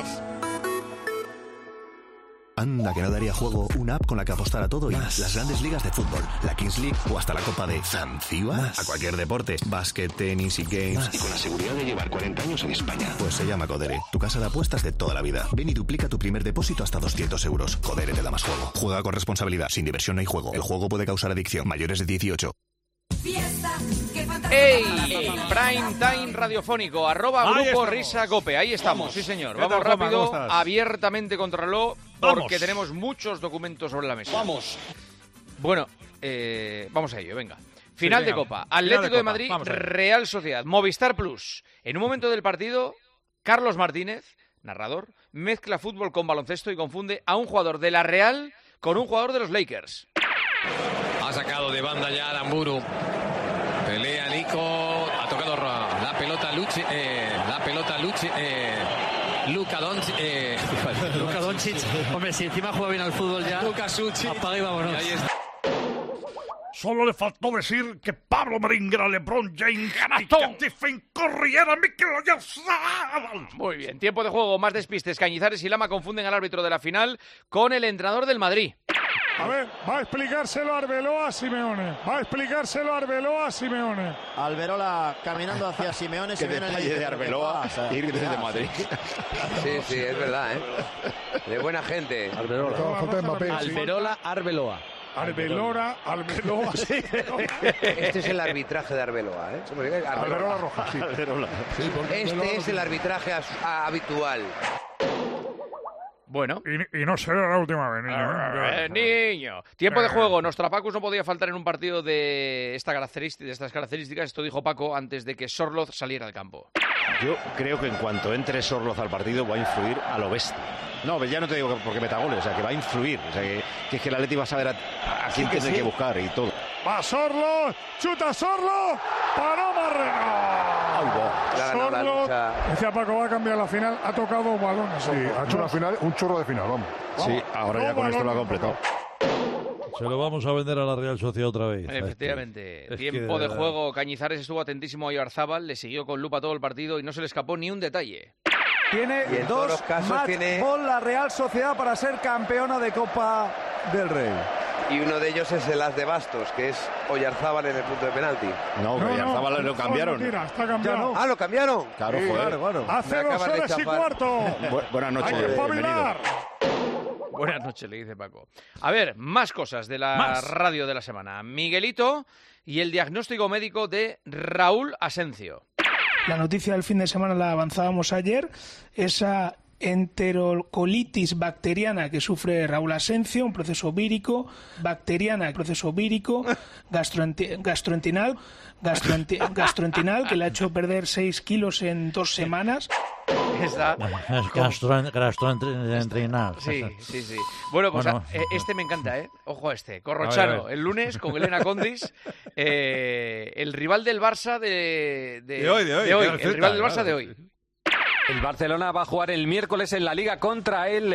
Anda, que no daría juego una app con la que apostar a todo y más. Las grandes ligas de fútbol, la Kings League o hasta la Copa de Zanzíbar. A cualquier deporte, básquet, tenis y games. Más. Y con la seguridad de llevar 40 años en España. Pues se llama Codere, tu casa de apuestas de toda la vida. Ven y duplica tu primer depósito hasta 200 euros. Codere te da más juego. Juega con responsabilidad, sin diversión no hay juego. El juego puede causar adicción. Mayores de 18. Fiesta, qué fantasía. ¡Ey! Prime Time radiofónico, @Grupo Risa Cope. Ahí estamos, sí señor. Vamos rápido, abiertamente contrarreloj, porque tenemos muchos documentos sobre la mesa. Vamos. Bueno, vamos a ello, venga. Final de Copa, Atlético de Madrid, Real Sociedad, Movistar Plus. En un momento del partido, Carlos Martínez, narrador, mezcla fútbol con baloncesto y confunde a un jugador de la Real con un jugador de los Lakers. Ha sacado de banda ya Aramburu. Pelea Nico, ha tocado la pelota Luchi, Luka Doncic. Luka Doncic, hombre, si encima juega bien al fútbol ya. Luka Suchi. Apaga y vámonos. Ahí está. Solo le faltó decir que Pablo Marín era LeBron James y que Stephen Curry era Mikel Oyarzabal. Muy bien, tiempo de juego, más despistes. Cañizares y Lama confunden al árbitro de la final con el entrenador del Madrid. A ver, va a explicárselo Arbeloa a Simeone. Alberola caminando hacia Simeone. Qué detalle de Arbeloa ir desde Madrid. Sí, es verdad, ¿eh? De buena gente. Alberola, Arbeloa. Arbeloa, sí. Este es el arbitraje de Arbeloa, ¿eh? Arbeloa roja, sí. Este es el arbitraje habitual. Bueno. Y no será la última vez, niño. Tiempo de juego. Nostrapacus no podía faltar en un partido de estas características. Esto dijo Paco antes de que Sorloz saliera del campo. Yo creo que en cuanto entre Sorloz al partido va a influir a lo bestia. No, ya no te digo porque meta goles, o sea, que va a influir. O sea, que es que el Atleti va a saber a quién tiene que buscar y todo. Va Sorloz, chuta Sorloz, para Marrero. Sorloz, decía Paco, va a cambiar la final, ha tocado balones. Sí, ha hecho una final, un chorro de final, vamos. Sí, ahora ya con esto lo ha completado. Se lo vamos a vender a la Real Sociedad otra vez. Efectivamente. Tiempo de juego. Cañizares estuvo atentísimo a Oyarzabal, le siguió con lupa todo el partido y no se le escapó ni un detalle. Tiene dos match-ball la Real Sociedad para ser campeona de Copa del Rey. Y uno de ellos es el as de bastos, que es Oyarzabal en el punto de penalti. No, Oyarzabal lo cambiaron. Está cambiado. ¿Lo cambiaron? Claro, joder. Hace 2 horas y cuarto. Buenas noches. Hay que espabilar. Buenas noches, le dice Paco. A ver, más cosas de la radio de la semana. Miguelito y el diagnóstico médico de Raúl Asencio. La noticia del fin de semana la avanzábamos ayer. Esa enterocolitis bacteriana que sufre Raúl Asencio, un proceso vírico, gastrointestinal que le ha hecho perder 6 kilos en 2 semanas. Gastrointestinal. Sí. Bueno, pues este me encanta, ¿eh? Ojo a este. Corrochano, el lunes con Elena Condis, el rival del Barça de hoy. El rival del Barça de hoy. El Barcelona va a jugar el miércoles en la Liga contra el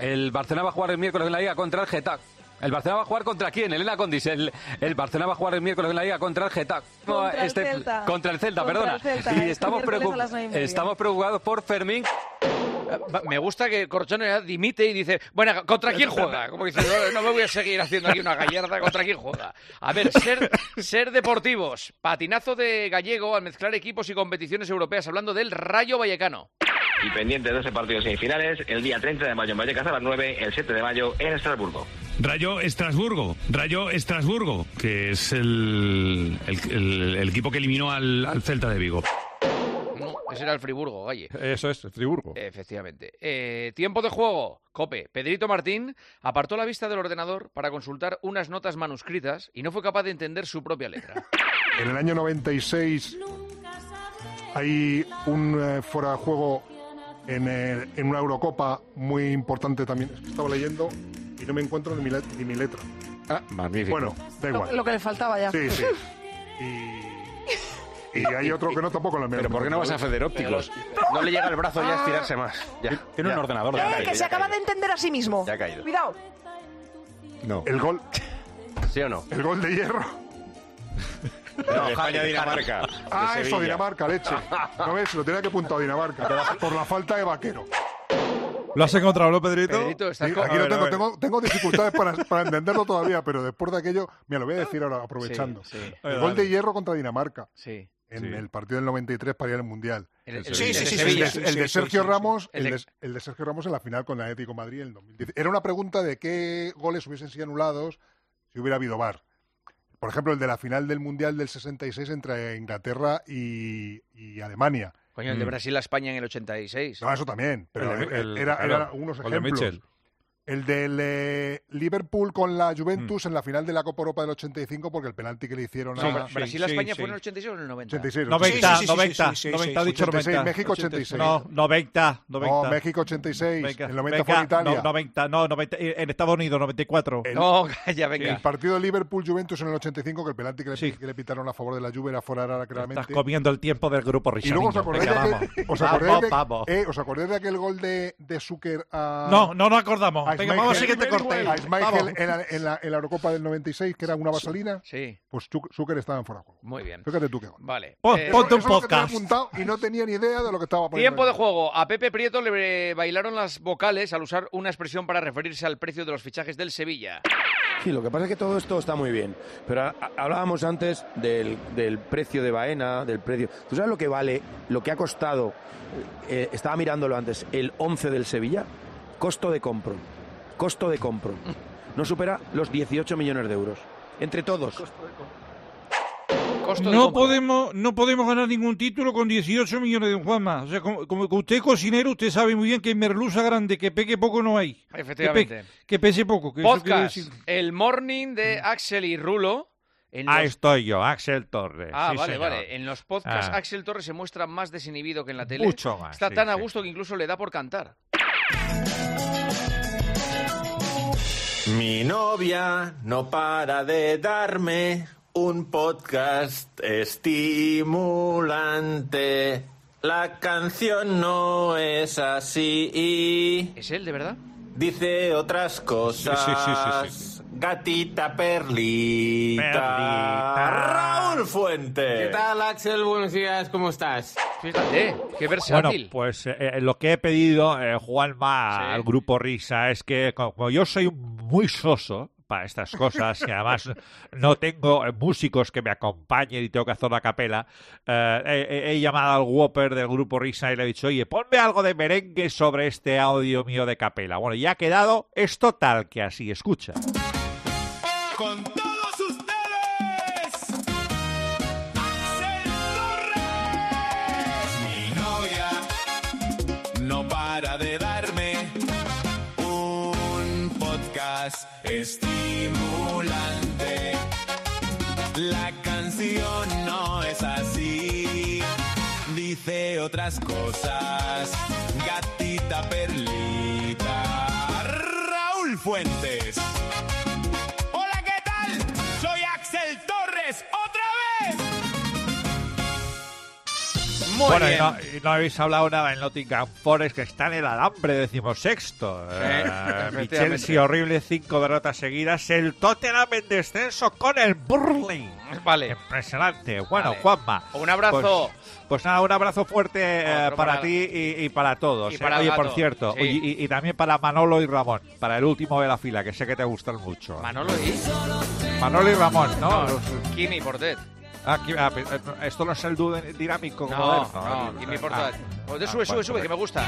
Getafe. ¿El Barcelona va a jugar contra quién? Elena Condis. El Barcelona va a jugar el miércoles en la Liga contra el Getafe. Contra el Celta, perdona. Y estamos preocupados por Fermín. Me gusta que Corchone ya dimite y dice, bueno, ¿contra quién juega? Como dice, no me voy a seguir haciendo aquí una gallarda, ¿contra quién juega? A ver, ser deportivos. Patinazo de Gallego al mezclar equipos y competiciones europeas, hablando del Rayo Vallecano. Y pendiente de 12 partidos semifinales, el día 30 de mayo en Vallecas a las 9, el 7 de mayo en Estrasburgo. Rayo Estrasburgo, que es el equipo que eliminó al Celta de Vigo. No, ese era el Friburgo, Galle. Eso es, el Friburgo. Efectivamente. Tiempo de juego. Cope. Pedrito Martín apartó la vista del ordenador para consultar unas notas manuscritas y no fue capaz de entender su propia letra. En el año 96 hay un fuera de juego en una Eurocopa muy importante también. Estaba leyendo y no me encuentro ni mi letra. Magnífico. Bueno, da igual. Lo que le faltaba ya. Sí. Y hay otro que no tampoco lo. ¿Pero por qué no vas a Federópticos? No le llega el brazo ya a estirarse más. Tiene un ordenador. Que se acaba de entender a sí mismo. Ya ha caído. Cuidado. No. El gol. ¿Sí o no? El gol de Hierro. No, España-Dinamarca. Eso, Dinamarca, leche. ¿No ves? Lo tenía que apuntar Dinamarca. Por la falta de Vaquero. ¿Lo has encontrado, no, Pedrito? Sí, aquí lo tengo dificultades para entenderlo todavía, pero después de aquello, mira, lo voy a decir ahora, aprovechando. El gol de Hierro contra Dinamarca. En el partido del 93 para ir al Mundial. El de Sergio Ramos, el de Sergio Ramos en la final con el Atlético de Madrid en el 2010. Era una pregunta de qué goles hubiesen sido anulados si hubiera habido VAR. Por ejemplo, el de la final del Mundial del 66 entre Inglaterra y Alemania. Coño, el de Brasil a España en el 86. No, eso también, pero eran unos ejemplos. El del Liverpool con la Juventus en la final de la Copa Europa del 85, porque el penalti que le hicieron a... ¿Brasil a España fue en el 86 o en el 90? 86. 90, dicho 86, México 86. No, 90. No, México 86, el 90 fue en Italia. 90, en Estados Unidos, 94. Ya venga. El partido Liverpool-Juventus en el 85, que el penalti que le pitaron a favor de la Juve era fuera claramente. Estás comiendo el tiempo del grupo Richard. Y luego ¿os acordáis de aquel gol de Zucker a... No nos acordamos. Venga, vamos a siguiente corte. A Schmeichel en la Eurocopa del 96, que era una vaselina. Sí. Pues Zucker estaba en fuera de juego. Muy bien. Fíjate tú qué gol. Vale. Ponte un podcast. Y no tenía ni idea de lo que estaba poniendo. Tiempo de juego. A Pepe Prieto le bailaron las vocales al usar una expresión para referirse al precio de los fichajes del Sevilla. Sí, lo que pasa es que todo esto está muy bien. Pero hablábamos antes del precio de Baena, del precio... ¿Tú sabes lo que vale, lo que ha costado? Estaba mirándolo antes, el 11 del Sevilla. Costo de compro. No supera los 18 millones de euros. Entre todos. No podemos ganar ningún título con 18 millones de Juanma. O sea, como usted es cocinero, usted sabe muy bien que en merluza grande, que peque poco no hay. Efectivamente. Que pese poco. Podcast, el morning de Axel y Rulo. Ahí estoy yo, Axel Torres. Sí, vale. En los podcasts Axel Torres se muestra más desinhibido que en la tele. Mucho más. Está tan a gusto que incluso le da por cantar. Mi novia no para de darme un podcast estimulante. La canción no es así. ¿Es él, de verdad? Dice otras cosas. Sí. Gatita Perlita. Raúl Fuentes. ¿Qué tal, Axel? Buenos días, ¿cómo estás? Fíjate, qué versátil. Bueno, pues lo que he pedido, Juanma, al grupo Risa, es que como yo soy muy soso para estas cosas, y además no tengo músicos que me acompañen y tengo que hacer la capela, he llamado al Whopper del grupo Risa y le he dicho, oye, ponme algo de merengue sobre este audio mío de capela. Bueno, ya ha quedado, es total que así, escucha. Con todos ustedes, Axel Torres. Mi novia no para de darme un podcast estimulante. La canción no es así, dice otras cosas. Gatita Perlita. Raúl Fuentes. Bueno, y no habéis hablado nada en Nottingham Forest, que está en el alambre decimosexto. Chelsea horrible, 5 derrotas seguidas. El Tottenham en descenso con el Burnley. Vale. Impresionante. Bueno, Juanma. Un abrazo. Pues nada, un abrazo fuerte para ti y para todos. Oye, por cierto, y también para Manolo y Ramón, para el último de la fila, que sé que te gustan mucho. Manolo y Ramón, ¿no? Kimi Portet. Esto no es el dúo dinámico moderno. No, Kimi Portet. Sube, que me gusta.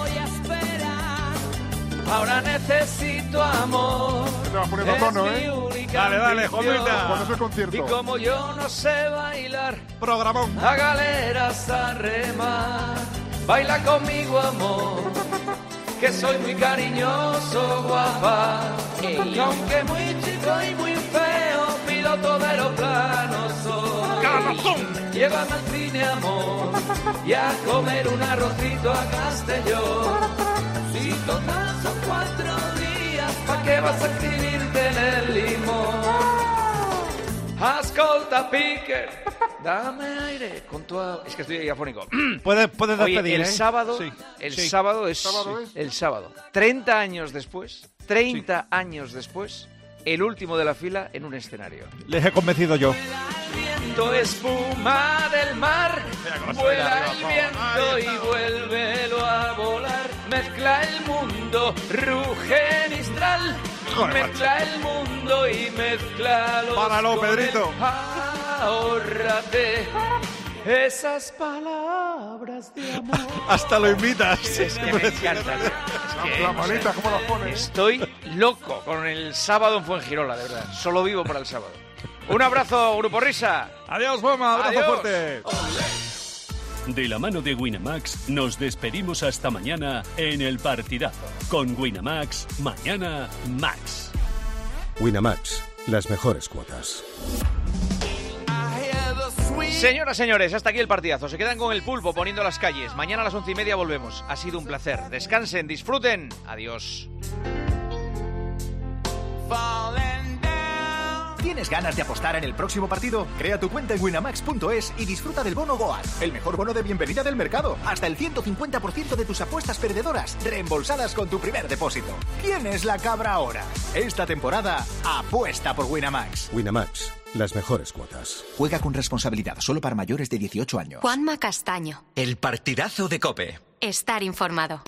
Ahora necesito amor. Te vas poniendo tono, ¿eh? Dale, Juanita. Cuando es el concierto. Y como yo no sé bailar, programón. A galeras a remar. Baila conmigo, amor, que soy muy cariñoso, guapa. Y aunque muy chico y muy feo, piloto de aeroplano soy. Llévame al cine, amor, y a comer un arrocito a Castellón. Si total son 4 días, ¿pa' qué vas a escribirte en el limón? Ascolta, Piquer, dame aire con tu... Es que estoy afónico. Puedes despedir, el sábado, el sábado, 30 años después, años después, el último de la fila en un escenario. Les he convencido yo. Viento, espuma del mar, vuela el viento y vuélvelo a volar. Mezcla el mundo, ruge Mistral. Mezcla el mundo y mezcla los... Páralo, Pedrito. Ahórrate esas palabras de amor. Hasta lo imitas. Es que me encanta. La manita, ¿cómo las pones? Estoy loco con el sábado en Fuengirola, de verdad. Solo vivo para el sábado. Un abrazo, Grupo Risa. Adiós, Juanma. Abrazo Adiós. fuerte. De la mano de Winamax nos despedimos hasta mañana en El Partidazo. Con Winamax, mañana Max. Winamax, las mejores cuotas. Señoras, señores, hasta aquí el partidazo. Se quedan con el pulpo poniendo las calles. Mañana a las 11:30 volvemos. Ha sido un placer. Descansen, disfruten. Adiós. ¿Tienes ganas de apostar en el próximo partido? Crea tu cuenta en winamax.es y disfruta del bono Goal, el mejor bono de bienvenida del mercado. Hasta el 150% de tus apuestas perdedoras reembolsadas con tu primer depósito. ¿Quién es la cabra ahora? Esta temporada, apuesta por Winamax. Winamax, las mejores cuotas. Juega con responsabilidad, solo para mayores de 18 años. Juanma Castaño. El partidazo de COPE. Estar informado.